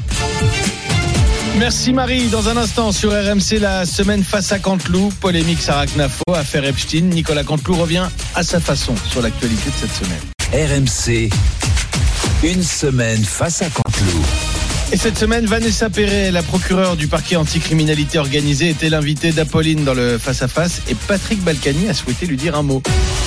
Merci Marie. Dans un instant sur R M C, la semaine face à Canteloup, polémique Sarah Knafo, affaire Epstein. Nicolas Canteloup revient à sa façon sur l'actualité de cette semaine. R M C, une semaine face à Canteloup. Et cette semaine, Vanessa Perret, la procureure du parquet anticriminalité organisée, était l'invitée d'Apolline dans le face-à-face et Patrick Balkany a souhaité lui dire un mot.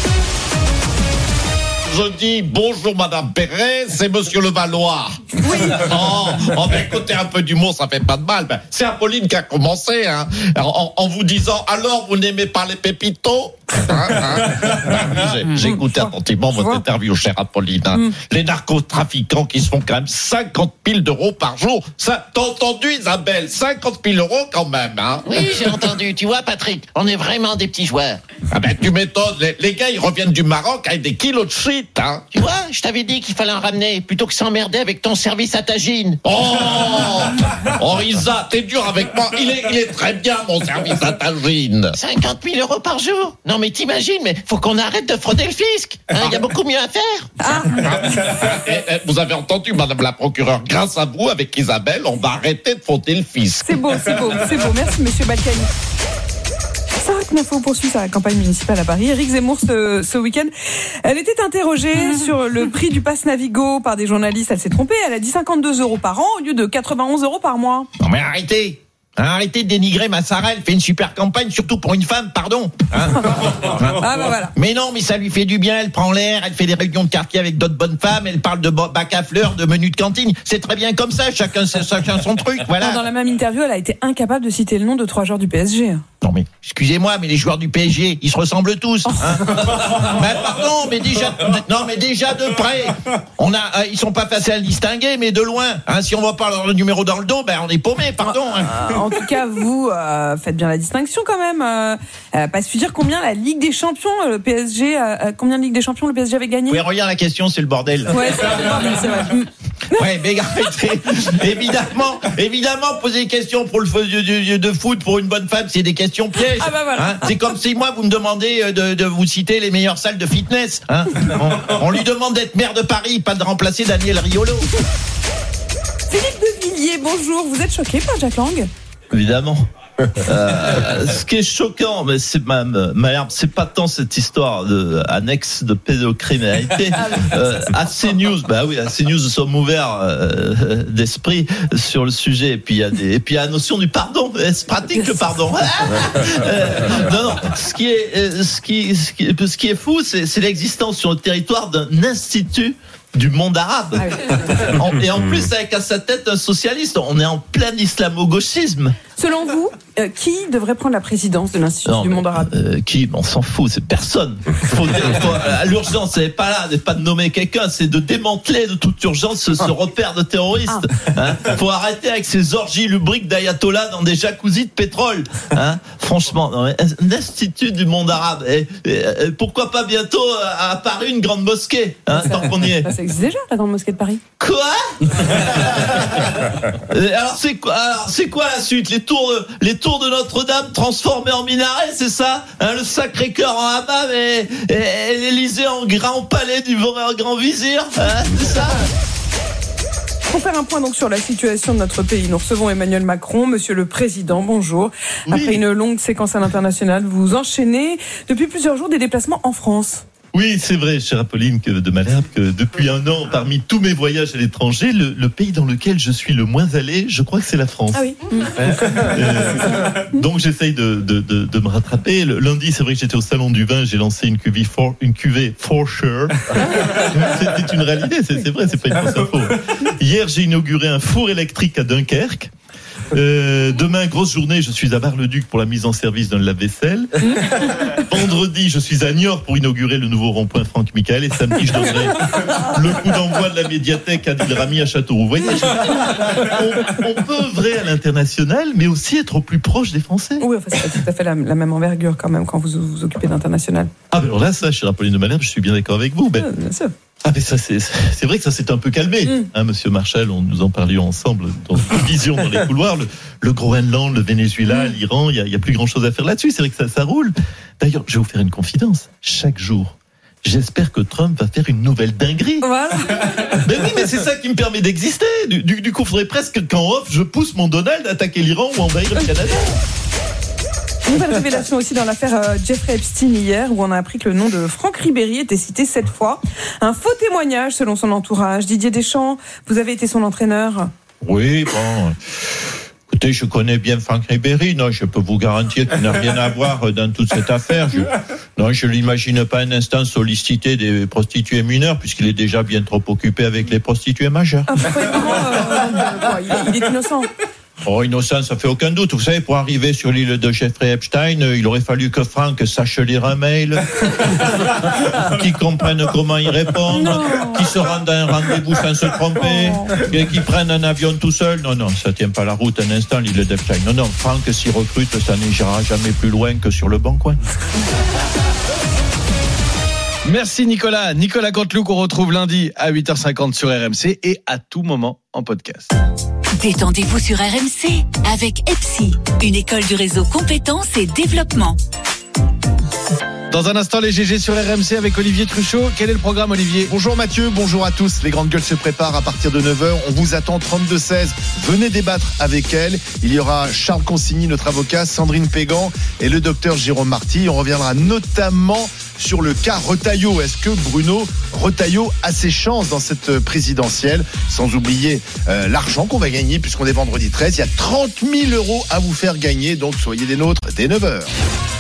Je dis bonjour Madame Perret, c'est Monsieur Levallois. Oui. Oh, oh ben écoutez, un peu d'humour, ça fait pas de mal. Ben, c'est Apolline qui a commencé, hein, en, en vous disant alors vous n'aimez pas les pépitos. Hein, hein. Ben, j'ai écouté attentivement votre interview, chère Apolline. Hein. Mm. Les narcotrafiquants qui se font quand même cinquante mille euros par jour. Ça, t'as entendu Isabelle, cinquante mille euros quand même. Hein. Oui, j'ai entendu. Tu vois Patrick, on est vraiment des petits joueurs. Ah ben tu m'étonnes, les, les gars ils reviennent du Maroc avec des kilos de shit. Hein. Tu vois, je t'avais dit qu'il fallait en ramener plutôt que s'emmerder avec ton service à tagine. Oh, oh Isa, t'es dur avec moi. Il est, il est très bien mon service à tagine. cinquante mille euros par jour. Non mais t'imagines, mais faut qu'on arrête de frauder le fisc. Il hein, y a beaucoup mieux à faire. Ah. et, et, vous avez entendu, Madame la procureure, grâce à vous, avec Isabelle, on va arrêter de frauder le fisc. C'est beau, c'est beau, c'est beau. Merci Monsieur Balkany. Sarah Knafo poursuit sa campagne municipale à Paris. Éric Zemmour, ce, ce week-end, elle était interrogée mmh. sur le prix du pass Navigo par des journalistes. Elle s'est trompée. Elle a dit cinquante-deux euros par an au lieu de quatre-vingt-onze euros par mois. Non mais arrêtez. Arrêtez de dénigrer ma Sarah, elle fait une super campagne, surtout pour une femme, pardon. Hein ah bah voilà. Mais non, mais ça lui fait du bien, elle prend l'air, elle fait des réunions de quartier avec d'autres bonnes femmes, elle parle de bac à fleurs, de menus de cantine. C'est très bien comme ça, chacun, chacun son truc, voilà. Dans la même interview, elle a été incapable de citer le nom de trois joueurs du P S G. Non mais, excusez-moi, mais les joueurs du P S G, ils se ressemblent tous. Hein. Mais pardon, mais déjà, non mais déjà de près, on a, euh, ils sont pas faciles à distinguer, mais de loin. Hein, si on voit pas leur numéro dans le dos, ben on est paumé, pardon. Hein. En tout cas, vous euh, faites bien la distinction quand même. Euh, euh, pas su dire combien la Ligue des Champions, le P S G, euh, combien de Ligue des Champions le P S G avait gagné. Oui, regarde la question, c'est le bordel. Ouais, c'est le bordel, c'est vrai. Ouais, mais arrêtez. évidemment, évidemment, poser des questions pour le de, de foot pour une bonne femme, c'est des questions pièges. Ah bah voilà. Hein, c'est comme si moi vous me demandez de, de vous citer les meilleures salles de fitness. Hein. On, on lui demande d'être maire de Paris, pas de remplacer Daniel Riolo. Philippe de Villiers, bonjour. Vous êtes choqué par Jack Lang ? Évidemment. Euh, ce qui est choquant, mais c'est même, c'est pas tant cette histoire de annexe de pédocriminalité. Euh, A C News, bah oui, A C News, nous sommes ouverts euh, d'esprit sur le sujet. Et puis il y a des, et puis il y a la notion du pardon. Est-ce pratique le pardon? euh, Non, non. Ce qui est, ce qui, ce qui, ce qui est fou, c'est, c'est l'existence sur le territoire d'un institut du monde arabe. En, et en plus, avec à sa tête un socialiste. On est en plein islamo-gauchisme. Selon vous, euh, qui devrait prendre la présidence de l'Institut non, du monde arabe? euh, Qui? On s'en fout, c'est personne. Faut, faut, à l'urgence, c'est pas là, n'est pas de nommer quelqu'un, c'est de démanteler de toute urgence ce, ce repère de terroristes. Hein, faut arrêter avec ces orgies lubriques d'ayatollah dans des jacuzzis de pétrole. Hein, franchement, non, un institut du monde arabe. Et, et, et pourquoi pas bientôt à Paris une grande mosquée, hein, ça, tant qu'on y est. Ça, ça existe déjà, la grande mosquée de Paris. Quoi? Alors c'est quoi? Alors c'est quoi la suite? Les tours de, les tours de Notre-Dame transformées en minaret, c'est ça, hein, le Sacré-Cœur en hammam et, et, et l'Élysée en grand palais du grand vizir, hein, c'est ça? Pour faire un point donc sur la situation de notre pays, nous recevons Emmanuel Macron. Monsieur le Président, bonjour. Oui. Après une longue séquence à l'international, vous enchaînez depuis plusieurs jours des déplacements en France. Oui, c'est vrai, chère Apolline que de Malherbe, que depuis un an, parmi tous mes voyages à l'étranger, le, le pays dans lequel je suis le moins allé, je crois que c'est la France. Ah oui. Euh, donc j'essaye de, de, de, de me rattraper. Le lundi, c'est vrai que j'étais au Salon du Vin, j'ai lancé une cuvée for, une cuvée for sure. C'est une réalité, c'est, c'est vrai, c'est pas une fausse info. Hier, j'ai inauguré un four électrique à Dunkerque. Euh, demain, grosse journée, je suis à Bar-le-Duc pour la mise en service d'un lave-vaisselle. Vendredi, je suis à Niort pour inaugurer le nouveau rond-point Franck Michael. Et samedi, je donnerai le coup d'envoi de la médiathèque Adil Rami à Châteauroux. Vous voyez, on, on peut œuvrer à l'international, mais aussi être au plus proche des Français. Oui, enfin, c'est pas tout à fait la, la même envergure quand même quand vous vous occupez d'international. Ah, ben alors là, ça, chère Apolline de Malherbe, je suis bien d'accord avec vous. Ben, ah, bien sûr. Ah mais ça c'est c'est vrai que ça s'est un peu calmé, mmh. hein, Monsieur Marshall, on nous en parlions ensemble dans une vision dans les couloirs, le, le Groenland, le Venezuela, mmh. l'Iran, il y a, y a plus grand chose à faire là-dessus. C'est vrai que ça, ça roule. D'ailleurs, je vais vous faire une confidence. Chaque jour, j'espère que Trump va faire une nouvelle dinguerie. Voilà. Mais oui, mais c'est ça qui me permet d'exister. Du, du, du coup, il faudrait presque qu'en off, je pousse mon Donald à attaquer l'Iran ou envahir le Canada. Nouvelle révélation aussi dans l'affaire Jeffrey Epstein hier, où on a appris que le nom de Franck Ribéry était cité sept fois. Un faux témoignage selon son entourage. Didier Deschamps, vous avez été son entraîneur. Oui, bon. Écoutez, je connais bien Franck Ribéry. Non, je peux vous garantir qu'il n'a rien à voir dans toute cette affaire. Je, non, je ne l'imagine pas un instant solliciter des prostituées mineures, puisqu'il est déjà bien trop occupé avec les prostituées majeures. Ah, pourquoi, euh, il, est, il est innocent. Oh, innocent, ça fait aucun doute. Vous savez, pour arriver sur l'île de Jeffrey Epstein, il aurait fallu que Franck sache lire un mail, qu'il comprenne comment y répondre, qu'il se rende à un rendez-vous sans se tromper, et qu'il prenne un avion tout seul. Non, non, ça tient pas la route un instant, l'île d'Epstein. Non, non, Franck s'y recrute, ça n'ira jamais plus loin que sur le bon coin. Merci Nicolas. Nicolas Canteloup qu'on retrouve lundi à huit heures cinquante sur R M C et à tout moment en podcast. Détendez-vous sur R M C avec EPSI, une école du réseau compétences et développement. Dans un instant, les G G sur R M C avec Olivier Truchot. Quel est le programme, Olivier ? Bonjour Mathieu, bonjour à tous. Les grandes gueules se préparent à partir de neuf heures. On vous attend trente-deux seize. Venez débattre avec elles. Il y aura Charles Consigny, notre avocat, Sandrine Pégan et le docteur Jérôme Marty. On reviendra notamment sur le cas Retailleau. Est-ce que Bruno Retailleau a ses chances dans cette présidentielle ? Sans oublier euh, l'argent qu'on va gagner puisqu'on est vendredi treize. Il y a trente mille euros à vous faire gagner, donc soyez des nôtres dès neuf heures.